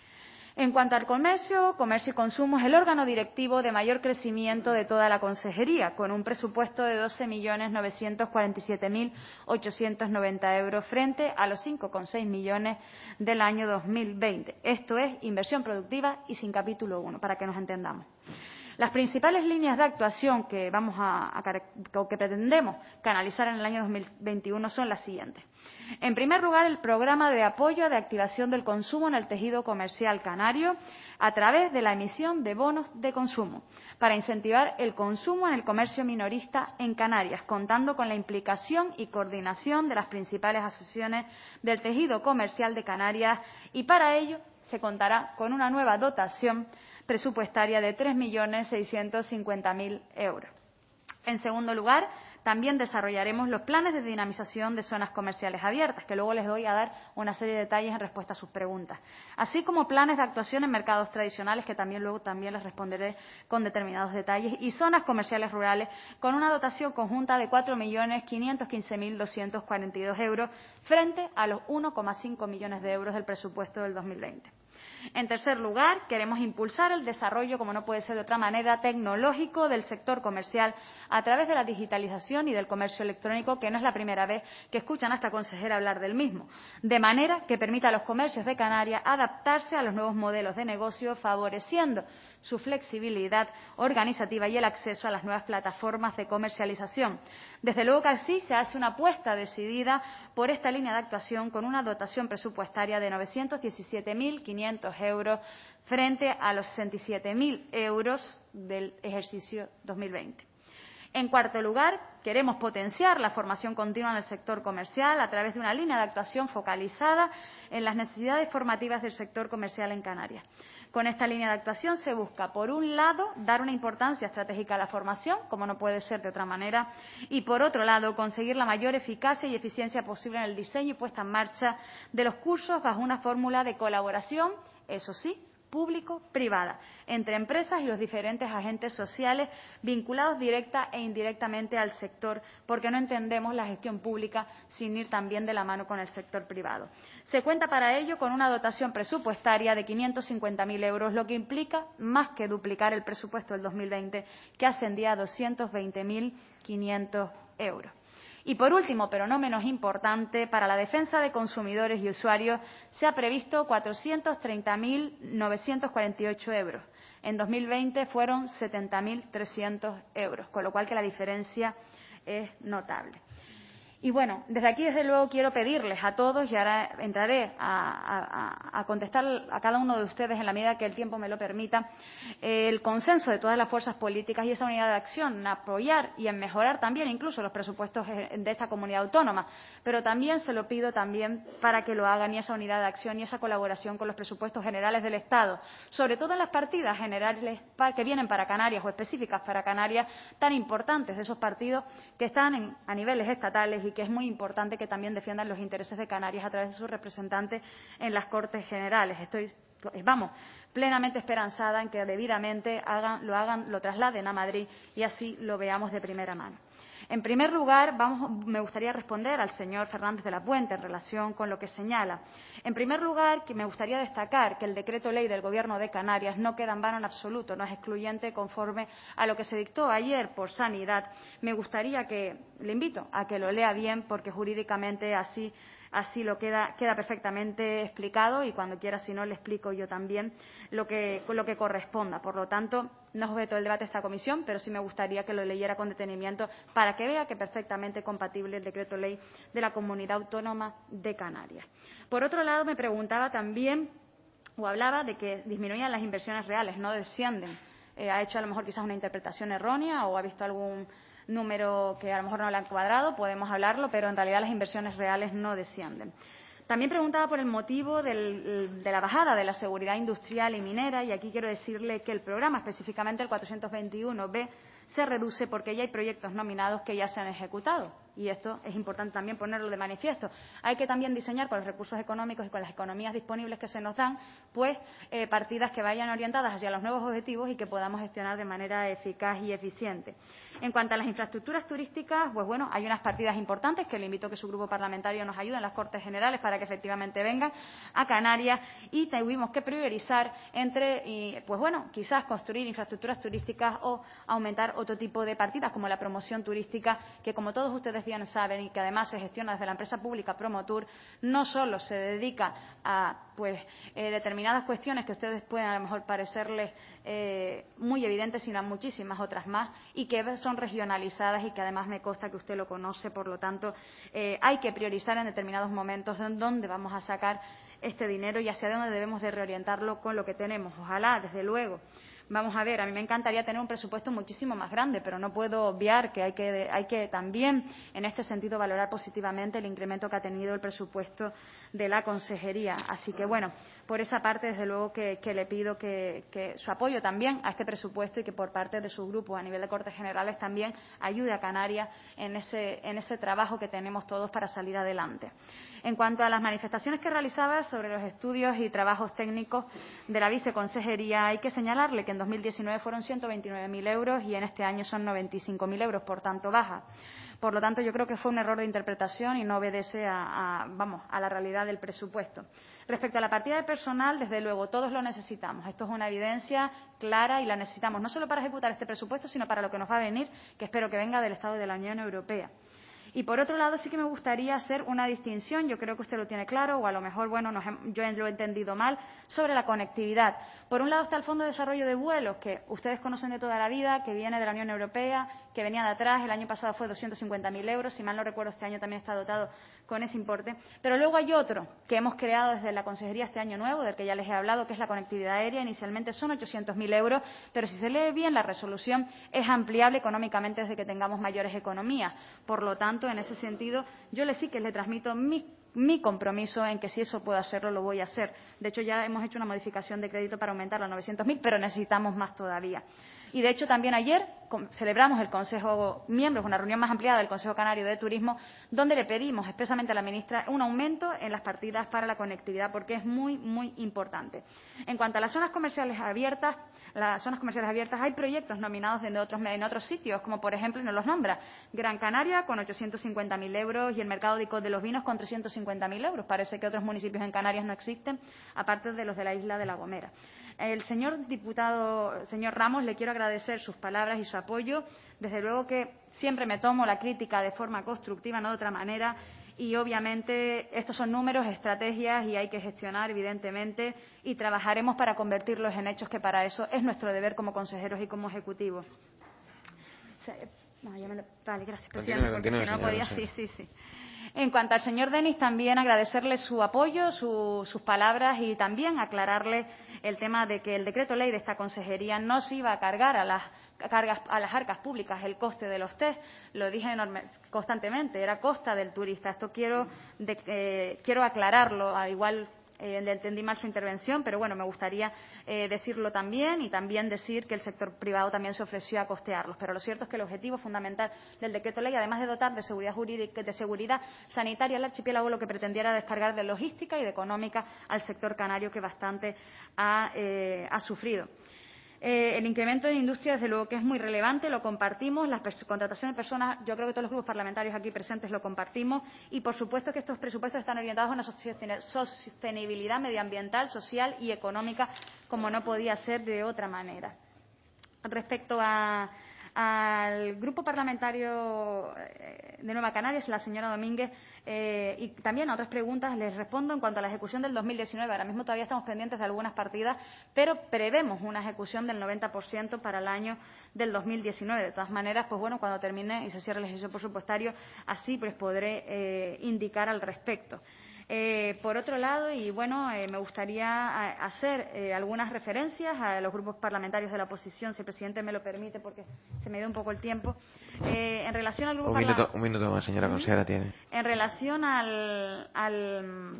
En cuanto al comercio, comercio y consumo es el órgano directivo de mayor crecimiento de toda la consejería, con un presupuesto de doce millones novecientos cuarenta y siete mil ochocientos noventa euros frente a los cinco coma seis millones del año dos mil veinte. Esto es inversión productiva y sin capítulo uno, para que nos entendamos. Las principales líneas de actuación que vamos a, a o que pretendemos canalizar en el año dos mil veintiuno son las siguientes. En primer lugar, el programa de apoyo de activación del consumo en el tejido comercial canario a través de la emisión de bonos de consumo para incentivar el consumo en el comercio minorista en Canarias, contando con la implicación y coordinación de las principales asociaciones del tejido comercial de Canarias, y para ello se contará con una nueva dotación presupuestaria de tres millones seiscientos cincuenta mil euros. En segundo lugar, también desarrollaremos los planes de dinamización de zonas comerciales abiertas, que luego les voy a dar una serie de detalles en respuesta a sus preguntas, así como planes de actuación en mercados tradicionales, que también luego también les responderé con determinados detalles, y zonas comerciales rurales con una dotación conjunta de cuatro millones quinientos quince mil doscientos cuarenta y dos euros frente a los uno coma cinco millones de euros del presupuesto del dos mil veinte. En tercer lugar, queremos impulsar el desarrollo, como no puede ser de otra manera, tecnológico del sector comercial a través de la digitalización y del comercio electrónico, que no es la primera vez que escuchan a esta consejera hablar del mismo, de manera que permita a los comercios de Canarias adaptarse a los nuevos modelos de negocio, favoreciendo su flexibilidad organizativa y el acceso a las nuevas plataformas de comercialización. Desde luego que así se hace una apuesta decidida por esta línea de actuación con una dotación presupuestaria de novecientos diecisiete mil quinientos euros frente a los sesenta y siete mil euros del ejercicio dos mil veinte. En cuarto lugar, queremos potenciar la formación continua en el sector comercial a través de una línea de actuación focalizada en las necesidades formativas del sector comercial en Canarias. Con esta línea de actuación se busca, por un lado, dar una importancia estratégica a la formación, como no puede ser de otra manera, y, por otro lado, conseguir la mayor eficacia y eficiencia posible en el diseño y puesta en marcha de los cursos bajo una fórmula de colaboración, eso sí, público-privada, entre empresas y los diferentes agentes sociales vinculados directa e indirectamente al sector, porque no entendemos la gestión pública sin ir también de la mano con el sector privado. Se cuenta para ello con una dotación presupuestaria de quinientos cincuenta mil euros, lo que implica más que duplicar el presupuesto del dos mil veinte, que ascendía a doscientos veinte mil quinientos euros. Y, por último, pero no menos importante, para la defensa de consumidores y usuarios se ha previsto cuatrocientos treinta mil novecientos cuarenta y ocho euros. En dos mil veinte fueron setenta mil trescientos euros, con lo cual que la diferencia es notable. Y bueno, desde aquí, desde luego, quiero pedirles a todos, y ahora entraré a, a, a contestar a cada uno de ustedes en la medida que el tiempo me lo permita, eh, el consenso de todas las fuerzas políticas y esa unidad de acción en apoyar y en mejorar también incluso los presupuestos de esta comunidad autónoma. Pero también se lo pido también para que lo hagan, y esa unidad de acción y esa colaboración con los presupuestos generales del Estado, sobre todo en las partidas generales que vienen para Canarias o específicas para Canarias, tan importantes de esos partidos que están en, a niveles estatales, y que es muy importante que también defiendan los intereses de Canarias a través de sus representantes en las Cortes Generales. Estoy, vamos, plenamente esperanzada en que debidamente hagan, lo hagan, lo trasladen a Madrid y así lo veamos de primera mano. En primer lugar, vamos, me gustaría responder al señor Fernández de la Puente en relación con lo que señala. En primer lugar, que me gustaría destacar que el decreto ley del Gobierno de Canarias no queda en vano en absoluto, no es excluyente conforme a lo que se dictó ayer por Sanidad. Me gustaría que, le invito a que lo lea bien, porque jurídicamente así Así lo queda, queda perfectamente explicado, y cuando quiera, si no, le explico yo también lo que, lo que corresponda. Por lo tanto, no es objeto del debate de esta comisión, pero sí me gustaría que lo leyera con detenimiento para que vea que es perfectamente compatible el decreto ley de la Comunidad Autónoma de Canarias. Por otro lado, me preguntaba también, o hablaba de que disminuían las inversiones reales, no descienden. Eh, ha hecho a lo mejor quizás una interpretación errónea o ha visto algún número que a lo mejor no le han cuadrado, podemos hablarlo, pero en realidad las inversiones reales no descienden. También preguntaba por el motivo del, de la bajada de la seguridad industrial y minera, y aquí quiero decirle que el programa, específicamente el cuatrocientos veintiuno B, se reduce porque ya hay proyectos nominados que ya se han ejecutado. Y esto es importante también ponerlo de manifiesto. Hay que también diseñar con los recursos económicos y con las economías disponibles que se nos dan, pues eh, partidas que vayan orientadas hacia los nuevos objetivos y que podamos gestionar de manera eficaz y eficiente. En cuanto a las infraestructuras turísticas, pues bueno, hay unas partidas importantes que le invito a que su grupo parlamentario nos ayude en las Cortes Generales para que efectivamente vengan a Canarias, y tuvimos que priorizar entre, y, pues bueno, quizás construir infraestructuras turísticas o aumentar otro tipo de partidas como la promoción turística, que como todos ustedes bien saben y que además se gestiona desde la empresa pública Promotur, no solo se dedica a pues eh, determinadas cuestiones que a ustedes pueden a lo mejor parecerles eh, muy evidentes, sino a muchísimas otras más, y que son regionalizadas y que además me consta que usted lo conoce. Por lo tanto, eh, hay que priorizar en determinados momentos en dónde vamos a sacar este dinero y hacia dónde debemos de reorientarlo con lo que tenemos. Ojalá, desde luego. Vamos a ver, a mí me encantaría tener un presupuesto muchísimo más grande, pero no puedo obviar que hay que, hay que también, en este sentido, valorar positivamente el incremento que ha tenido el presupuesto de la consejería. Así que, bueno, por esa parte, desde luego que, que le pido que, que su apoyo también a este presupuesto, y que por parte de su grupo a nivel de Cortes Generales también ayude a Canarias en ese, en ese trabajo que tenemos todos para salir adelante. En cuanto a las manifestaciones que realizaba sobre los estudios y trabajos técnicos de la viceconsejería, hay que señalarle que en dos mil diecinueve fueron ciento veintinueve mil euros y en este año son noventa y cinco mil euros, por tanto baja. Por lo tanto, yo creo que fue un error de interpretación y no obedece a, a, vamos, a la realidad del presupuesto. Respecto a la partida de personal, desde luego, todos lo necesitamos. Esto es una evidencia clara y la necesitamos no solo para ejecutar este presupuesto, sino para lo que nos va a venir, que espero que venga del Estado de la Unión Europea. Y, por otro lado, sí que me gustaría hacer una distinción, yo creo que usted lo tiene claro, o a lo mejor, bueno, nos, yo lo he entendido mal, sobre la conectividad. Por un lado está el Fondo de Desarrollo de Vuelos, que ustedes conocen de toda la vida, que viene de la Unión Europea, que venía de atrás, el año pasado fue doscientos cincuenta mil euros, si mal no recuerdo, este año también está dotado con ese importe. Pero luego hay otro que hemos creado desde la Consejería este año nuevo, del que ya les he hablado, que es la conectividad aérea. Inicialmente son ochocientos mil euros, pero si se lee bien la resolución es ampliable económicamente desde que tengamos mayores economías. Por lo tanto, en ese sentido, yo les sí que le transmito mi mi compromiso en que si eso puedo hacerlo, lo voy a hacer. De hecho, ya hemos hecho una modificación de crédito para aumentarlo a novecientos mil, pero necesitamos más todavía. Y, de hecho, también ayer celebramos el Consejo Miembros, una reunión más ampliada del Consejo Canario de Turismo, donde le pedimos expresamente a la ministra un aumento en las partidas para la conectividad, porque es muy, muy importante. En cuanto a las zonas comerciales abiertas, las zonas comerciales abiertas, hay proyectos nominados en otros, en otros sitios, como por ejemplo, y nos los nombra, Gran Canaria con ochocientos cincuenta mil euros y el mercado de, de los vinos con trescientos cincuenta mil euros. Parece que otros municipios en Canarias no existen, aparte de los de la isla de La Gomera. El señor diputado, señor Ramos, le quiero agradecer sus palabras y su apoyo. Desde luego que siempre me tomo la crítica de forma constructiva, no de otra manera. Y, obviamente, estos son números, estrategias, y hay que gestionar, evidentemente, y trabajaremos para convertirlos en hechos, que para eso es nuestro deber como consejeros y como ejecutivos. No, ya me lo... Vale, gracias, Continúe, presidente, porque continúe, si no señora podía... Sí, consejera. sí, sí. En cuanto al señor Denis, también agradecerle su apoyo, su, sus palabras y también aclararle el tema de que el decreto ley de esta consejería no se iba a cargar a las cargas a las arcas públicas el coste de los test. Lo dije enorme, constantemente, era costa del turista. Esto quiero, de, eh, quiero aclararlo, al igual. Eh, le entendí mal su intervención, pero bueno, me gustaría eh, decirlo también y también decir que el sector privado también se ofreció a costearlos. Pero lo cierto es que el objetivo fundamental del decreto ley, además de dotar de seguridad jurídica, de seguridad sanitaria al archipiélago, lo que pretendía era descargar de logística y de económica al sector canario, que bastante ha, eh, ha sufrido. Eh, el incremento en industria, desde luego que es muy relevante, lo compartimos. La contratación de personas, yo creo que todos los grupos parlamentarios aquí presentes lo compartimos. Y, por supuesto, que estos presupuestos están orientados a una sostenibilidad medioambiental, social y económica, como no podía ser de otra manera. Respecto a, al grupo parlamentario de Nueva Canarias, la señora Domínguez, eh, y también a otras preguntas les respondo en cuanto a la ejecución del dos mil diecinueve. Ahora mismo todavía estamos pendientes de algunas partidas, pero prevemos una ejecución del noventa por ciento para el año del dos mil diecinueve. De todas maneras, pues bueno, cuando termine y se cierre el ejercicio presupuestario, así pues podré eh, indicar al respecto. Eh, por otro lado, y bueno, eh, me gustaría hacer eh, algunas referencias a los grupos parlamentarios de la oposición, si el presidente me lo permite, porque se me dio un poco el tiempo. Eh, en relación al grupo un minuto, un minuto más, señora consejera, tiene. En relación al, al,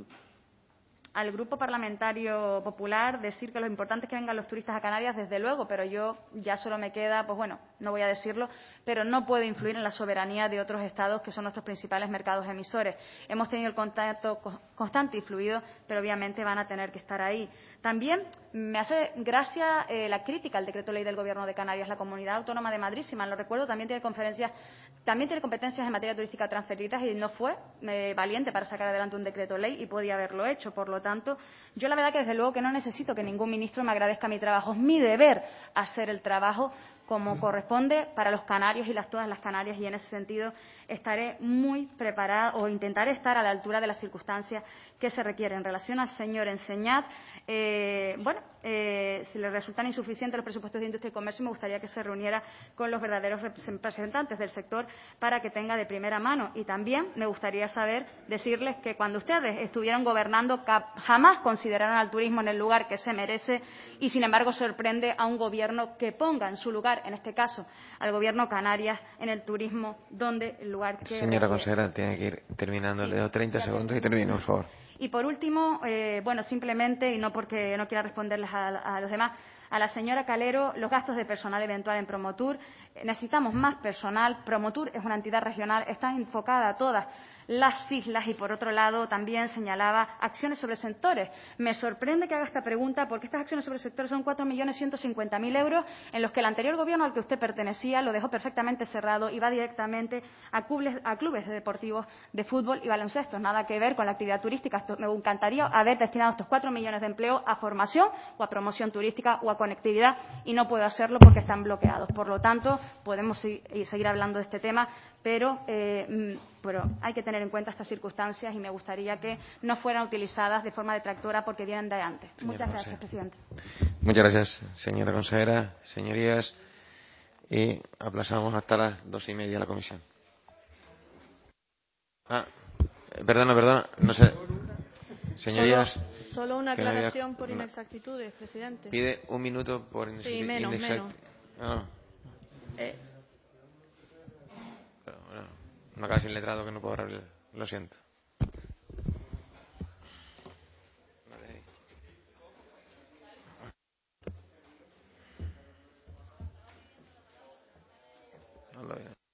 al Grupo Parlamentario Popular, decir que lo importante es que vengan los turistas a Canarias, desde luego, pero yo ya solo me queda, pues bueno, no voy a decirlo, pero no puedo influir en la soberanía de otros estados que son nuestros principales mercados emisores. Hemos tenido el contacto constante y fluido, pero obviamente van a tener que estar ahí. También me hace gracia eh, la crítica al decreto ley del Gobierno de Canarias. La Comunidad Autónoma de Madrid, si mal no recuerdo, también tiene conferencias, también tiene competencias en materia turística transferidas y no fue eh, valiente para sacar adelante un decreto ley y podía haberlo hecho. Por lo tanto, yo la verdad que desde luego que no necesito que ningún ministro me agradezca mi trabajo. Es mi deber hacer el trabajo como corresponde para los canarios y las, todas las canarias, y en ese sentido estaré muy preparada o intentaré estar a la altura de las circunstancias que se requieren. En relación al señor Enseñat, eh, bueno, eh, si le resultan insuficientes los presupuestos de Industria y Comercio, me gustaría que se reuniera con los verdaderos representantes del sector para que tenga de primera mano. Y también me gustaría saber, decirles que cuando ustedes estuvieron gobernando jamás consideraron al turismo en el lugar que se merece y, sin embargo, sorprende a un gobierno que ponga en su lugar, en este caso, al Gobierno Canarias, en el turismo, donde el lugar que... Señora consejera, tiene que ir terminando. Sí, le doy treinta segundos y termino, por favor. Y, por último, eh, bueno, simplemente, y no porque no quiera responderles a, a los demás, a la señora Calero, los gastos de personal eventual en Promotur. Necesitamos más personal. Promotur es una entidad regional, está enfocada a todas las islas y, por otro lado, también señalaba acciones sobre sectores. Me sorprende que haga esta pregunta porque estas acciones sobre sectores son cuatro millones ciento cincuenta mil euros en los que el anterior gobierno al que usted pertenecía lo dejó perfectamente cerrado y va directamente a clubes, a clubes deportivos de fútbol y baloncesto. Nada que ver con la actividad turística. Me encantaría haber destinado estos cuatro millones de empleo a formación o a promoción turística o a conectividad y no puedo hacerlo porque están bloqueados. Por lo tanto, podemos seguir hablando de este tema, pero, eh, pero hay que tener en cuenta estas circunstancias y me gustaría que no fueran utilizadas de forma detractora porque vienen de antes. Muchas gracias, presidente. Muchas gracias, señora consejera. Señorías, y aplazamos hasta las dos y media la comisión. Ah, perdona, perdona, no sé. Señorías. Solo, solo una aclaración había... por inexactitudes, presidente. Pide un minuto por inexactitudes. Sí, menos, inexact... menos. Ah. Eh. Pero, bueno, una casi letrado que no puedo abrir. Lo siento. No lo veo.